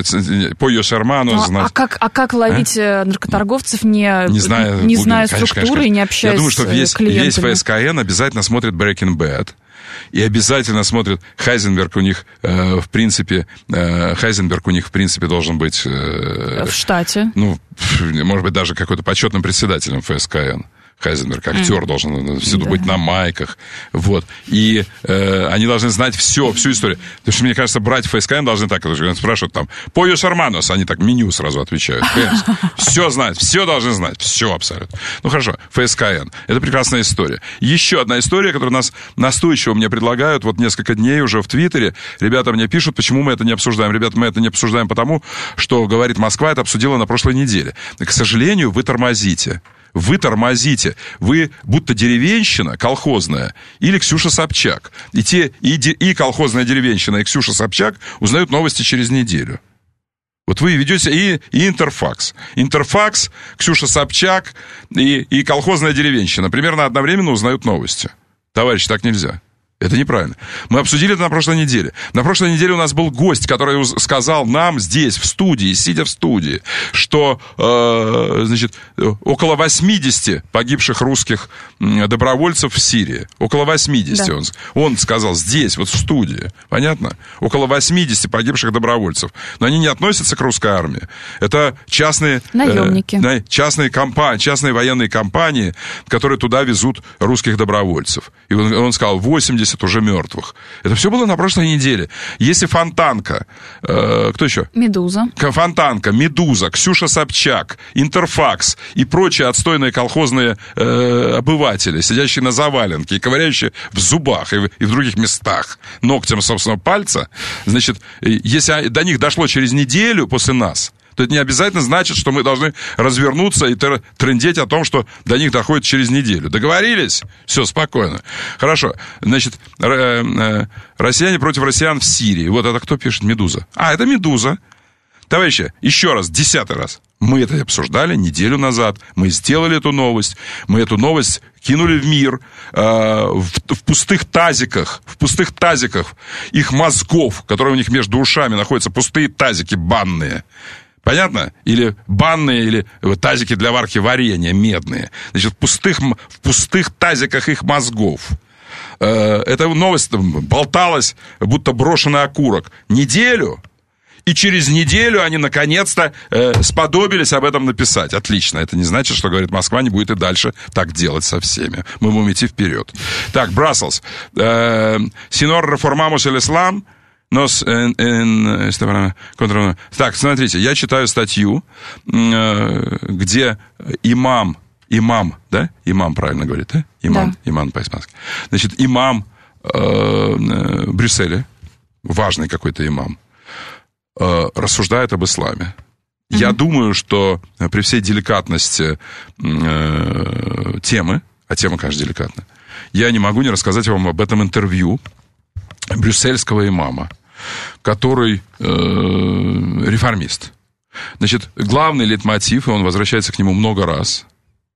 Пойос Эрманос знать. А как, а как ловить а? наркоторговцев, не, не зная, не зная конечно, структуры конечно, конечно. и не общаясь Я думаю, что весь, с клиентами? весь ФСКН обязательно смотрит Breaking Bad. И обязательно смотрят Хайзенберг у них, э, в принципе, э, Хайзенберг у них, в принципе, должен быть... Э, в штате. Ну, может быть, даже какой-то почетным председателем ФСКН. Хайзенберг, актер, mm. должен всюду да. быть на майках. Вот. И э, они должны знать все, всю историю. Потому что, мне кажется, братья ФСКН должны так, спрашивают там, Пойос Эрманос, они так меню сразу отвечают. Все знают, все должны знать, все абсолютно. Ну, хорошо, ФСКН. Это прекрасная история. Еще одна история, которую нас настойчиво мне предлагают, вот несколько дней уже в Твиттере. Ребята мне пишут, почему мы это не обсуждаем. Ребята, мы это не обсуждаем потому, что, говорит Москва, это обсудила на прошлой неделе. К сожалению, вы тормозите. Вы тормозите. Вы будто деревенщина колхозная или Ксюша Собчак. И, те, и, и колхозная деревенщина, и Ксюша Собчак узнают новости через неделю. Вот вы ведете и, и Интерфакс. Интерфакс, Ксюша Собчак и, и колхозная деревенщина примерно одновременно узнают новости. Товарищи, так нельзя. Это неправильно. Мы обсудили это на прошлой неделе. На прошлой неделе у нас был гость, который сказал нам здесь, в студии, сидя в студии, что, э, значит, около восьмидесяти погибших русских добровольцев в Сирии. Около восьмидесяти. Да. Он, он сказал здесь, вот в студии. Понятно? Около восьмидесяти погибших добровольцев. Но они не относятся к русской армии. Это частные... Наемники. Э, частные, компании, частные военные компании, которые туда везут русских добровольцев. И он, он сказал, восемьдесят уже мертвых. Это все было на прошлой неделе. Если Фонтанка, э, кто еще? Медуза. Фонтанка, Медуза, Ксюша Собчак, Интерфакс и прочие отстойные колхозные э, обыватели, сидящие на заваленке и ковыряющие в зубах и в, и в других местах ногтем собственного пальца, значит, если до них дошло через неделю после нас, то это не обязательно значит, что мы должны развернуться и трындеть о том, что до них доходит через неделю. Договорились? Все, спокойно. Хорошо. Значит, россияне против россиян в Сирии. Вот это кто пишет? Медуза. А, это Медуза. Товарищи, еще раз, десятый раз. Мы это обсуждали неделю назад. Мы сделали эту новость. Мы эту новость кинули в мир э, в, в пустых тазиках. В пустых тазиках их мозгов, которые у них между ушами находятся, пустые тазики банные. Понятно? Или банные, или тазики для варки варенья медные. Значит, в пустых, в пустых тазиках их мозгов. Эта новость болталась, будто брошенный окурок. Неделю. И через неделю они наконец-то э, сподобились об этом написать. Отлично. Это не значит, что, говорит, Москва не будет и дальше так делать со всеми. Мы будем идти вперед. Так, Браслс. Синор реформамус эль ислам. Нос, эн, эн, так, смотрите, я читаю статью, где имам, имам, да? Имам правильно говорит, да? Имам, да. Имам по-испански. Значит, имам в Брюсселе, важный какой-то имам, рассуждает об исламе. Mm-hmm. Я думаю, что при всей деликатности э, темы, а тема, конечно, деликатна, я не могу не рассказать вам об этом интервью брюссельского имама, который э, реформист. Значит, главный лейтмотив, и он возвращается к нему много раз,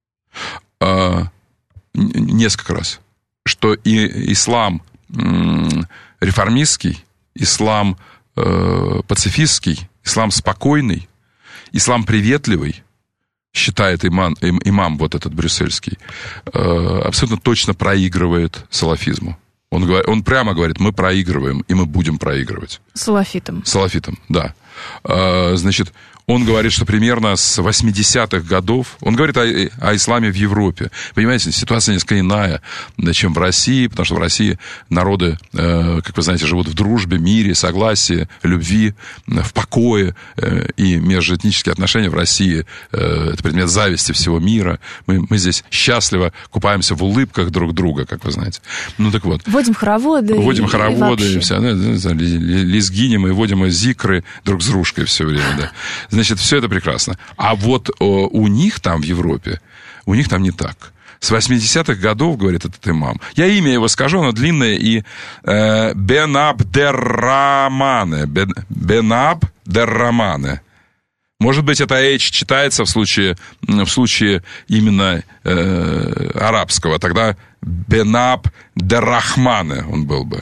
э, несколько раз, что и ислам э, реформистский, ислам э, пацифистский, ислам спокойный, ислам приветливый, считает имам, им, имам вот этот брюссельский, э, абсолютно точно проигрывает салафизму. Он, говорит, он прямо говорит, мы проигрываем, и мы будем проигрывать. Салафитам. Салафитам, да. Э, значит, он говорит, что примерно с восьмидесятых годов, он говорит о, о исламе в Европе. Понимаете, ситуация несколько иная, чем в России, потому что в России народы, э, как вы знаете, живут в дружбе, мире, согласии, любви, в покое. Э, и межэтнические отношения в России э, это предмет зависти всего мира. Мы, мы здесь счастливо купаемся в улыбках друг друга, как вы знаете. Ну так вот. Вводим хороводы. Вводим и, хороводы, и, и все. Лезгинем и вводим зикры друг с дружкой все время, да. Значит, все это прекрасно. А вот о, у них там в Европе, у них там не так. С восьмидесятых годов, говорит этот имам, я имя его скажу, оно длинное, и э, Бен Абдеррамане, Бен, Бен Абдеррамане. Может быть, это H читается в случае, в случае именно э, арабского. Тогда Бен Абдеррахмане он был бы.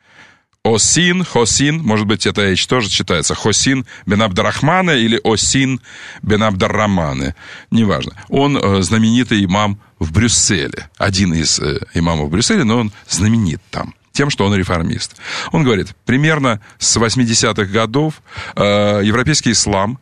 Осин, Хосин, может быть, это H тоже читается. Хосин бен Абдаррахмана или Осин бен Абдарраманы. Неважно. Он э, знаменитый имам в Брюсселе. Один из э, имамов в Брюсселе, но он знаменит там тем, что он реформист. Он говорит, примерно с восьмидесятых годов э, европейский ислам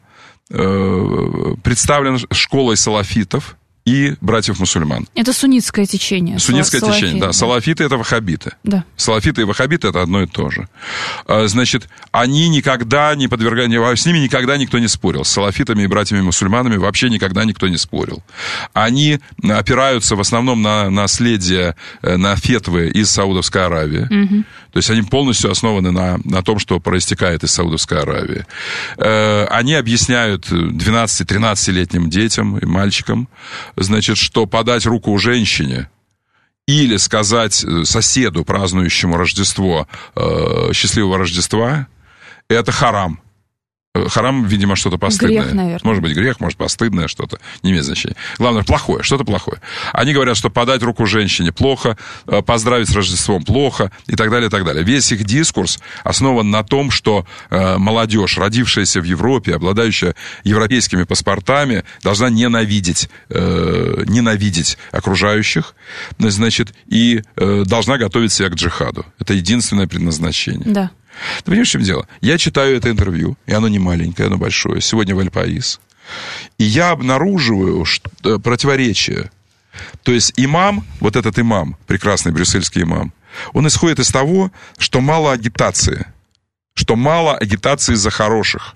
э, представлен школой салафитов и братьев-мусульман. Это суннитское течение. Суннитское Салафит, течение, да. да. Салафиты — это ваххабиты. Да. Салафиты и ваххабиты — это одно и то же. Значит, они никогда не подвергали... С ними никогда никто не спорил. С салафитами и братьями-мусульманами вообще никогда никто не спорил. Они опираются в основном на наследие, на фетвы из Саудовской Аравии. Угу. То есть они полностью основаны на, на том, что проистекает из Саудовской Аравии. Они объясняют двенадцати-тринадцатилетним детям и мальчикам, значит, что подать руку женщине или сказать соседу, празднующему Рождество, э, счастливого Рождества, это харам. Харам, видимо, что-то постыдное. Грех, наверное. Может быть, грех, может, постыдное что-то. Не имеет значения. Главное, плохое, что-то плохое. Они говорят, что подать руку женщине плохо, поздравить с Рождеством плохо, и так далее, и так далее. Весь их дискурс основан на том, что э, молодежь, родившаяся в Европе, обладающая европейскими паспортами, должна ненавидеть, э, ненавидеть окружающих, значит, и э, должна готовить себя к джихаду. Это единственное предназначение. Да. Ты понимаешь, в чем дело? Я читаю это интервью, и оно не маленькое, оно большое. Сегодня в Аль-Паис. И я обнаруживаю что, противоречие. То есть имам, вот этот имам, прекрасный брюссельский имам, он исходит из того, что мало агитации. Что мало агитации за хороших.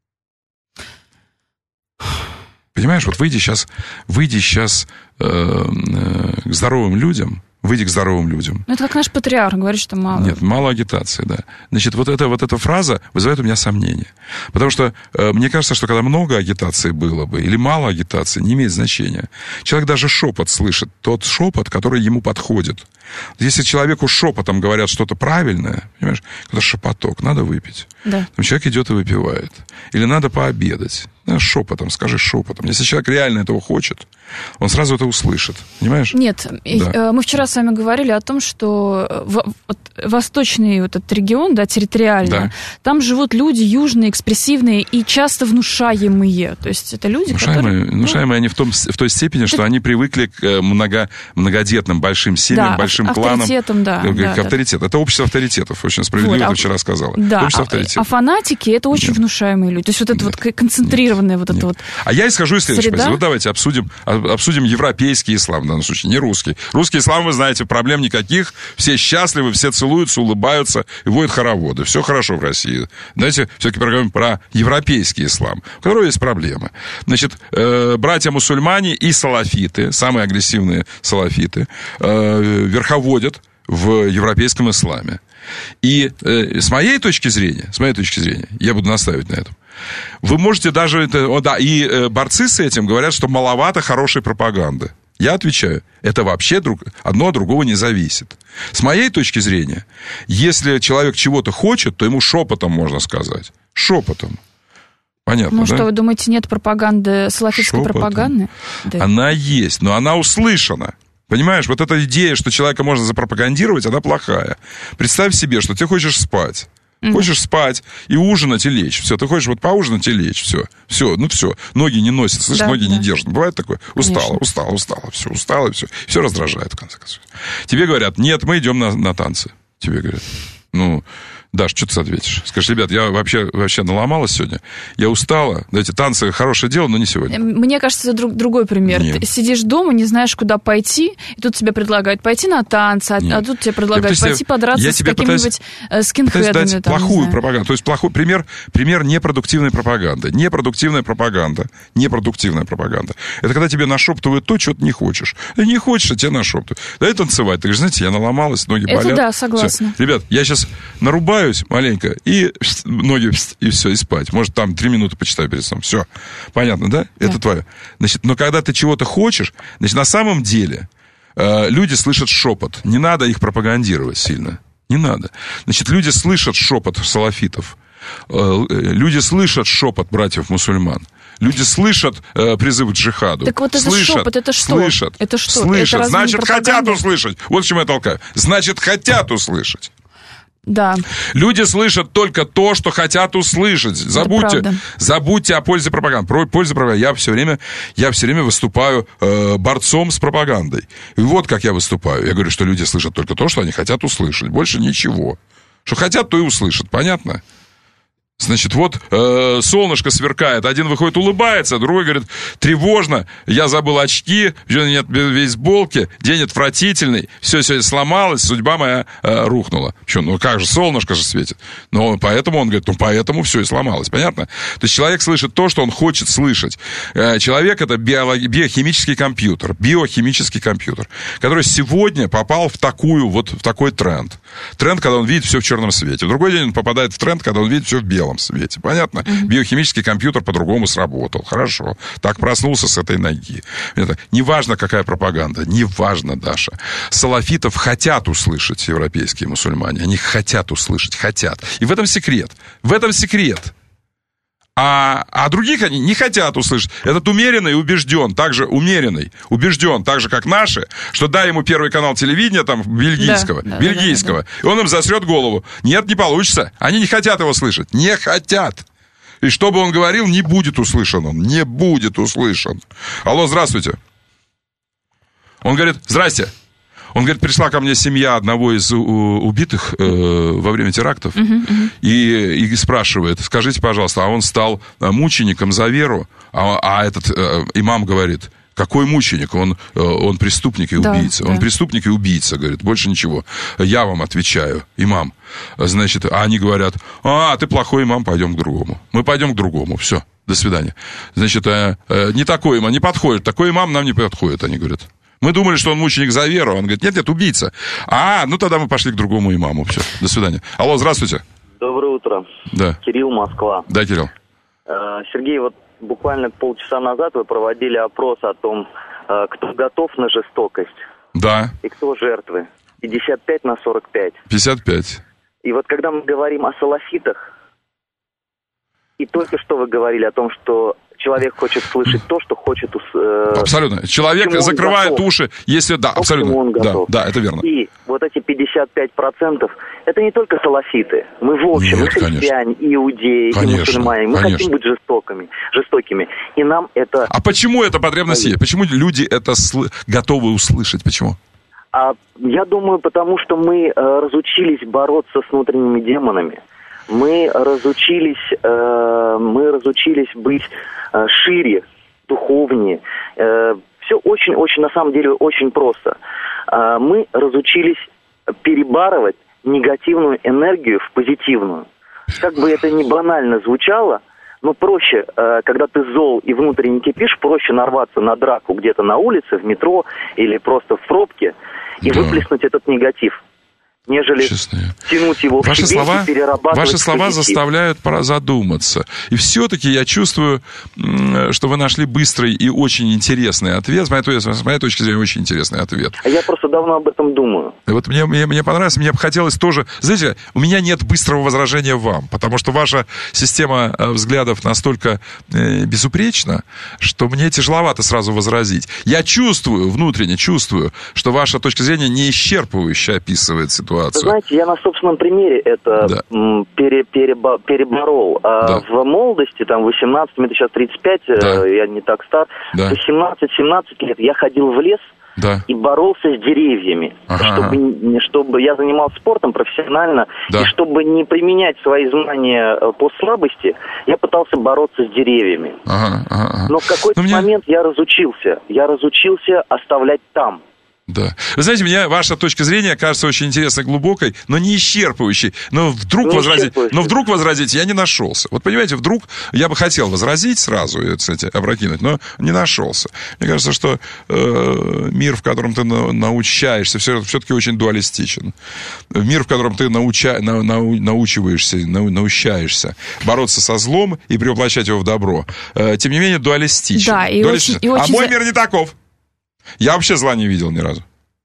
Понимаешь, вот выйди сейчас, выйди сейчас э, э, к здоровым людям, выйди к здоровым людям. Ну, это как наш патриарх говорит, что мало. Нет, мало агитации, да. Значит, вот, это, вот эта фраза вызывает у меня сомнения. Потому что э, мне кажется, что когда много агитации было бы, или мало агитации, не имеет значения. Человек даже шепот слышит, тот шепот, который ему подходит. Если человеку шепотом говорят что-то правильное, понимаешь, это шепоток, надо выпить. Да. Там человек идет и выпивает. Или надо пообедать. Да, шепотом, скажи шепотом. Если человек реально этого хочет, он сразу это услышит. Понимаешь? Нет, да. Мы вчера с вами говорили о том, что вот восточный вот этот регион, да, территориально, да. Там живут люди южные, экспрессивные и часто внушаемые. То есть это люди, внушаемые, которые... Внушаемые ну, они в, том, в той степени, это... что они привыкли к много, многодетным большим семьям, да, большим кланам. Авторитетам, да. К, да, к авторитетам. Да. Это общество авторитетов. Очень справедливо вот, ты а... вчера сказала. Да, общество а, авторитетов. А фанатики — это очень Нет. внушаемые люди. То есть вот это Нет. вот концентрированное вот Нет. это вот... А я исхожу из следующей Среда? позиции. Вот давайте обсудим, обсудим европейский ислам в данном случае, не русский. Русский ислам, вы знаете, проблем никаких. Все счастливы, все целуются, улыбаются и водят хороводы. Все хорошо в России. Знаете, все-таки поговорим про европейский ислам, у которого есть проблемы. Значит, э, братья-мусульмане и салафиты, самые агрессивные салафиты, э, верховодят в европейском исламе. И э, с моей точки зрения, с моей точки зрения, я буду настаивать на этом, вы можете даже... Это, о, да, и э, борцы с этим говорят, что маловато хорошей пропаганды. Я отвечаю, это вообще друг, одно от другого не зависит. С моей точки зрения, если человек чего-то хочет, то ему шепотом можно сказать. Шепотом. Понятно, ну, да? что, вы думаете, нет пропаганды, салафитской шепотом. Пропаганды? Да. Она есть, но она услышана. Понимаешь, вот эта идея, что человека можно запропагандировать, она плохая. Представь себе, что ты хочешь спать. Mm-hmm. Хочешь спать и ужинать, и лечь. Все, ты хочешь вот поужинать и лечь. Все, все, ну все. Ноги не носят, слышь, да, ноги да. не держат. Бывает такое? Устала, Конечно. устала, устала. Все, устала, и все. Все раздражает, в конце концов. Тебе говорят, нет, мы идем на, на танцы. Тебе говорят, ну... Даш, что ты ответишь? Скажи, ребят, я вообще, вообще наломалась сегодня, я устала, эти танцы хорошее дело, но не сегодня. Мне кажется, это друг, другой пример. Нет. Ты сидишь дома, не знаешь, куда пойти, и тут тебе предлагают пойти на танцы, а, а тут тебе предлагают пойти подраться с какими-нибудь скинхедами. Там, плохую пропаганду, то есть плохой пример, пример непродуктивной пропаганды. Непродуктивная пропаганда. Непродуктивная пропаганда. Это когда тебе нашептывают то, что ты не хочешь. Ты не хочешь, а тебе нашептывают. Дай танцевать. Ты говоришь, знаете, я наломалась, ноги болят. Это да, согласна. Все. Ребят, я сейчас нарубаю маленько, и ноги, и все, и спать. Может, там три минуты почитаю перед сном. Все. Понятно, да? да? Это твое. Значит, но когда ты чего-то хочешь, значит, на самом деле э, люди слышат шепот. Не надо их пропагандировать сильно. Не надо. Значит, люди слышат шепот салафитов. Э, люди слышат шепот братьев-мусульман. Люди слышат э, призывы к джихаду. Так вот это слышат, шепот, это что? Слышат, это что? слышат. Это Значит, хотят услышать. Вот к чему я толкаю. Значит, хотят услышать. Да. Люди слышат только то, что хотят услышать. Забудьте, забудьте о пользе пропаганды. Про пользу пропаганды. Я все время, я все время выступаю э, борцом с пропагандой. И вот как я выступаю. Я говорю, что люди слышат только то, что они хотят услышать. Больше ничего. Что хотят, то и услышат. Понятно? Значит, вот э, солнышко сверкает, один выходит, улыбается, другой говорит, тревожно, я забыл очки, нет бейсболки, день отвратительный, все сегодня сломалось, судьба моя э, рухнула. Что, ну как же, солнышко же светит. Но поэтому он говорит, ну поэтому все и сломалось, понятно? То есть человек слышит то, что он хочет слышать. Э, человек это биологи- биохимический компьютер, биохимический компьютер, который сегодня попал в такую, вот в такой тренд. Тренд, когда он видит все в черном свете. В другой день он попадает в тренд, когда он видит все в белом свете. Понятно? Mm-hmm. Биохимический компьютер по-другому сработал. Хорошо. Так проснулся с этой ноги. Это, неважно, какая пропаганда. Неважно, Даша. Салафитов хотят услышать европейские мусульмане. Они хотят услышать. Хотят. И в этом секрет. В этом секрет. А, а других они не хотят услышать. Этот умеренный убежден, также умеренный, убежден, так же, как наши, что дай ему первый канал телевидения, там, бельгийского, да, бельгийского, да, да, да. И он им засрет голову. Нет, не получится. Они не хотят его слышать. Не хотят. И что бы он говорил, не будет услышан он. Не будет услышан. Алло, здравствуйте. Он говорит, здрасте. Он говорит, пришла ко мне семья одного из убитых э, во время терактов, uh-huh, uh-huh. И, и спрашивает, скажите, пожалуйста, а он стал мучеником за веру? А, а этот э, имам говорит, какой мученик? Он, э, он преступник и убийца. Да, он да. преступник и убийца, говорит, больше ничего. Я вам отвечаю, имам. Значит, а они говорят, а, ты плохой имам, пойдем к другому. Мы пойдем к другому, все, до свидания. Значит, э, э, не такой имам, не подходит, такой имам нам не подходит, они говорят. Мы думали, что он мученик за веру. Он говорит, нет-нет, убийца. А, ну тогда мы пошли к другому имаму. Все, до свидания. Алло, здравствуйте. Доброе утро. Да. Кирилл, Москва. Да, Кирилл. Сергей, вот буквально полчаса назад вы проводили опрос о том, кто готов на жестокость. Да. И кто жертвы. пятьдесят пять на сорок пять. пятьдесят пять. И вот когда мы говорим о салафитах, и только что вы говорили о том, что человек хочет слышать то, что хочет... Э, абсолютно. Человек закрывает готов. уши, если... Да, абсолютно. Он готов. Да, да, это верно. И вот эти пятьдесят пять процентов, это не только салафиты. Мы в общем, Нет, и христиане, и иудеи, конечно, и мусульмане. Мы конечно. хотим быть жестокими, жестокими. И нам это... А почему эта потребность есть? Почему люди это сл... готовы услышать? Почему? А, я думаю, потому что мы э, разучились бороться с внутренними демонами. Мы разучились, э, мы разучились быть э, шире, духовнее. Э, все очень-очень, на самом деле, очень просто. Э, мы разучились перебарывать негативную энергию в позитивную. Как бы это ни банально звучало, но проще, э, когда ты зол и внутренне кипишь, проще нарваться на драку где-то на улице, в метро или просто в пробке и да. выплеснуть этот негатив. нежели Честные. тянуть его ваши в себе слова, и перерабатывать. Ваши слова заставляют пора задуматься. И все-таки я чувствую, что вы нашли быстрый и очень интересный ответ. С моей, с моей точки зрения, очень интересный ответ. А я просто давно об этом думаю. И вот мне, мне, мне понравилось, мне бы хотелось тоже... Знаете, у меня нет быстрого возражения вам, потому что ваша система взглядов настолько э, безупречна, что мне тяжеловато сразу возразить. Я чувствую, внутренне чувствую, что ваша точка зрения не исчерпывающе описывает ситуацию. Вы знаете, я на собственном примере это да. пере, перебо, переборол. Да. В молодости, там, восемнадцать, мне сейчас тридцать пять, да. я не так стар, да. восемнадцать-семнадцать лет я ходил в лес да. и боролся с деревьями. Ага. Чтобы, чтобы я занимался спортом профессионально, да. и чтобы не применять свои знания по слабости, я пытался бороться с деревьями. Ага, ага. Но в какой-то мне... момент я разучился. Я разучился оставлять там. Да. Вы знаете, мне ваша точка зрения кажется очень интересной, глубокой, но не исчерпывающей. Но вдруг не возразить, но вдруг возразить я не нашелся. Вот понимаете, вдруг я бы хотел возразить сразу, и, кстати, опрокинуть, но не нашелся. Мне кажется, что э, мир, в котором ты на, научаешься, все, все-таки очень дуалистичен. Мир, в котором ты науча, на, на, научиваешься, на, научаешься бороться со злом и превоплощать его в добро, э, тем не менее дуалистичен. Да, и дуалистичен. Очень, и очень... А мой мир не таков. Я вообще зла не видел ни разу.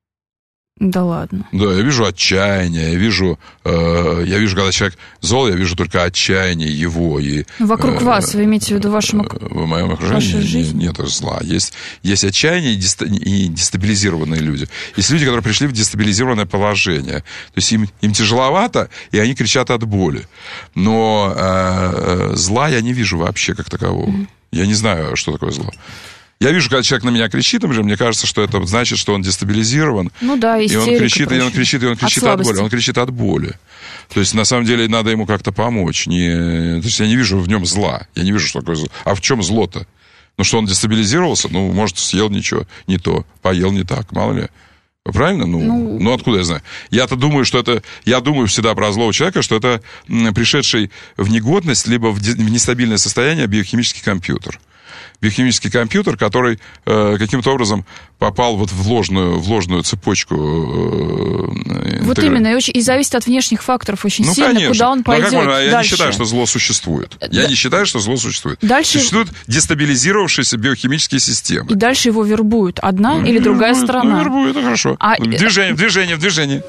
Да ладно. Да, я вижу отчаяние, я вижу, э, я вижу, когда человек зол, я вижу только отчаяние его. И, Вокруг э, вас, вы имеете в виду в вашем в моем окружении нет, нет зла. Есть, есть отчаяние и, деста, и дестабилизированные люди. Есть люди, которые пришли в дестабилизированное положение. То есть им, им тяжеловато, и они кричат от боли. Но э, зла я не вижу вообще как такового. Mm-hmm. Я не знаю, что такое зло. Я вижу, когда человек на меня кричит, например, мне кажется, что это значит, что он дестабилизирован. Ну да, и он кричит, и он кричит, и он кричит от, от боли. Он кричит от боли. То есть, на самом деле, надо ему как-то помочь. Не... То есть, я не вижу в нем зла. Я не вижу, что такое зло. А в чем зло-то? Ну, что он дестабилизировался? Ну, может, съел ничего не то, поел не так, мало ли. Правильно? Ну, ну... ну, откуда я знаю? Я-то думаю, что это... Я думаю всегда про злого человека, что это пришедший в негодность, либо в нестабильное состояние биохимический компьютер. Биохимический компьютер, который э, каким-то образом попал вот в ложную, в ложную цепочку. Э, вот именно, и, очень, и зависит от внешних факторов очень ну, сильно, конечно. куда он пойдет. Ну, я дальше. не считаю, что зло существует. Я да. не считаю, что зло существует. Дальше... Существуют дестабилизировавшиеся биохимические системы. И дальше его вербуют одна ну, или вербует, другая сторона. Ну, вербует, это хорошо. А... В движение, в движение, в движение.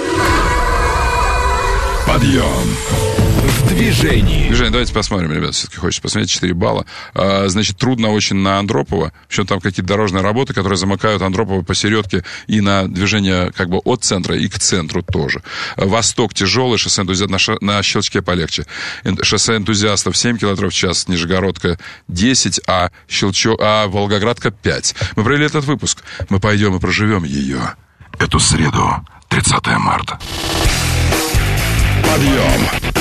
Подъем. В движении. Движение. Давайте посмотрим, ребята, все-таки хочется посмотреть. четыре балла. А, значит, трудно очень на Андропова. В общем, там какие-то дорожные работы, которые замыкают Андропова посередке и на движение как бы от центра и к центру тоже. Восток тяжелый, шоссе энтузиастов на, на Щелчке полегче. Шоссе энтузиастов семь километров в час, Нижегородка десять, а, Щелчок, а Волгоградка пять. Мы провели этот выпуск. Мы пойдем и проживем ее. Эту среду, тридцатое марта. Подъем.